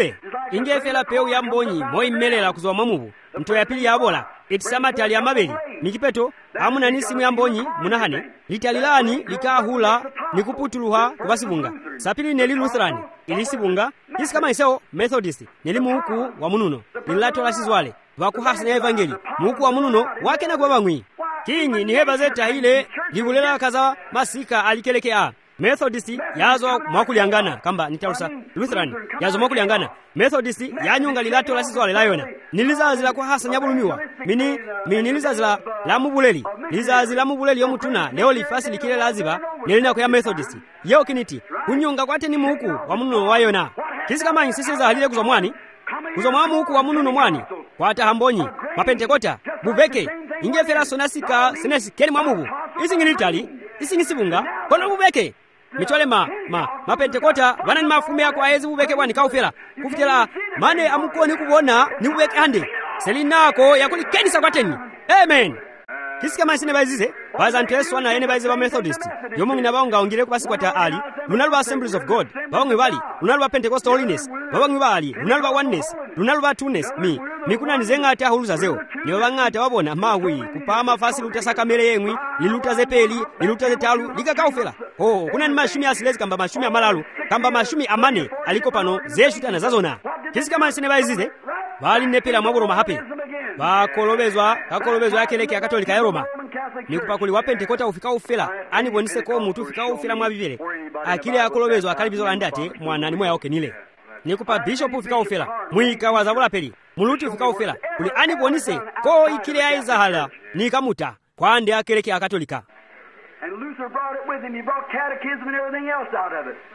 ingefera pewu ya mbonyi moyimelera kuzowa mwamuvu mto ya pili yabola etisamatali amabeli mikipeto amuna ni simu ya mbonyi munahane litalilani likahula nikuputuluha kubasibunga sapili neli Lutheran ilisibunga isi kama iseo Methodist neli muuku wa mununo lilatola sizwale vakuhasa na evangeli muuku wa mununo wake na kwa bangwi kingi ni heba zeta ile ligulela kaza masika alikelekea Methodist yazo mwakuliangana kamba nitarusa Lutheran yazo mwakuliangana Methodist yanyunga lilato la sizwale layona nilizazila kwa hasa nyabulumiwa mini nilizazila la mubuleli nilizazila mubuleli yomutuna leo lifasi likile laziba nilina kwa Methodist yeo kiniti kunyunga kwate ni muuku wa mununo wayona kisi kama insisiza halile kuzomwani kuzomwamu huku wa mununo mwani kwata hambonyi mapentekota buveke ingefera sonasika senesikeni mwamubu isi ngilitali isi ngisibunga kono buveke michole mapentekota vana ni mafume yako aezi buveke bwani kaufera kufitela mane amukoni kubona ni buveke hande selinako yakuli kenisa kwateni amen kisi kama isine baizize bazantu yesu wana ene baize ba Methodist yomungi na baunga ongire kubasi kwata ali lunaluba Assemblies of God baungi bali lunaluba Pentecostal Holiness babangi bali lunaluba Oneness lunaluba Trueness mikuna nizenga ati ahuluza zeo niyo bangata wabona mawi kupama fasi lutasaka mele yengwi liluta zepeli liluta zetalu likakaufela kuna ni mashumi asilezi kamba mashumi amalalu kamba mashumi amane aliko pano zeshuta na zazona kisi kama isine baizize bali nepela mwaburo mahape bakolobezwa yakeleke akatolika ya Roma nikupakuli wa Pentekota ufika ufela ani bonise ko mutu ufika ufela mwa bibele akile akolobezwa akalibizo andate mwana ni moya okenile nikupa bishop ufika ufela mwika wa zabula peli muluti ufika ufela kuli ani bonise ko ikile aizahala nikamuta kwa ande akeleke akatolika and Luther brought it with him. He brought catechism and everything else out of it.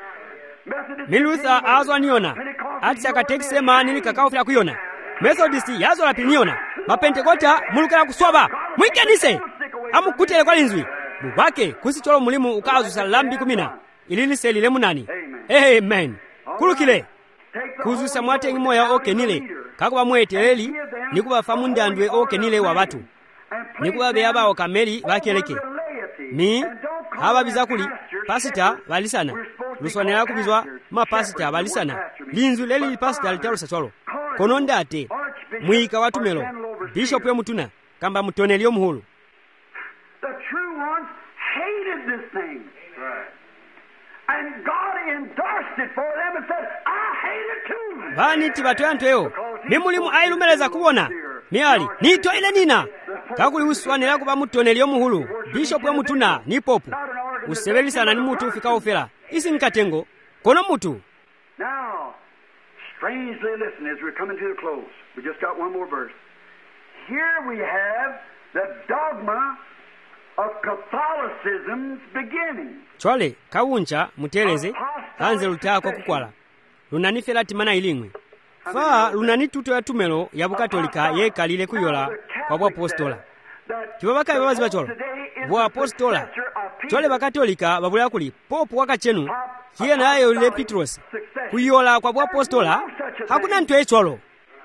Milutha azwa niona ati akatekise mani kakao kuyona Methodist yazo la piniona mapentekota mulukala kuswaba mwikenise amukutele kwa linzwi bubake kusicholo mulimu ukazu salambi kumina ililise lile munani amen kulukile kuzusa mwate ngimoya okenile kakuba mweteleli nikuba famundandwe okenile wa batu nikuba beyaba okameli bakeleke mi haba bizakuli pasita balisana luswanela kubizwa mapasita balisana linzu leli pasita litalusa cholo kononda ate mwika watumelo bishop yomutuna kamba mutoneli omuhulu the true ones hated this thing and God endorsed it for them and said I hate it too bani tibatu antweyo mimulimu ailumeleza kubona miali nito ile nina kakuli uswanela kuba mutoneli omuhulu bishop yomutuna ni popu usebeli sana ni mutu ufika ufela isi nkatengo kono mutu now strangely listen as we're coming to the close we just got one more verse here we have the dogma of Catholicism's beginning chwale kawuncha muteleze hanze lutako kukwala lunanifela timana ilingwe fa lunanituto ya tumelo ya bukatolika yekalile kuyola kwa bwa apostola kibabaka babazi bacholo bwa apostola chole bakatolika babula kuli popu wakachenu kiye nayo le Petros kuyola kwa bwa apostola hakuna ntwe cholo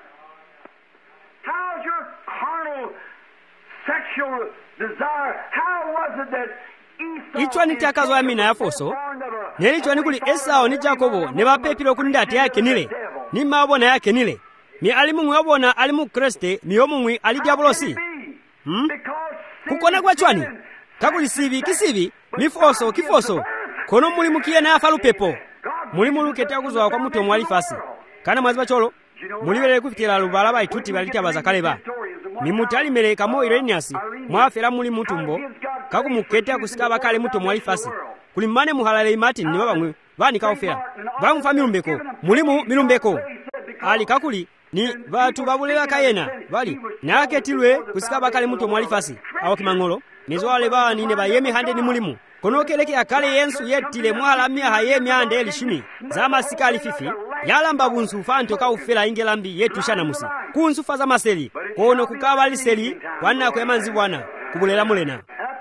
how's your carnal sexual desire how was it that ichwa nitakazo amina yafoso nelichwa nikuli Esau ni Jakobo ne bapepilo kunindate yake nile ni mabona yake nile ni alimu yobona alimu Kriste ni yomumwi ali diabolosi kukona kwa chwani kakuli sibi kisibi mifoso kifoso kono mulimu kiye na afalu pepo mulimu lukete akuzwa kwa muto mwali fasi kana mwazi bacholo mulibele kufitira lubala baituti balita bazakaleba nimutali meleka mo Irenias mwafera muli mutumbo kakumuketa kusika bakale muto mwali fasi kulimane muhalale Martin ni babamwe bani kaofera bamufa milumbeko mulimu milumbeko ali kakuli ni batu babulela kayena bali naketilwe kusika bakale muto mwali fasi awo kimangolo nizwale bani ne bayemi hande ni mulimu kono keleke akale yensu yetile mwala mia hayemi hande elishumi zama sikali fifi yalamba bunsu fanto kaufela ingelambi yetu shana musi kunsu faza maseli kono kukaba liseli wana kwemanzi bwana kubulela mulena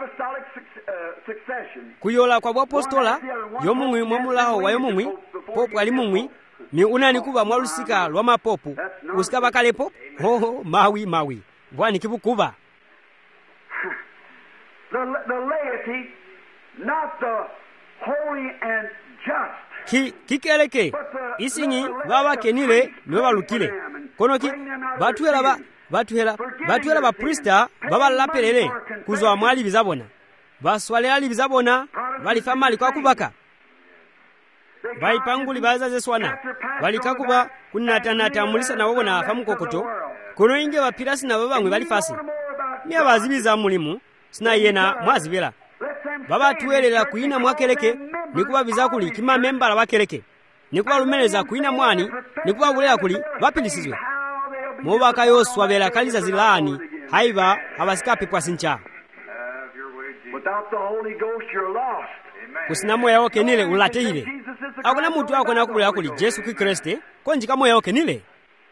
kuyola kwa apostola yomumwi mwamulaho wa yomumwi popu alimumwi ni unani kuba mwalusika lwa mapopu usika bakale popu hoho mawi bwani kibukuba the laity not the holy and just kikeleke isingi baba kenile niwe balukile kono ki batuhela baprista baba lapelele kuzwa mwali bizabona baswale ali bizabona balifama alikwa kubaka baipanguli bazaze swana balikakuba kunatanata mulisa na wabona afamu kokoto kono inge bapirasi na babangwe balifasi niya bazibiza mulimu sina yena mwazibela baba tuwelela kuina mwakeleke nikuba bizakuli kima membala bakeleke nikuba lumeleza kuina mwani nikuba bulela kuli bapilisizwe mubaka yoswa bela kaliza zilani haiba abasikape kwa sincha kusina moyo wake nile ulateile akuna mutu wako na kubula kuli Yesu Kristo konjika moyo wake nile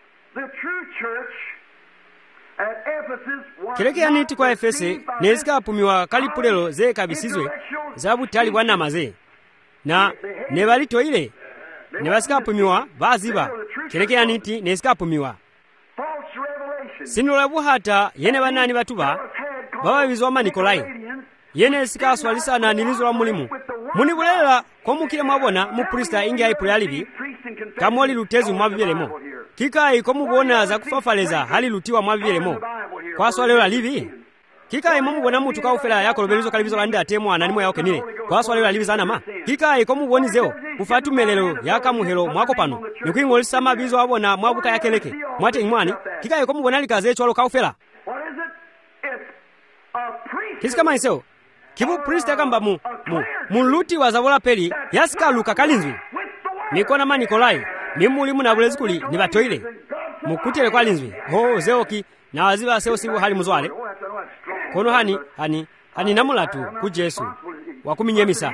keleke yaniti kwa Efese nezika pumiwa kalipulelo ze kabisizwe zabu tali bwana maze na nebalito ile nebasika pumiwa baziba keleke yaniti nezika pumiwa sinulabu hata yene banani batuba baba bizoma Nikolai yene sika swalisa na nilizwa mulimu muni bulela ko mukile mwabona mu prista ingi aipule alibi kamoli lutezi mwabibelemo kikai ko mubona za kufafaleza hali lutiwa mwabibelemo kwa swalelo alibi kikai mumubona mutu ka ufela yako lobelizo kalibizo landa atemo ananimo yake nile kwa swalelo alibi sana ma kikai ko muboni zeo ufatu melelo yaka muhelo mwako pano nikwingolisa mabizo abona mwabuka yakeleke mwate imwani kikai ko mubona likaze chwalo ka ufela kisikama iseo kibu priest akamba muluti wa zavola peli yasika luka kalinzwi nikona ma Nikolai nimulimu na bulezi kuli ni batoile mukutele kwa linzwi ho zeoki na waziba seo sibu hali muzwale kono hani namulatu ku Yesu wakuminyemisa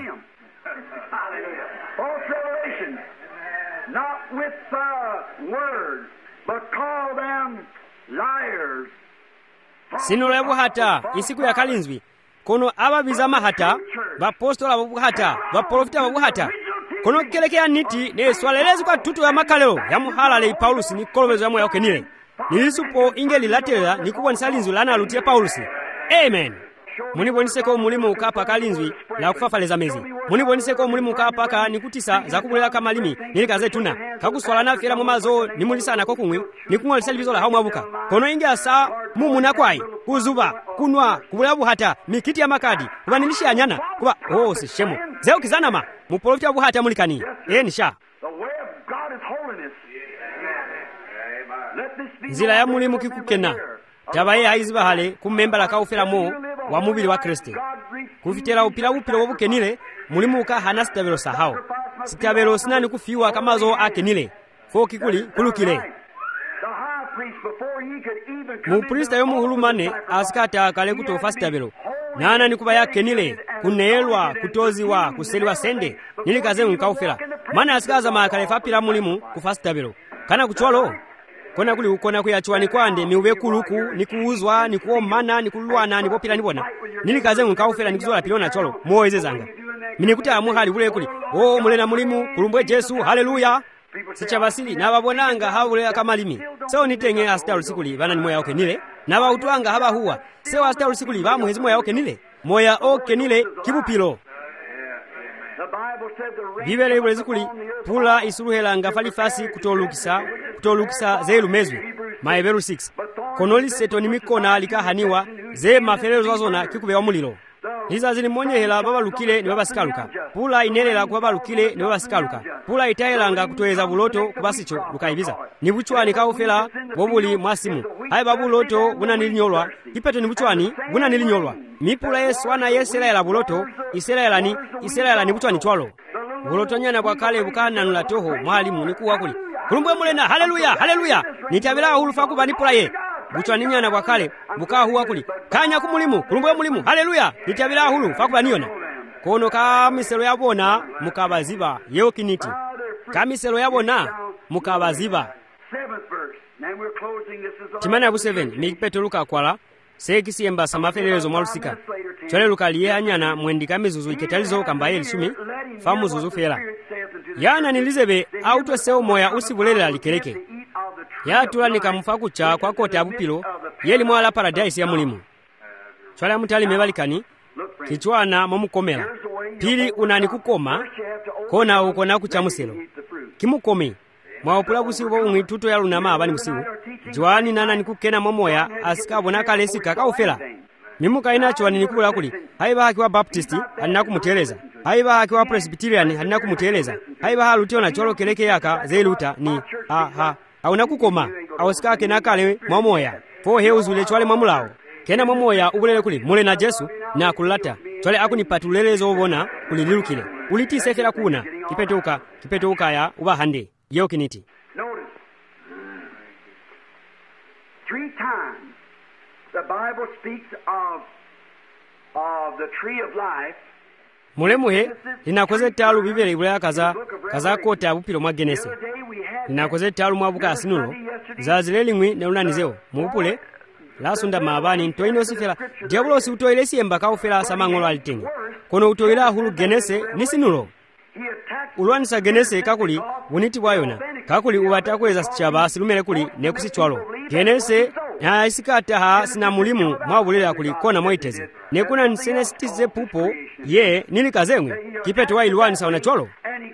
not with words but call them liars. Sinulebu hata isiku ya kalinzwi kono ababizama hata bapostola babu hata baprofita babu hata kono kelekea niti ne swalelezi kwa tutu ya makaleo ya muhalale Paulus ni kolobezo ya moyo kenile nilisupo ingeli latela nikuwa nsalinzwi lana alutia Paulus. Amen. Munibonise mulimu ukapa kalinzwi la kufafaleza mezi munibonise mulimu ukapa ka nikutisa za kubulela kamalimi nilikaze tuna kakuswala na fera mumazo nimulisana ko kumwe nikumwalisa libizola hawo mabuka kono inge asa mumuna kwai kuzuba kunwa kubulabu hata mikiti ya makadi kubanilisha anyana kuba si shemo zeo kizanama muprofita bu hata mulikani nisha nzila ya mulimu kikukena tabaye haiziba hale kumembala ka ufera mo wa mubili wa Kristo kufitela upila wobukenile mulimu ka hana sitabelo sahao sitabelo sinani kufiwa kamazo akenile fo kikuli kulukile mu prista yo muhulumane askata kale kutofa sitabelo nana nikuba yakenile kunelwa kutoziwa kuseliwa sende nilikaze nkaufela mana asikaza makale fapila mulimu kufasitabelo kana kucholo kona kuli ukona kuyachwa ni kwande miube kuluku nikuuzwa nikuomana nikulwana nipopila nibona nilikaze nkaufela nikuzola pilona cholo moeze zanga minikuta muhali bule kuli mulena mulimu kulumbwe Yesu haleluya sichabasili na babonanga habule kamalimi seo nitenge astaru sikuli bana ni moya oke nile na bautwanga haba huwa seo astaru sikuli ba muhezi moya oke nile moya oke nile kibupilo Bibele ibule zikuli pula isuruhela ngafalifasi kutolukisa zelu mezwi Maeberu 6 konoli seto nimikona alikahaniwa ze maferero zwazona kikubewa mulilo Hiza zini monyehela baba lukile ni baba sikaluka pula inelela kwa baba lukile ni baba sikaluka pula itaelanga kutoeza buloto kubasicho lukaibiza ni buchwani kaufela bobuli mwasimu hai babu loto buna nilinyolwa ipeto ni buchwani buna nilinyolwa mipula yeswana yesela buloto isela ni buchwani chwalo buloto nyana kwa kale bukana nula toho mwalimu nikuwa kuli kulumbwe mulena haleluya haleluya nitabela hulufa kuba nipula ye buchwani nyana kwa kale buka huwa kuli kanya kumulimu kulumbwe mulimu haleluya nitabela hulu fakuba niona kono kamiselo yabona mukabaziba yeo kiniti kamiselo yabona mukabaziba Timana bu 7 mikipeto luka kwala sekisi emba samafelezo mwalusika chole luka liye anyana mwendika mizuzu iketalizo kambaye lisumi famu zuzu fela yana nilizebe auto seo moya usibulela likeleke ya tula nikamfaku cha kwa kote abupilo yeli mwala paradise ya mulimu chole mutali mebalikani kichwana momukomela phiri unani kukoma kona uko na kuchamuselo kimukome mwaopula busiku umwe tuto ya lunama abani busiku Joani nana nikukena momoya asikabona kalesi kakaufela mimuka inacho anikula kuli haiba haki wa Baptisti alina kumuteleza haiba haki wa Presbyterian alina kumuteleza haiba halutio na cholo keleke yaka zeluta ni auna kukoma awasika kena kale momoya fo heuzule chwale mamulao kena momoya ubulele kuli mule na Jesu na kulata chwale akunipatulelezo obona kulilirukile ulitisekela kuna kipetuka ya ubahande yo kiniti. Notice, 3 times the Bible speaks of the tree of life. Mulemuhe linakoze talu bibere ibulaya kaza kota abupilo mwa Genese linakoze talu mwa buka asinulo zazile limwi ne unanizeo mupule lasunda mabani ntoino sifela diablo si utoile siemba ka ufela samangolo alitenge kono utoila hulu Genese nisinulo ulwanisa Genese kakuli buniti bwayona kakuli ubatakweza sichaba silumele kuli nekusichwalo Genese ya isikata ha sina mulimu mwabulela kuli kona moiteze nekuna nsene sitize pupo ye nili kazengwe kipeto wa ilwanisa wanachwalo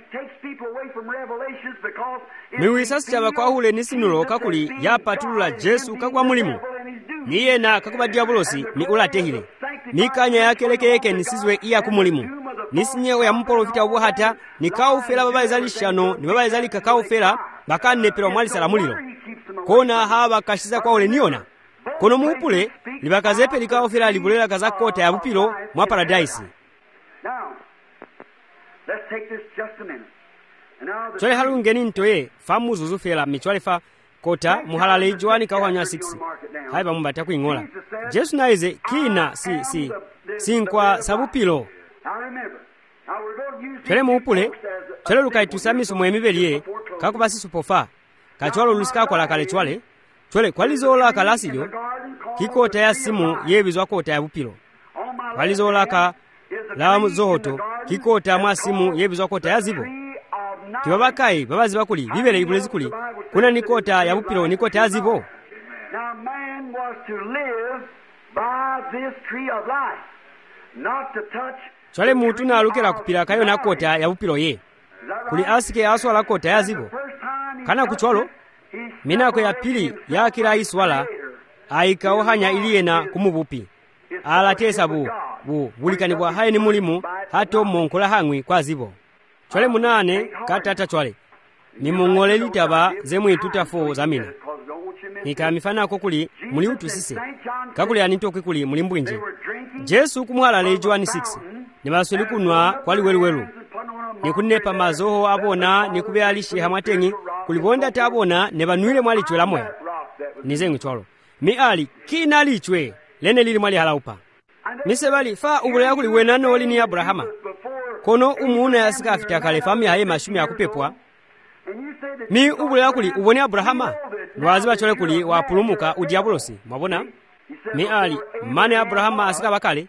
miwisa sichaba kwa hule nisinulo kakuli ya patulula Jesu kakwa mulimu niye na kakuba diabolosi ni ulatehile nikanya yakeleke nisizwe iya kumulimu nisinyewe ya mpolofita ubuhata nikaufela baba izalishano ni baba izali kakaufela bakane pero mwali salamulilo kona haba kashiza kwa ule niona kono mupule libakazepe likaufela libulela kaza kota ya bupilo mwa paradise. Now let's take this just a minute. Chole halungeni ntoye famu zuzufela michwalefa kota muhalale Joani kawanya 6 haiba mbata kuingola Jesu naize kina si nkwa sabupilo chole muupule chole lukaitusami sumo emibeliye kakubasi supofa kachwalo lusika kwa lakale chole kwalizola kalasijo kikota ya simu yebizwa kota ya bupilo kwalizola ka la zohoto kikota mwa simu yebizwa kota ya zibo kibabakai babazi bakuli bibele ibulezi kuli kuna nikota ya bupilo nikota ya zibo. Now man was to live by this tree of life, not to touch. Chole mutu na alukela kupila kayo na kota ya bupilo ye kuli asike aswa la kota ya zibo kana kuchwalo minako ya pili ya kila iswala aikaohanya iliye na kumubupi alatesa bulikani bwa haye ni mulimu hato monkola hangwi kwa zibo. Chole munane katata chwale ni mungole litaba zemwe tutafo zamina nikamifana ko kuli muli utusise kakuli anito kuli muli mbwinje Jesu kumwala Joani 6 nibasoli kunwa kwali welu nikunepa mazoho abona nikubyalishe hamwatengi kulibonda tabona nebanwile mwali chwela moya nizengwe chwalo mi ali kina lichwe lene lili mwali halaupa misebali fa ubulaya kuli wenano oli ni Abrahama kono umuna yasika afita kale fami haye mashumi akupepwa mi ubulaya kuli ubone Abrahama lwaziba chole kuli wapulumuka udiabolosi mwabona mi ali mane Abrahama asika bakale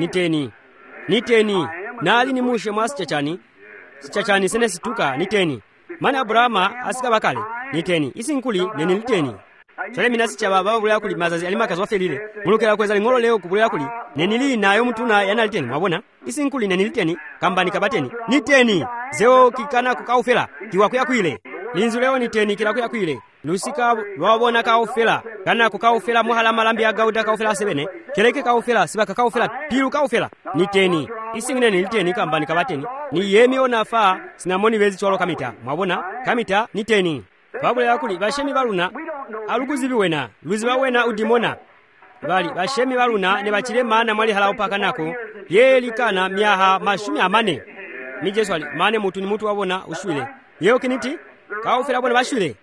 niteni nali ni mushe mwasi chachani sene situka niteni mane Abrahama asika bakale niteni isinkuli neni niteni chole minasi chaba baba bulaya kuli mazazi alimakazi wafelile mulukela kweza lingolo leo kubulaya kuli nenili nayo mutuna yanaliteni mwabona isinkuli neni niteni kambani kabateni niteni zeo kikana kukaufela kiwakuya kuile linzu leo niteni kila kuya kuile lusika lwabona kaufela kana kukaufela muhala malambi ya gauda kaufela sebene keleke kaufela sibaka kaufela pilu kaufela niteni isingine niteni kambani kabateni ni yemi onafa sinamoni bezi cholo kamita mwabona kamita niteni babule yakuli bashemi baluna alukuzibi wena luziba wena udimona bali bashemi baluna ne bachile mana mwali hala upaka nako yeli kana miaha mashumi amane ni Jesu ali mane mutu ni mutu wabona ushwile yeo kiniti kaufela bona bashwile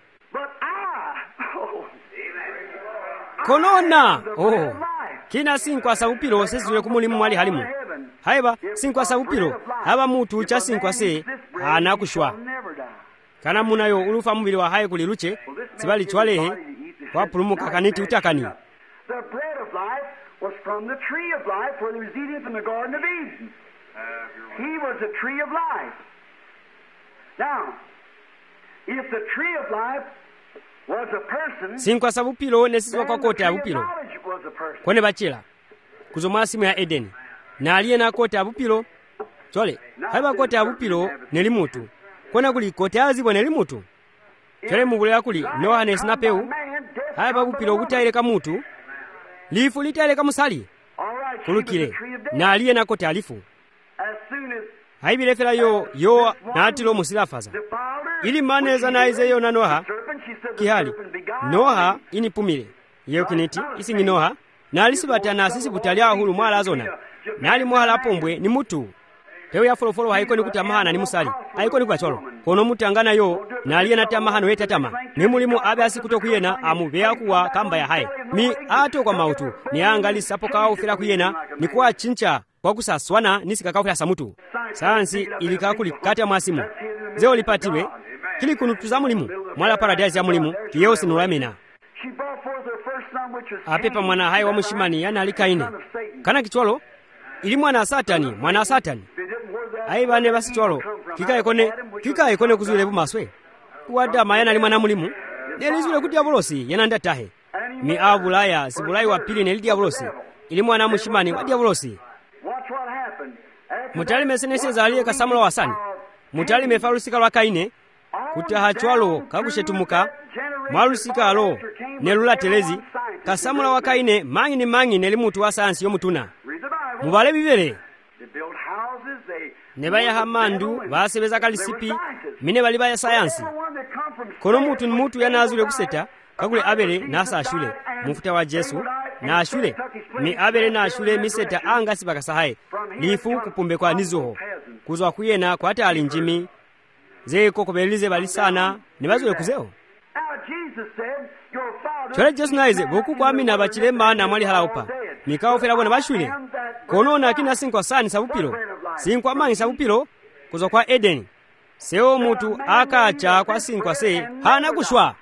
konona kina sinkwa sabupilo sezule kumulimu mwali halimu haiba sinkwa sabupilo haba mutu cha sinkwa se anakushwa kana munayo ulufa mubili wa haye kuli luche sibali chwalehe wapulumuka kaniti utakani. The bread of life was from the tree of life where he was eating from the Garden of Eden. He was the tree of life. Now, if the tree of life was a person, sinkwa sabupilo nesizwa kwa kote ya bupilo kone bachila kuzoma simu ya Edeni na aliye na kote ya bupilo chole haiba kote abupilo nelimutu kona kuli kote azibo nelimutu chole mubulera kuli Noha ne sinapeu haiba bupilo kutaile kamutu lifu litaile kamusali kulukile na aliye na kote alifu haibirefera yo natilo musilafaza ili maneza naize yo na Noha kihali Noha inipumile yeyo kiniti isingi Noha na alisibata na sisi butalia hulu mwala azona na ali mwala pombwe ni mutu pewe ya folofolo haiko ni kutamahana ni musali haiko ni kwa cholo kono mutangana yo na aliye na tamahano weta tama ni mulimu abe asikutokuyena amubea kuwa kamba ya hai mi ato kwa mautu ni angali sapo kao fira kuyena ni kwa chincha kwa kusaswana nisika kao fira samutu sayansi ilikakuli kati ya mwasimu zeo lipatiwe kili kunutuza mulimu mwala paradise ya mulimu kiyeo sinulamina apepa mwana hai wa mushimani yana alikaine kana kichwalo ili mwana satani aibane basi chwalo kika ekone kuzule bumaswe kuwada mayana ali mwana mulimu nelizule kuti abolosi yana ndatahe mi abulaya sibulai wa pili neli diabolosi ili mwana mushimani wa diabolosi mutali mesenese zaliye kasamula wasani mutali mefarusika lwa kaine kutaha chwalo kakushetumuka mwarusika alo nelula telezi kasamula wa kaine mangi neli mutu wa sayansi yomutuna mubale bibere nebaya hamandu basebeza kalisipi mine bali baya sayansi kono mutu ni mutu yanazule kuseta kakule abele nasa ashule mufuta wa Jesu na ashule mi abele na ashule miseta anga sibaka sahaye lifu kupumbe kwa nizoho kuzwa kuyena kwa hata alinjimi zee koko belize bali sana nibazule kuzeo chole Jesu naize boku kwa mina bachilemba na mwali halaupa mikao fela bona bashule kono na kina sinkwa sani sabupilo sinkwa mangi sabupilo kuzwa kwa Edeni seo mutu akacha kwa sinkwa se hana kushwa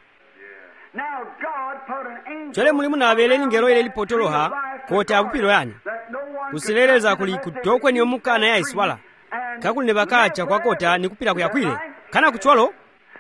chole mulimu na abeleni ngero ile lipotoloha kote abupilo yani kusileleza kuli kutokwe ni omukana ya iswala kakuli ne bakacha kwa kota ni kupira kuyakwile kana kuchwalo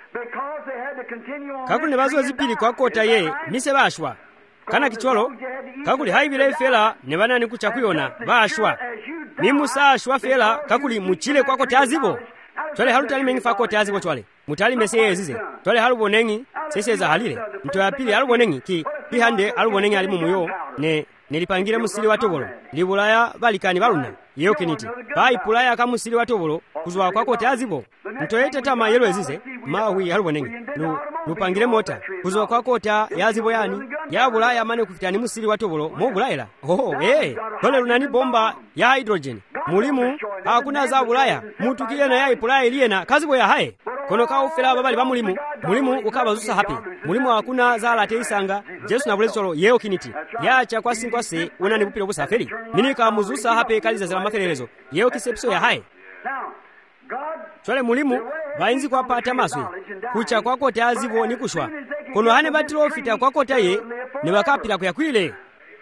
kakuli ne bazo zipili kwa kota ye mise bashwa kana kichwalo kakuli haibile fela ne banani kucha kuyona bashwa mimusa ashwa fela kakuli muchile kwa kota azibo chole halutali mengi fa kota azibo chwale mutali meseye zize chole halubonengi seseza halile mto ya pili halubonengi ki hande halubonengi alimu muyo ne nilipangire musili wa tobolo libulaya balikani baluna yeyo kiniti bai pulaya ka musili wa tobolo kuzwa kwa kota azibo mtoyete tama yelo ezize mawi halubonengi lupangire mota kuzwa kwa kota yazibo yani ya bulaya mane kufitani musili wa tobolo mo bulayela dole lunani bomba ya hydrogen mulimu hakuna za bulaya mutu kile na yai pulaya iliena kazibo ya hae kono ka ufela babali ba mulimu ukaba zusa hapi mulimu hakuna za late isanga Jesu na bulezolo yeyo kiniti yacha kwa sinkwa se unani bupilo busaferi minika muzusa hapi kaliza za maferelezo yeyo kisepso ya hae chole mulimu bainzi kwa pata maswe kucha kwa kota azibo ni kushwa kono hane batilo fita kwa kota ye ne bakapira kuyakwile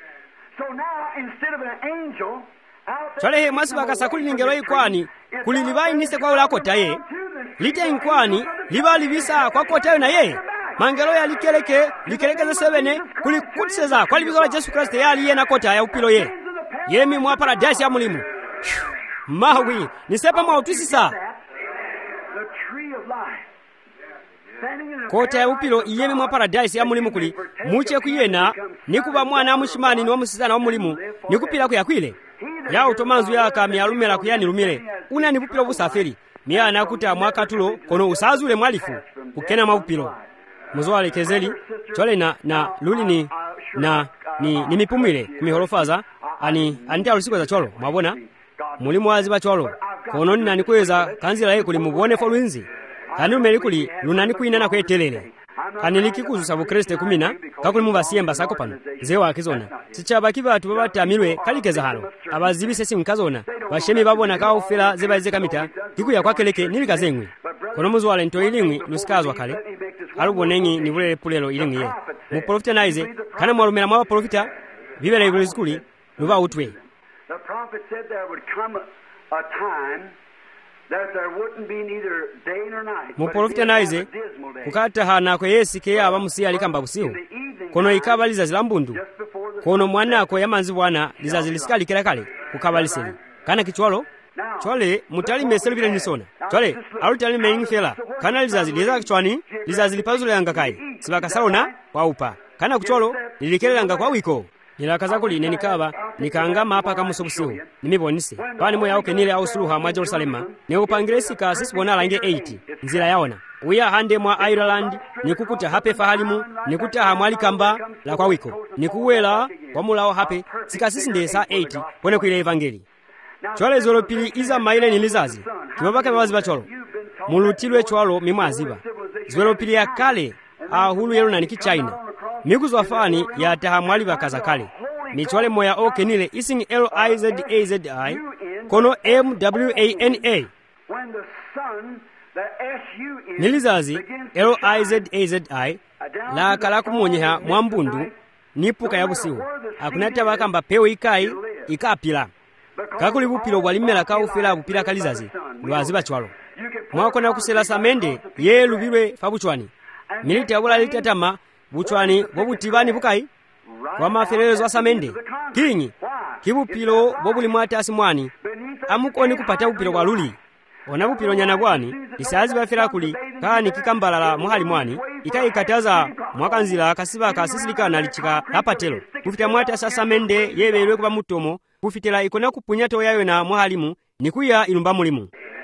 chole he masiba kasakuli ningero ikwani kulilibai nise kwa ula kota ye lite inkwani libali visa kwa kota ye na ye mangelo ya likelekeze sebene kulikutizeza kwa libizo la Jesu Kristo ya aliye na kota ya upilo ye yemi mwa paradise ya mulimu mawi nisepa mwa utusisa kota ya upilo iyemi mwa paradise ya mulimu kuli muche kuyena nikuba mwana mushimani ni wa musizana wa mulimu nikupila kuyakwile ya utomanzu ya kami alumela kuyani lumile una ni bupilo busaferi miya nakuta mwaka tulo kono usazule mwalifu kukena mabupilo muzwale kezeli chole na luli ni mipumile kumiholofaza anita ulisiko za cholo mwabona mulimu waziba cholo kono nina nikuweza kanzila ye kuli mubone folwinzi kanumeli kuli lunani kuinana kwetelele kaniliki kuzusa bukriste kumina kakuli mubasiyemba sako pano zewa akizona sichaba kibatu babatamirwe kalikeza halo abazibise sinkazona bashemi babona ka ufela zebaze kamita kikuya kwakeleke nilikazengwe kono muzwale nto ilingwi lusikazwa kale alubonengi ni bule pulelo ilingwi ye mu profita naize kana mwalumela mwa profita bibele ibule skuli nuba utwe. The prophet said there would come a time that there wouldn't be neither day nor night. Muprofita naize kukata hana kwa yesike abamusi alikamba busiu kono ikabaliza zilambundu kono mwana ko yamanzi bwana lizazilisika likira kale kukabaliseli kana kichwalo chole mutalime selupira nisona chole alutalime ingfela kana lizazi liza chwani lizazi lipazule yanga kai sibakasaona kwa upa kana kucholo lilikelelanga kwa wiko nilakaza kuli nenikaba nikanga mapa kamusobusiho nimibonise pani moya okenile ausuluha mwa Jerusalema neupangilesika sisibona lange 80 nzira yaona uya hande mwa Ireland nikukuta hape fahalimu nikuta hamwali kamba la kwa wiko nikuwela kwa mulao hape sikasisi ndesa 80 pone kuile evangeli chwale zolo pili iza maile nilizazi kibabaka bawazi bacholo mulutilwe chwalo mimwaziba zwelo pili ya kale ahulu yelo na niki China mikuzwa fani ya tahamwali bakaza kale michwale moya okenile ising LIZAZI kono MWANA nilizazi LIZAZI la kala kumonyeha mwambundu nipuka ya busihu akunata bakamba peo ikai ikapila kakuli bupilo bwalimela kaufela bupila kalizazi lwaziba chwalo mwakona kusela samende ye lubirwe fabuchwani militi abula litatama buchwani bobutibani bukai kwa maferelezo asamende kinyi kibupilo bobuli mwatasi mwani amukoni kupata upilo kwa luli ona bupilo nyana bwani isazi bafera kuli kani kikambalala muhali mwani ikaikataza mwakanzila kasiba kasisilikana lichika lapatelo kufita mwatasi asamende yebelwe kuba mutomo kufitela ikona kupunyato yayo na muhalimu nikuya ilumba mulimu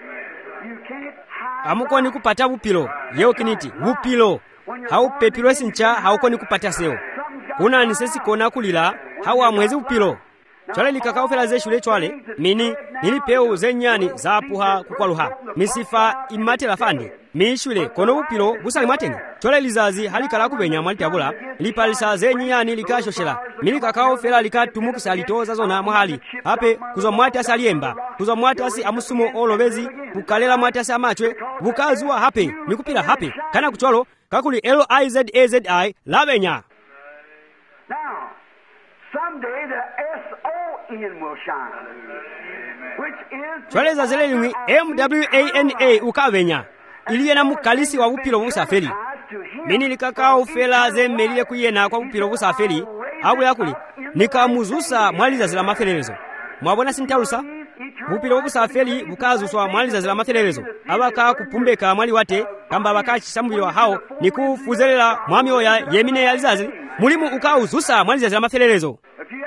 amukoni kupata bupilo yeo kiniti bupilo haupepilo sincha haukoni kupata seo kuna nisesi kona kulila hawa mwezi upilo chwale likakaufela ze shule chwale mini nilipeo zenyani za puha kukwaluha misifa imate lafande mishule kono upilo busali mateni chwale lizazi halikala kubenya mwali tabula lipalisa zenyani likashoshela mini kakaufela likatumukisa litoza zona mwali hape kuzwa mwati asaliemba kuzwa mwati asi amusumo olobezi kukalela mwati asi amachwe bukazua hape nikupila hape kana kucholo kakuli LIZAZI labenya. Now, someday the SON will shine, which is chwale za zelelimi MWANA ukavenya iliye na mukalisi wa upilo busaferi mini likakao fela zemelile kuyena kwa upilo busaferi abu yakuli nikamuzusa mwali za zila maferelezo mwabona sintalusa bupilo busaferi bukazuswa mwali za zila maferelezo abaka kupumbeka mwali wate kamba bakachisambulwa hao nikufuzelela mwami oya yemine ya lizazi mulimu ukauzusa mwali za zila maferelezo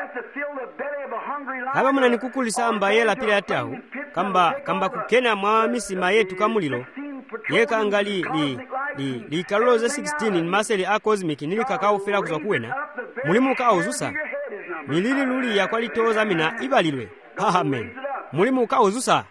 haba muna nikukulisa mbayela pila yatahu kamba kukena mwamisima yetu kamulilo yeka ngali li kaloloze 16 ni maseli a cosmic nili kakao fela kuzwa kuwena mulimu ukauzusa milili luli ya kwalitoza mina ibalilwe amen mulimu ukauzusa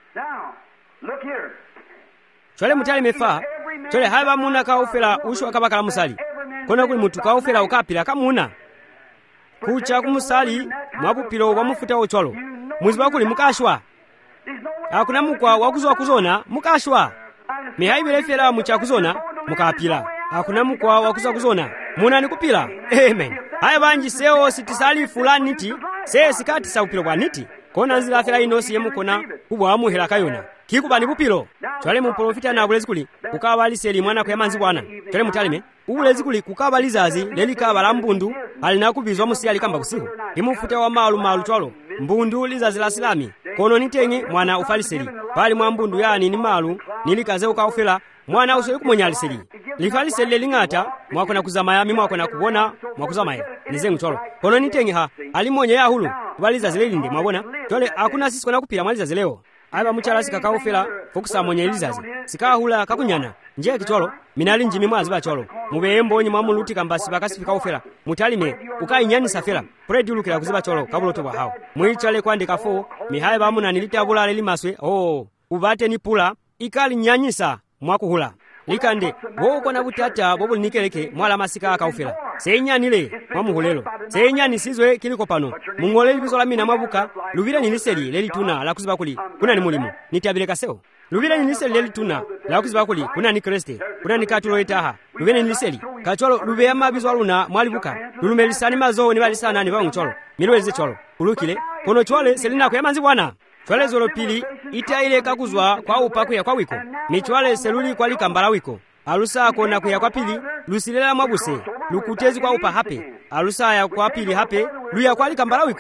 chwale mutali mefa chwale haba muna kaufela ushu akabakala musali kona kuli mutu kaufela ukapila kamuna kucha kumusali mwabupilo wamufuta ochwalo muziba kuli mukashwa hakuna mukwa wakuzwa kuzona mukashwa mihaibile fela mucha kuzona mukapila hakuna mukwa wakuzwa kuzona muna nikupila amen haya banji seo sitisali fulani niti se sikati sa upilo kwa niti kona nzila fela inosi yemukona kubwa amuhela kayona kikubani bupilo chwale muprofita na bulezi kuli kukabali seli mwana kwa manzi bwana chwale mutalime ubulezi kuli kukabali zazi lelikabala mbundu alina kubizwa musi alikamba kusiku imufuta wa malu chwalo mbundu lizazi la silami kono nitengi mwana ufaliseli pali mwa mbundu yani ni malu nilikaze ukaufela mwana usoli kumonyaliseli lifaliseli lelingata mwakona kuzama yami mwakona kubona mwakuzama ya nizengu chwalo kono nitengi ha alimonye ya hulu kubaliza zilelinde mwabona chwale hakuna sisi kona kupila mwaliza zileo aba muchala sikakaufela fokusa mwenye ilizazi sikahula kakunyana nje kicholo minali njimi mwazi bacholo mubembo nyi mwamuluti kambasi bakasifika ufela mutalime ukainyani safela predi ulukila kuziba cholo kabuloto bwa hao mwichale kwandika fo mihaye bamuna nilitabula limaswe ubate ni pula ikali nyanyisa mwakuhula likande woko na butata bobo nikeleke mwala masika akaufela senyanile mwamuhulelo senyani sizwe kiliko pano mungole libizola mina mabuka lubira niliseli lelituna la kuziba kuli kuna ni mulimu nitabile kaseo lubira niliseli lelituna la kuziba kuli kuna ni kreste kuna ni katulo etaha lubira niliseli kacholo lube amabizo aluna mwalibuka lulumelisani mazo ni balisana ni bangu cholo milweze cholo ulukile kono chole selina kwa manzi bwana chwale zolo pili itaile kakuzwa kwa upaku ya kwa wiko michwale seluli kwa likambala wiko alusa kona kuya kwa pili lusilela mwabuse lukutezi kwa upa hape alusa ya kwa pili hape luya kwa likambala wiko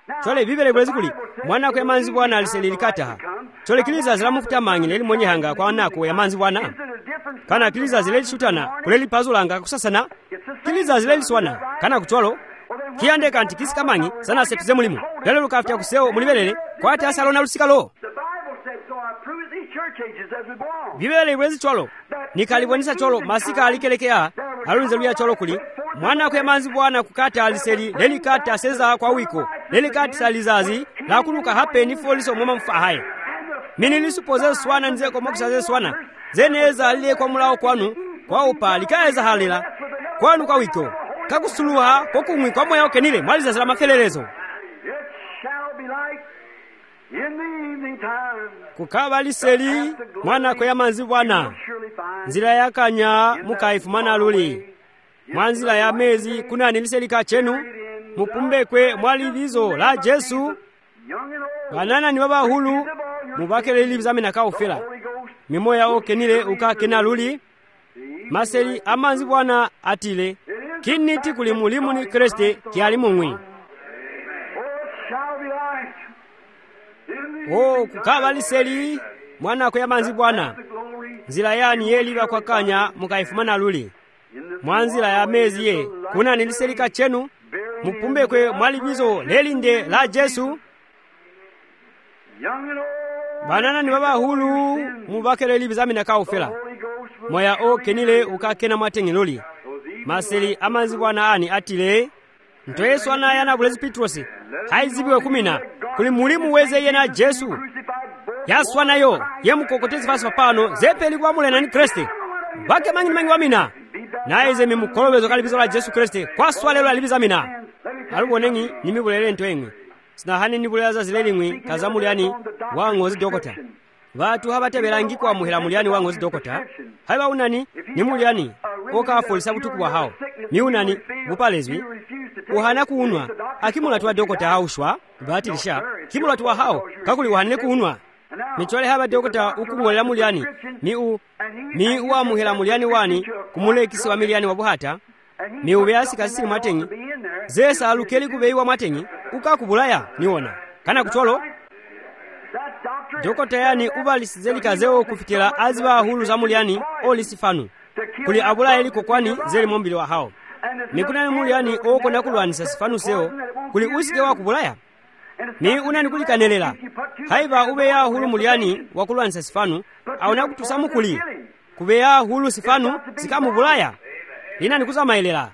chole bibele bwezi kuli mwana kwa manzi bwana aliselikata chole kiliza zila mufuta mangi neli mwenye hanga kwa nako ya manzi bwana kana kiliza zile lisutana kuleli pazulanga kusasana kiliza zile liswana kana kucholo kiyande kanti kisika mangi sana sepize mulimu lelo lukafya kuseo mulibelele kwa ati asalo na lusikalo bibele bwezi cholo nikalibonisa cholo masika alikelekea alunze luya cholo kuli mwana kwa manzi bwana kukata aliseli leli kata seza kwa wiko leli kata salizazi la kuluka hapeni foliso moma mfahaye mini lisupoze swana nze kwa mokusaze swana zeneza aliye kwa mulao kwanu kwa upa likaeza halila kwanu kwa wiko kakusuluha kwa kumwi kwa moya okenile mwaliza zila mafelelezo kukaba liseli mwana kwa manzi bwana nzila yakanya mukaifumana luli mwanzila ya mezi kuna niliselika chenu mupumbe kwe mwalivizo la Jesu banana ni baba hulu mubakele libizame na kaofela mimoya okenile ukakena luli maseli amanzi bwana atile kiniti kuli mulimu ni Kriste kiali mungwi kukaba liseli mwana kwa manzi bwana nzila yani yeliba kwa kanya mukaifumana luli mwanzila ya mezi ye kuna niliselika chenu mupumbe kwe mwalibizo lelinde la Jesu banana ni baba hulu mubakele libizame na kaofela moya okenile ukakena matengiloli maseli amanzi bwana ani atile ntoyesu anayana bulezi Petrosi haizibiwe kumina kuli mulimu weze yena Jesu yaswanayo ye mukokotezi fasi papano zepeli kwa mulena ni Kriste bake mangi wamina naeze mimukolobezo kalibizo la Jesu Kriste kwa swalelo alibizamina alubonengi nimibulele ntoengi sinahani nibuleza zilelingwi kazamuliani wangozi dokota Vatu habatebelangi kwa muhela muliani wangozi dokota haiba unani ni muliani oka folisa butuku wa hao ni unani bupalezwi uhana kuunwa akimula tuwa dokota haushwa batilisha kimula tuwa hao kakuli uhane kuunwa michole haba dokota ukumulela muliani ni uwa muhela muliani wani kumulekisi wa miliani wabuhata ni ubeasi kasiri matengi zesa alukeli kubeiwa matengi ukakubulaya niona kana kucholo dokota yani ubalisizeli kazeo kufitila aziba hulu za muliani olisifanu kuli abula eliko kwani zeli mombili wa hao nikuna muliani oko nakulwanisa sifanu seo kuli usike wa kubulaya ni unani kulikanelela haiba ube ya hulu muliani wakulwanisa sifanu au nakutusamu kuli kube ya hulu sifanu sikamu bulaya ina nikuza mailela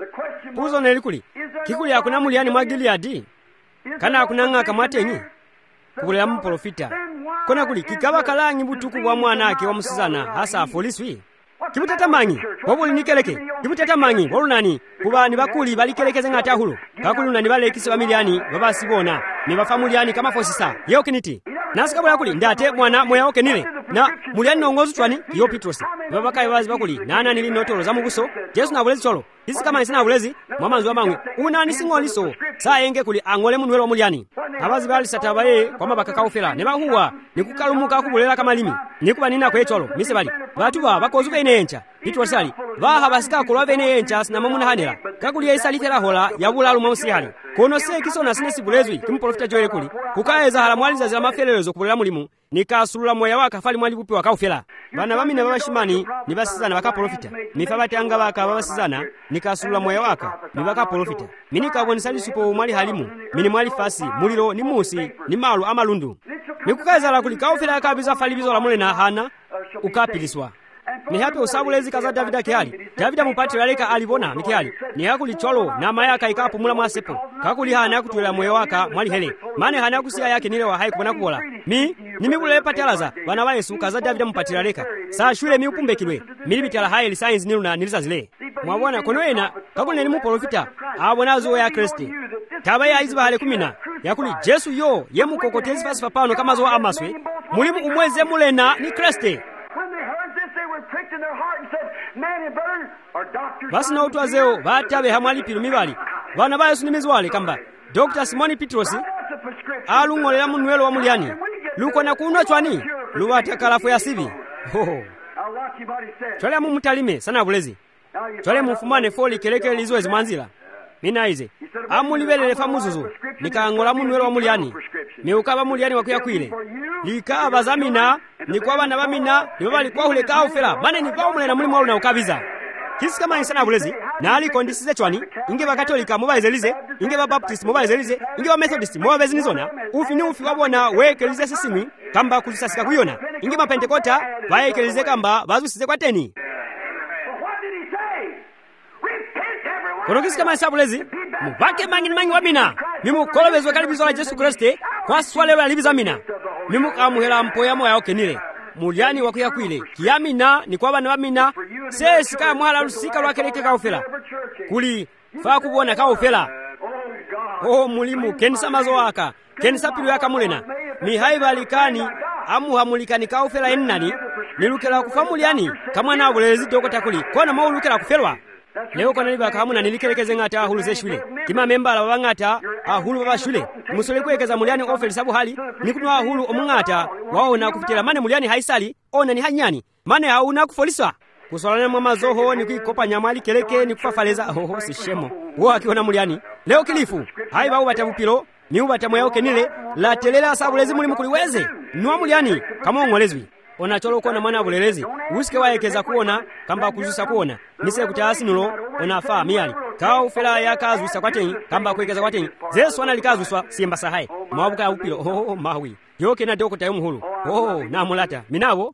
puzo nelikuli kikuli hakuna muliani mwagiliadi kana hakuna ngaka matenyi kubulaya mprofita kona kuli kikaba kalangi butuku bwa mwanake wa musizana hasa afoliswi kibutata mangi wabuli nikeleke kibutata mangi walunani kuba ni bakuli balikelekeze ngata hulu kakuli unani balekisi wa miliani babasibona ni bafamuliani kama fosisa yeo kiniti nasikabula kuli ndate mwana moya okenile na muliani nongozu chwani yo Petrosi babaka yabazi bakuli nana nili notoro za muguso Yesu na bulezi cholo isi kama isina bulezi mwamanzi wa mangwe unani singoliso saa yenge kuli angole munwelo wa muliani abazi bali satabaye kwa mabaka kaufela ne bahuwa nikukalumuka kubulela kama limi nikuba nina kwe cholo mise bali batu ba bakozuka inencha Petrosi ali baha basika kulwa bene encha na mamuna hanela kakuli isa litera hola yabulalu mausi hali kono se kisona sinesi bulezwi kimprofita joele kuli kukaeza hala mwaliza za mafelelezo kubulela mulimu nikasulula moya waka fali mwali bupi wakaufela bana bamina babashimani nibasizana bakaprofita nifabatanga baka babasizana nikasulula moya waka nibakaprofita minikabonisa lisupo mwali halimu mini mwali fasi muliro ni musi ni malu amalundu nikukaeza la kulikaufela kabiza fali bizo la mule na hana ukapiliswa ni hapi usabulezi kaza Davida kiali Davida mupati waleka alibona mikiali ni hakuli cholo na mayaka ikapu mula mwasepo kakuli hana kutuela moyo waka mwali hele mane hana kusia yake nile wa hai kubona kubola nimibule patalaza bana wa Yesu kaza Davida mupati waleka saa shule mi upumbe kilwe milibitala hai lisains nilu na niliza zile mwabona konoena kakuli nelimu profita abonazo ya Kristi tabaya izba hale 10 yakuli Jesu yo yemu kokotezi fasi papano kama zo amaswe mulimu umweze mulena ni Kristi basi na utwazeo batabe hamwali pilumibali bana ba Yesu nimizwale kamba Dr. Simoni Petrosi alungolela munwelo wa muliani luko na kunwa chwani luwata kalafu ya sibi chwale mumutalime sana bulezi chwale mufumane foli keleke lizo ezmanzila minaize amulibelele famuzuzu nikang'ola munwelo wa mulyani miukaba mulyani wakuyakwile likaba za mina nikwa bana ba mina nibo bali kwahuleka ufela bane ni baumulena muli mwalu na ukabiza kisi kama insana bulezi na aliko ndisize chwani inge bakatolika mobaizelize inge babaptist mobaizelize inge ba methodist mobabezinizona ufi ni ufi wabona wekelize sisimwi kamba kuzisasika kuyona inge mapentekota baekelize kamba bazusize kwa teni korokisi kama insabulezi mubake mangi wamina mimu kolobezwe kalibizo la Yesu Kristo kwa swalelo alibiza mina mimu kamuhela mpoya moya okenile mulyani wakuyakwile kiyamina ni kwa bana bamina sesi kaya mwala lusika lwakeleke kaufela kuli faa kubona kaufela mulimu kenisa mazo waka kenisa pilu yaka mulena mihaiba likani amuhamulikani kaufela ennani nilukela kufa mulyani kamwana abulezi dokota kuli kona maulukela kufelwa leo kona libaka hamuna nilikelekeze ngata ahulu ze shule kima membala babangata ahulu baba shule musole kwekeza mulyani ofeli sabu hali nikunwa ahulu omungata waona kufitela mane mulyani haisali ona ni hanyani mane hauna kufoliswa kusolana mwa mazoho ni kuikopa nyamali keleke ni kufafaleza si shemo wo akiona mulyani leo kilifu hai ba ubatabupilo ni ubatamu yao kenile la telela sabu lezi muli mukuliweze nwa mulyani kama ongolezwi ona cholo kona mwana bulelezi usike waekeza kuona kamba kuzusa kuona mise kutasi nulo ona fa miali ka ufela yakazwisa kwateni kamba kwekeza kwateni zesu ana likazwiswa simba sahai mabuka ya upilo mawi yoke na doko tayo muhulu na mulata minawo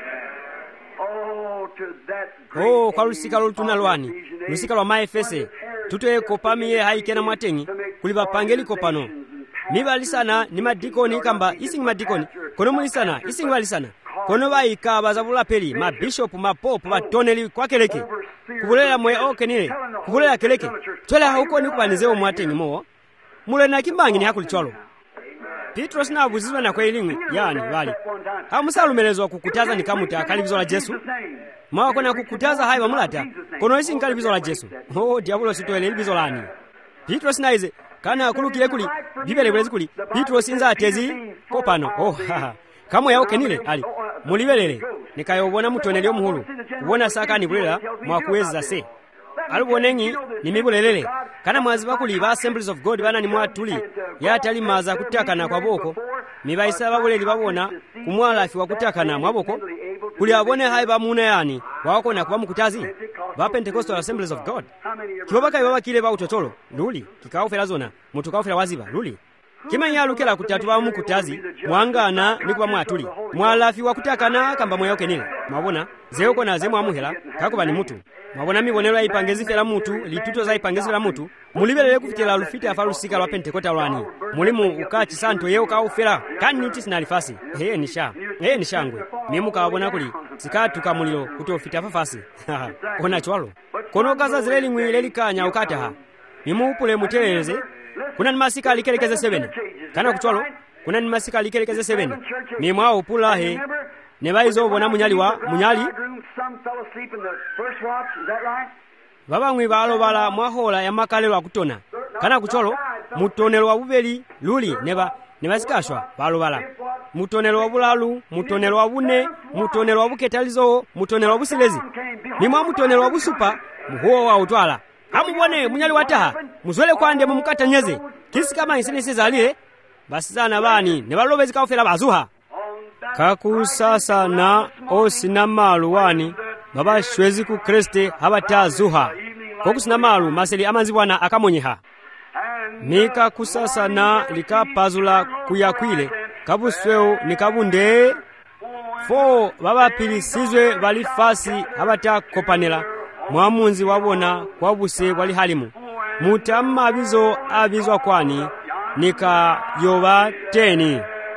kwa lusika lolutuna lwani lusika lwa maefese tutoye kopamiye haikena mwatengi kuliba pangeli kopano mibalisana ni madikoni kamba isingi madikoni kono mulisana isingi balisana kono baika bazabula peli mabishop mapopo batoneli kwa keleke kubulela mwe okenile kubulela keleke twela hauko ni kubanizeo mwatengi mo mule na kimbangi ni hakulichwalo Petro sina abuzizwa na kwa elimu yani bali hamusalumelezwa kukutaza ni kamuta akalibizo la Yesu mawa kona kukutaza hai bamulata kono isi nkalibizo la Yesu diabolo sitoele libizo lani Petro sina ize kana akulukile kuli bibele bulezi kuli Petro sinza atezi kopano kamwe yao kenile ali mulibelele nikayobona mutoneli omuhulu kubona saka ni bulela mwakuweza se alubonengi ni mibulelele kana mwazi bakuli ba Assemblies of God bana ni mwatuli yatali maza kutakana kwa boko mibaisa babuleli babona kumwalafi wa kutakana mwaboko kuli abone hai ba muna yani wako na kuba mukutazi ba Pentecostal Assemblies of God kibabaka baba kile ba utotolo luli kikaofela zona mutukaofela waziba luli kimanya lukela kutatu ba mukutazi mwangana nikuba mwatuli mwalafi wa kutakana kamba moyo kenile mabona zeoko na zemu amuhela kakuba ni mutu mabona mibonero aipangezi fela mutu lituto za ipangezi fela mutu mulibelele kufitela lufite afalusika lwa Pentekota lwani mulimu ukachi santo yeo ka ufela kaniti sinalifasi ni shangwe mimu kabona kuli sikatuka mulilo kutofita afafasi ona chwalo kono kaza zileli ngwileli kanya ukataha mimu upule muteleze kuna ni masika alikelekeze 7 kana kuchwalo kuna ni masika alikelekeze 7 mimu hao upula he nebaizo bona munyali baba ngwi balo bala mwahola ya makalelo akutona kana kucholo mutonelo wa bubeli luli nebasikashwa balo bala mutonelo wa bulalu mutonelo wa bune mutonelo wa buketalizo mutonelo wa busilezi nimwa mutonelo wa busupa muho wa utwala amubone munyali wataha muzwele kwande mumukatanyeze kisi kama insinisi zalile basizana bani nebalobezi kaufela bazuha kakusasa na osina malu wani baba shwezi ku Kriste habatazuha kokusina malu maseli amanzibwana akamonyeha mika kusasa na likapazula kuyakwile kabusweo nikabunde baba pilisizwe balifasi habatakopanela mwamunzi wabona kwabuse wali halimu mutamma abizo abizwa kwani nika yoba teni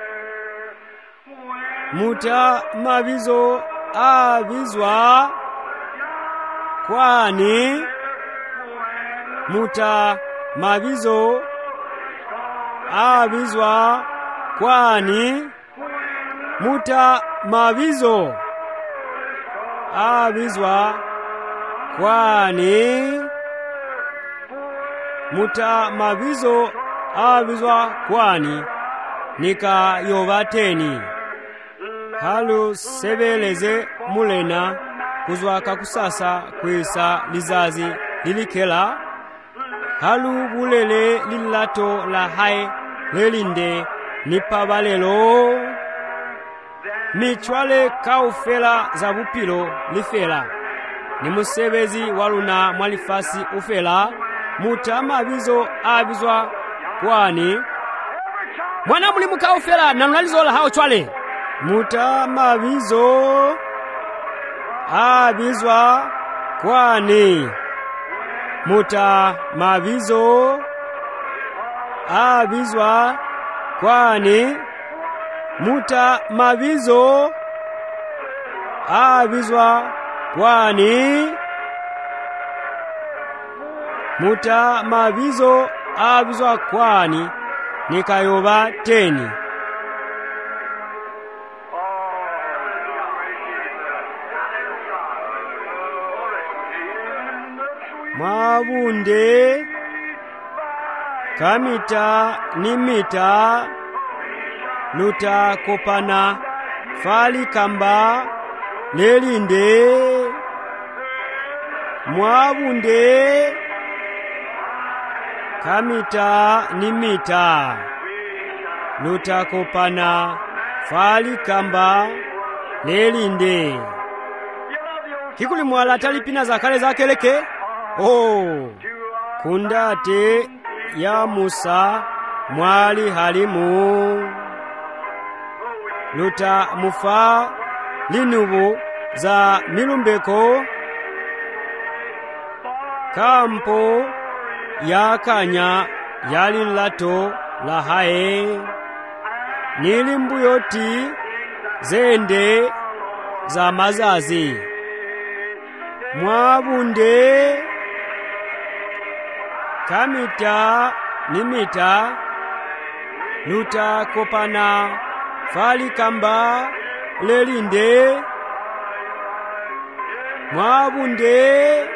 muta mabizo abizwa kwani muta mabizo abizwa kwani muta mabizo abizwa kwani muta mabizo abizwa kwani nika yobateni halu sebeleze mulena kuzwa kakusasa kwisa lizazi lilikela halu bulele lilato la hai lelinde nipaba lelo michwale kaufela za bupilo lifela ni musebezi waluna mwalifasi ufela mutama abizo abizwa kwani mwana mulimu kaufela na nalizola hao chwale mutama abizo abizwa kwani mutama abizo abizwa kwani muta mavizo abizwa kwani muta mavizo abizwa kwani nikayoba teni mwabunde kamita nimita luta kopana fali kamba lelinde mwabunde kamita nimita luta kopana fali kamba lelinde kikuli mwala talipina za kale za keleke kundate ya Musa mwali halimu luta mufa linubu za milumbeko kampo ya kanya yali lato la hae nilimbuyoti zende za mazazi mwabunde kamita nimita luta kopana fali kamba lelinde mwabunde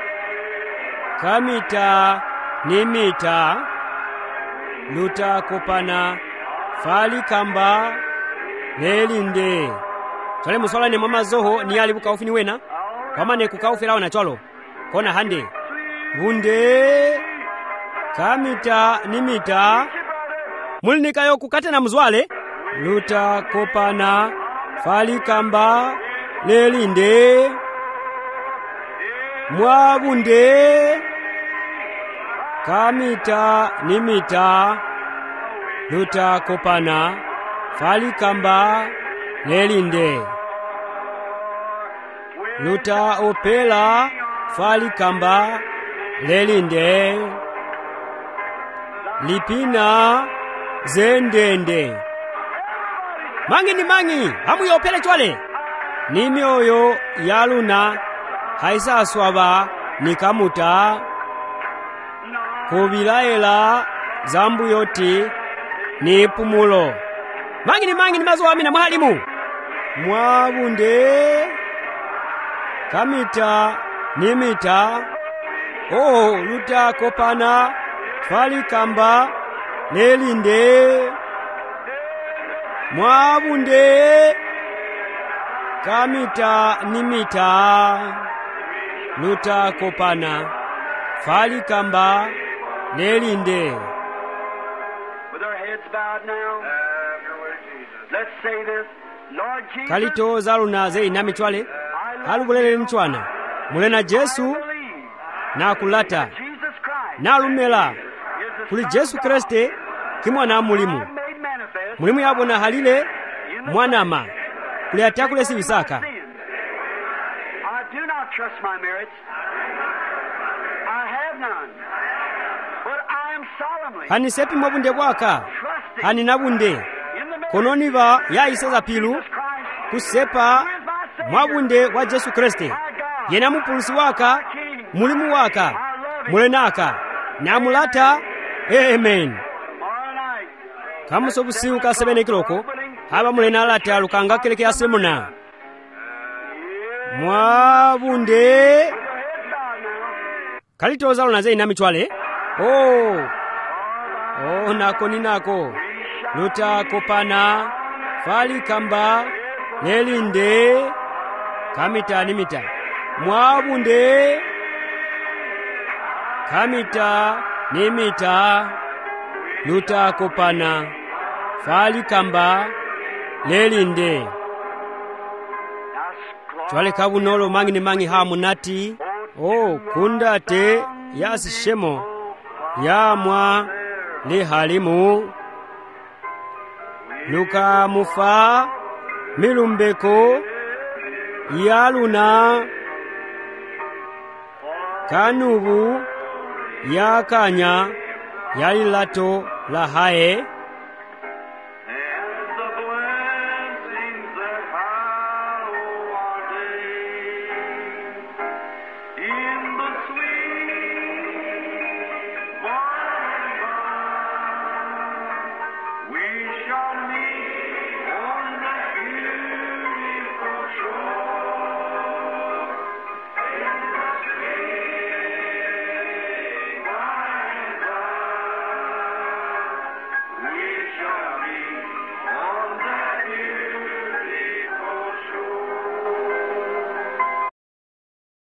kamita nimita luta kopana fali kamba lelinde chale musola ne mama zoho ni ali buka ufini wena kama ne kukaufira wana cholo kona hande bunde kamita nimita mulnika yo kukate na mzwale luta kopana fali kamba lelinde mwabunde kamita nimita luta kopana fali kamba lelinde luta opela fali kamba lelinde lipina zendende mangi ni mangi hamu yopele chwale ni mioyo yaluna haisa swaba nikamuta kubilaela zambu yoti ni pumulo mangi ni mazo amina mwalimu mwabunde kamita nimita luta kopana fali kamba lelinde mwabunde kamita nimita luta kopana fali kamba lelinde. With our heads bowed now, let's say this. Lord Jesus, kalito zaluna ze inami chwale halubulele mchwana mulena Jesu na kulata Jesus Christ na lumela kuli Jesu Kriste kimwana mulimu mulimu yabona halile mwanama kuli atakule sibisaka. I do not trust my merits. I have none. But I am solemnly hanisepi mwabunde kwaka trusting haninabunde in the merits kononiva ya iseza pilu of Christ, kusepa mwabunde wa Jesu Kriste yena mupulusi waka mulimu waka mulenaka na mulata. Amen. tomorrow night. kamusobusiu ka 7 kiloko haba mulena alata lukanga keleke ya semuna mwabunde With our heads bowed now. kalitoza lunaze inami chwale. nako ninako luta kopana fali kamba lelinde kamita nimita mwabunde kamita nimita lutakopana fali kamba lelinde twale kabunolo mangi hamunati kunda te yasishemo yamwa lihalimu luka mufa milumbeko yaluna kanubu yakanya yalilato la hae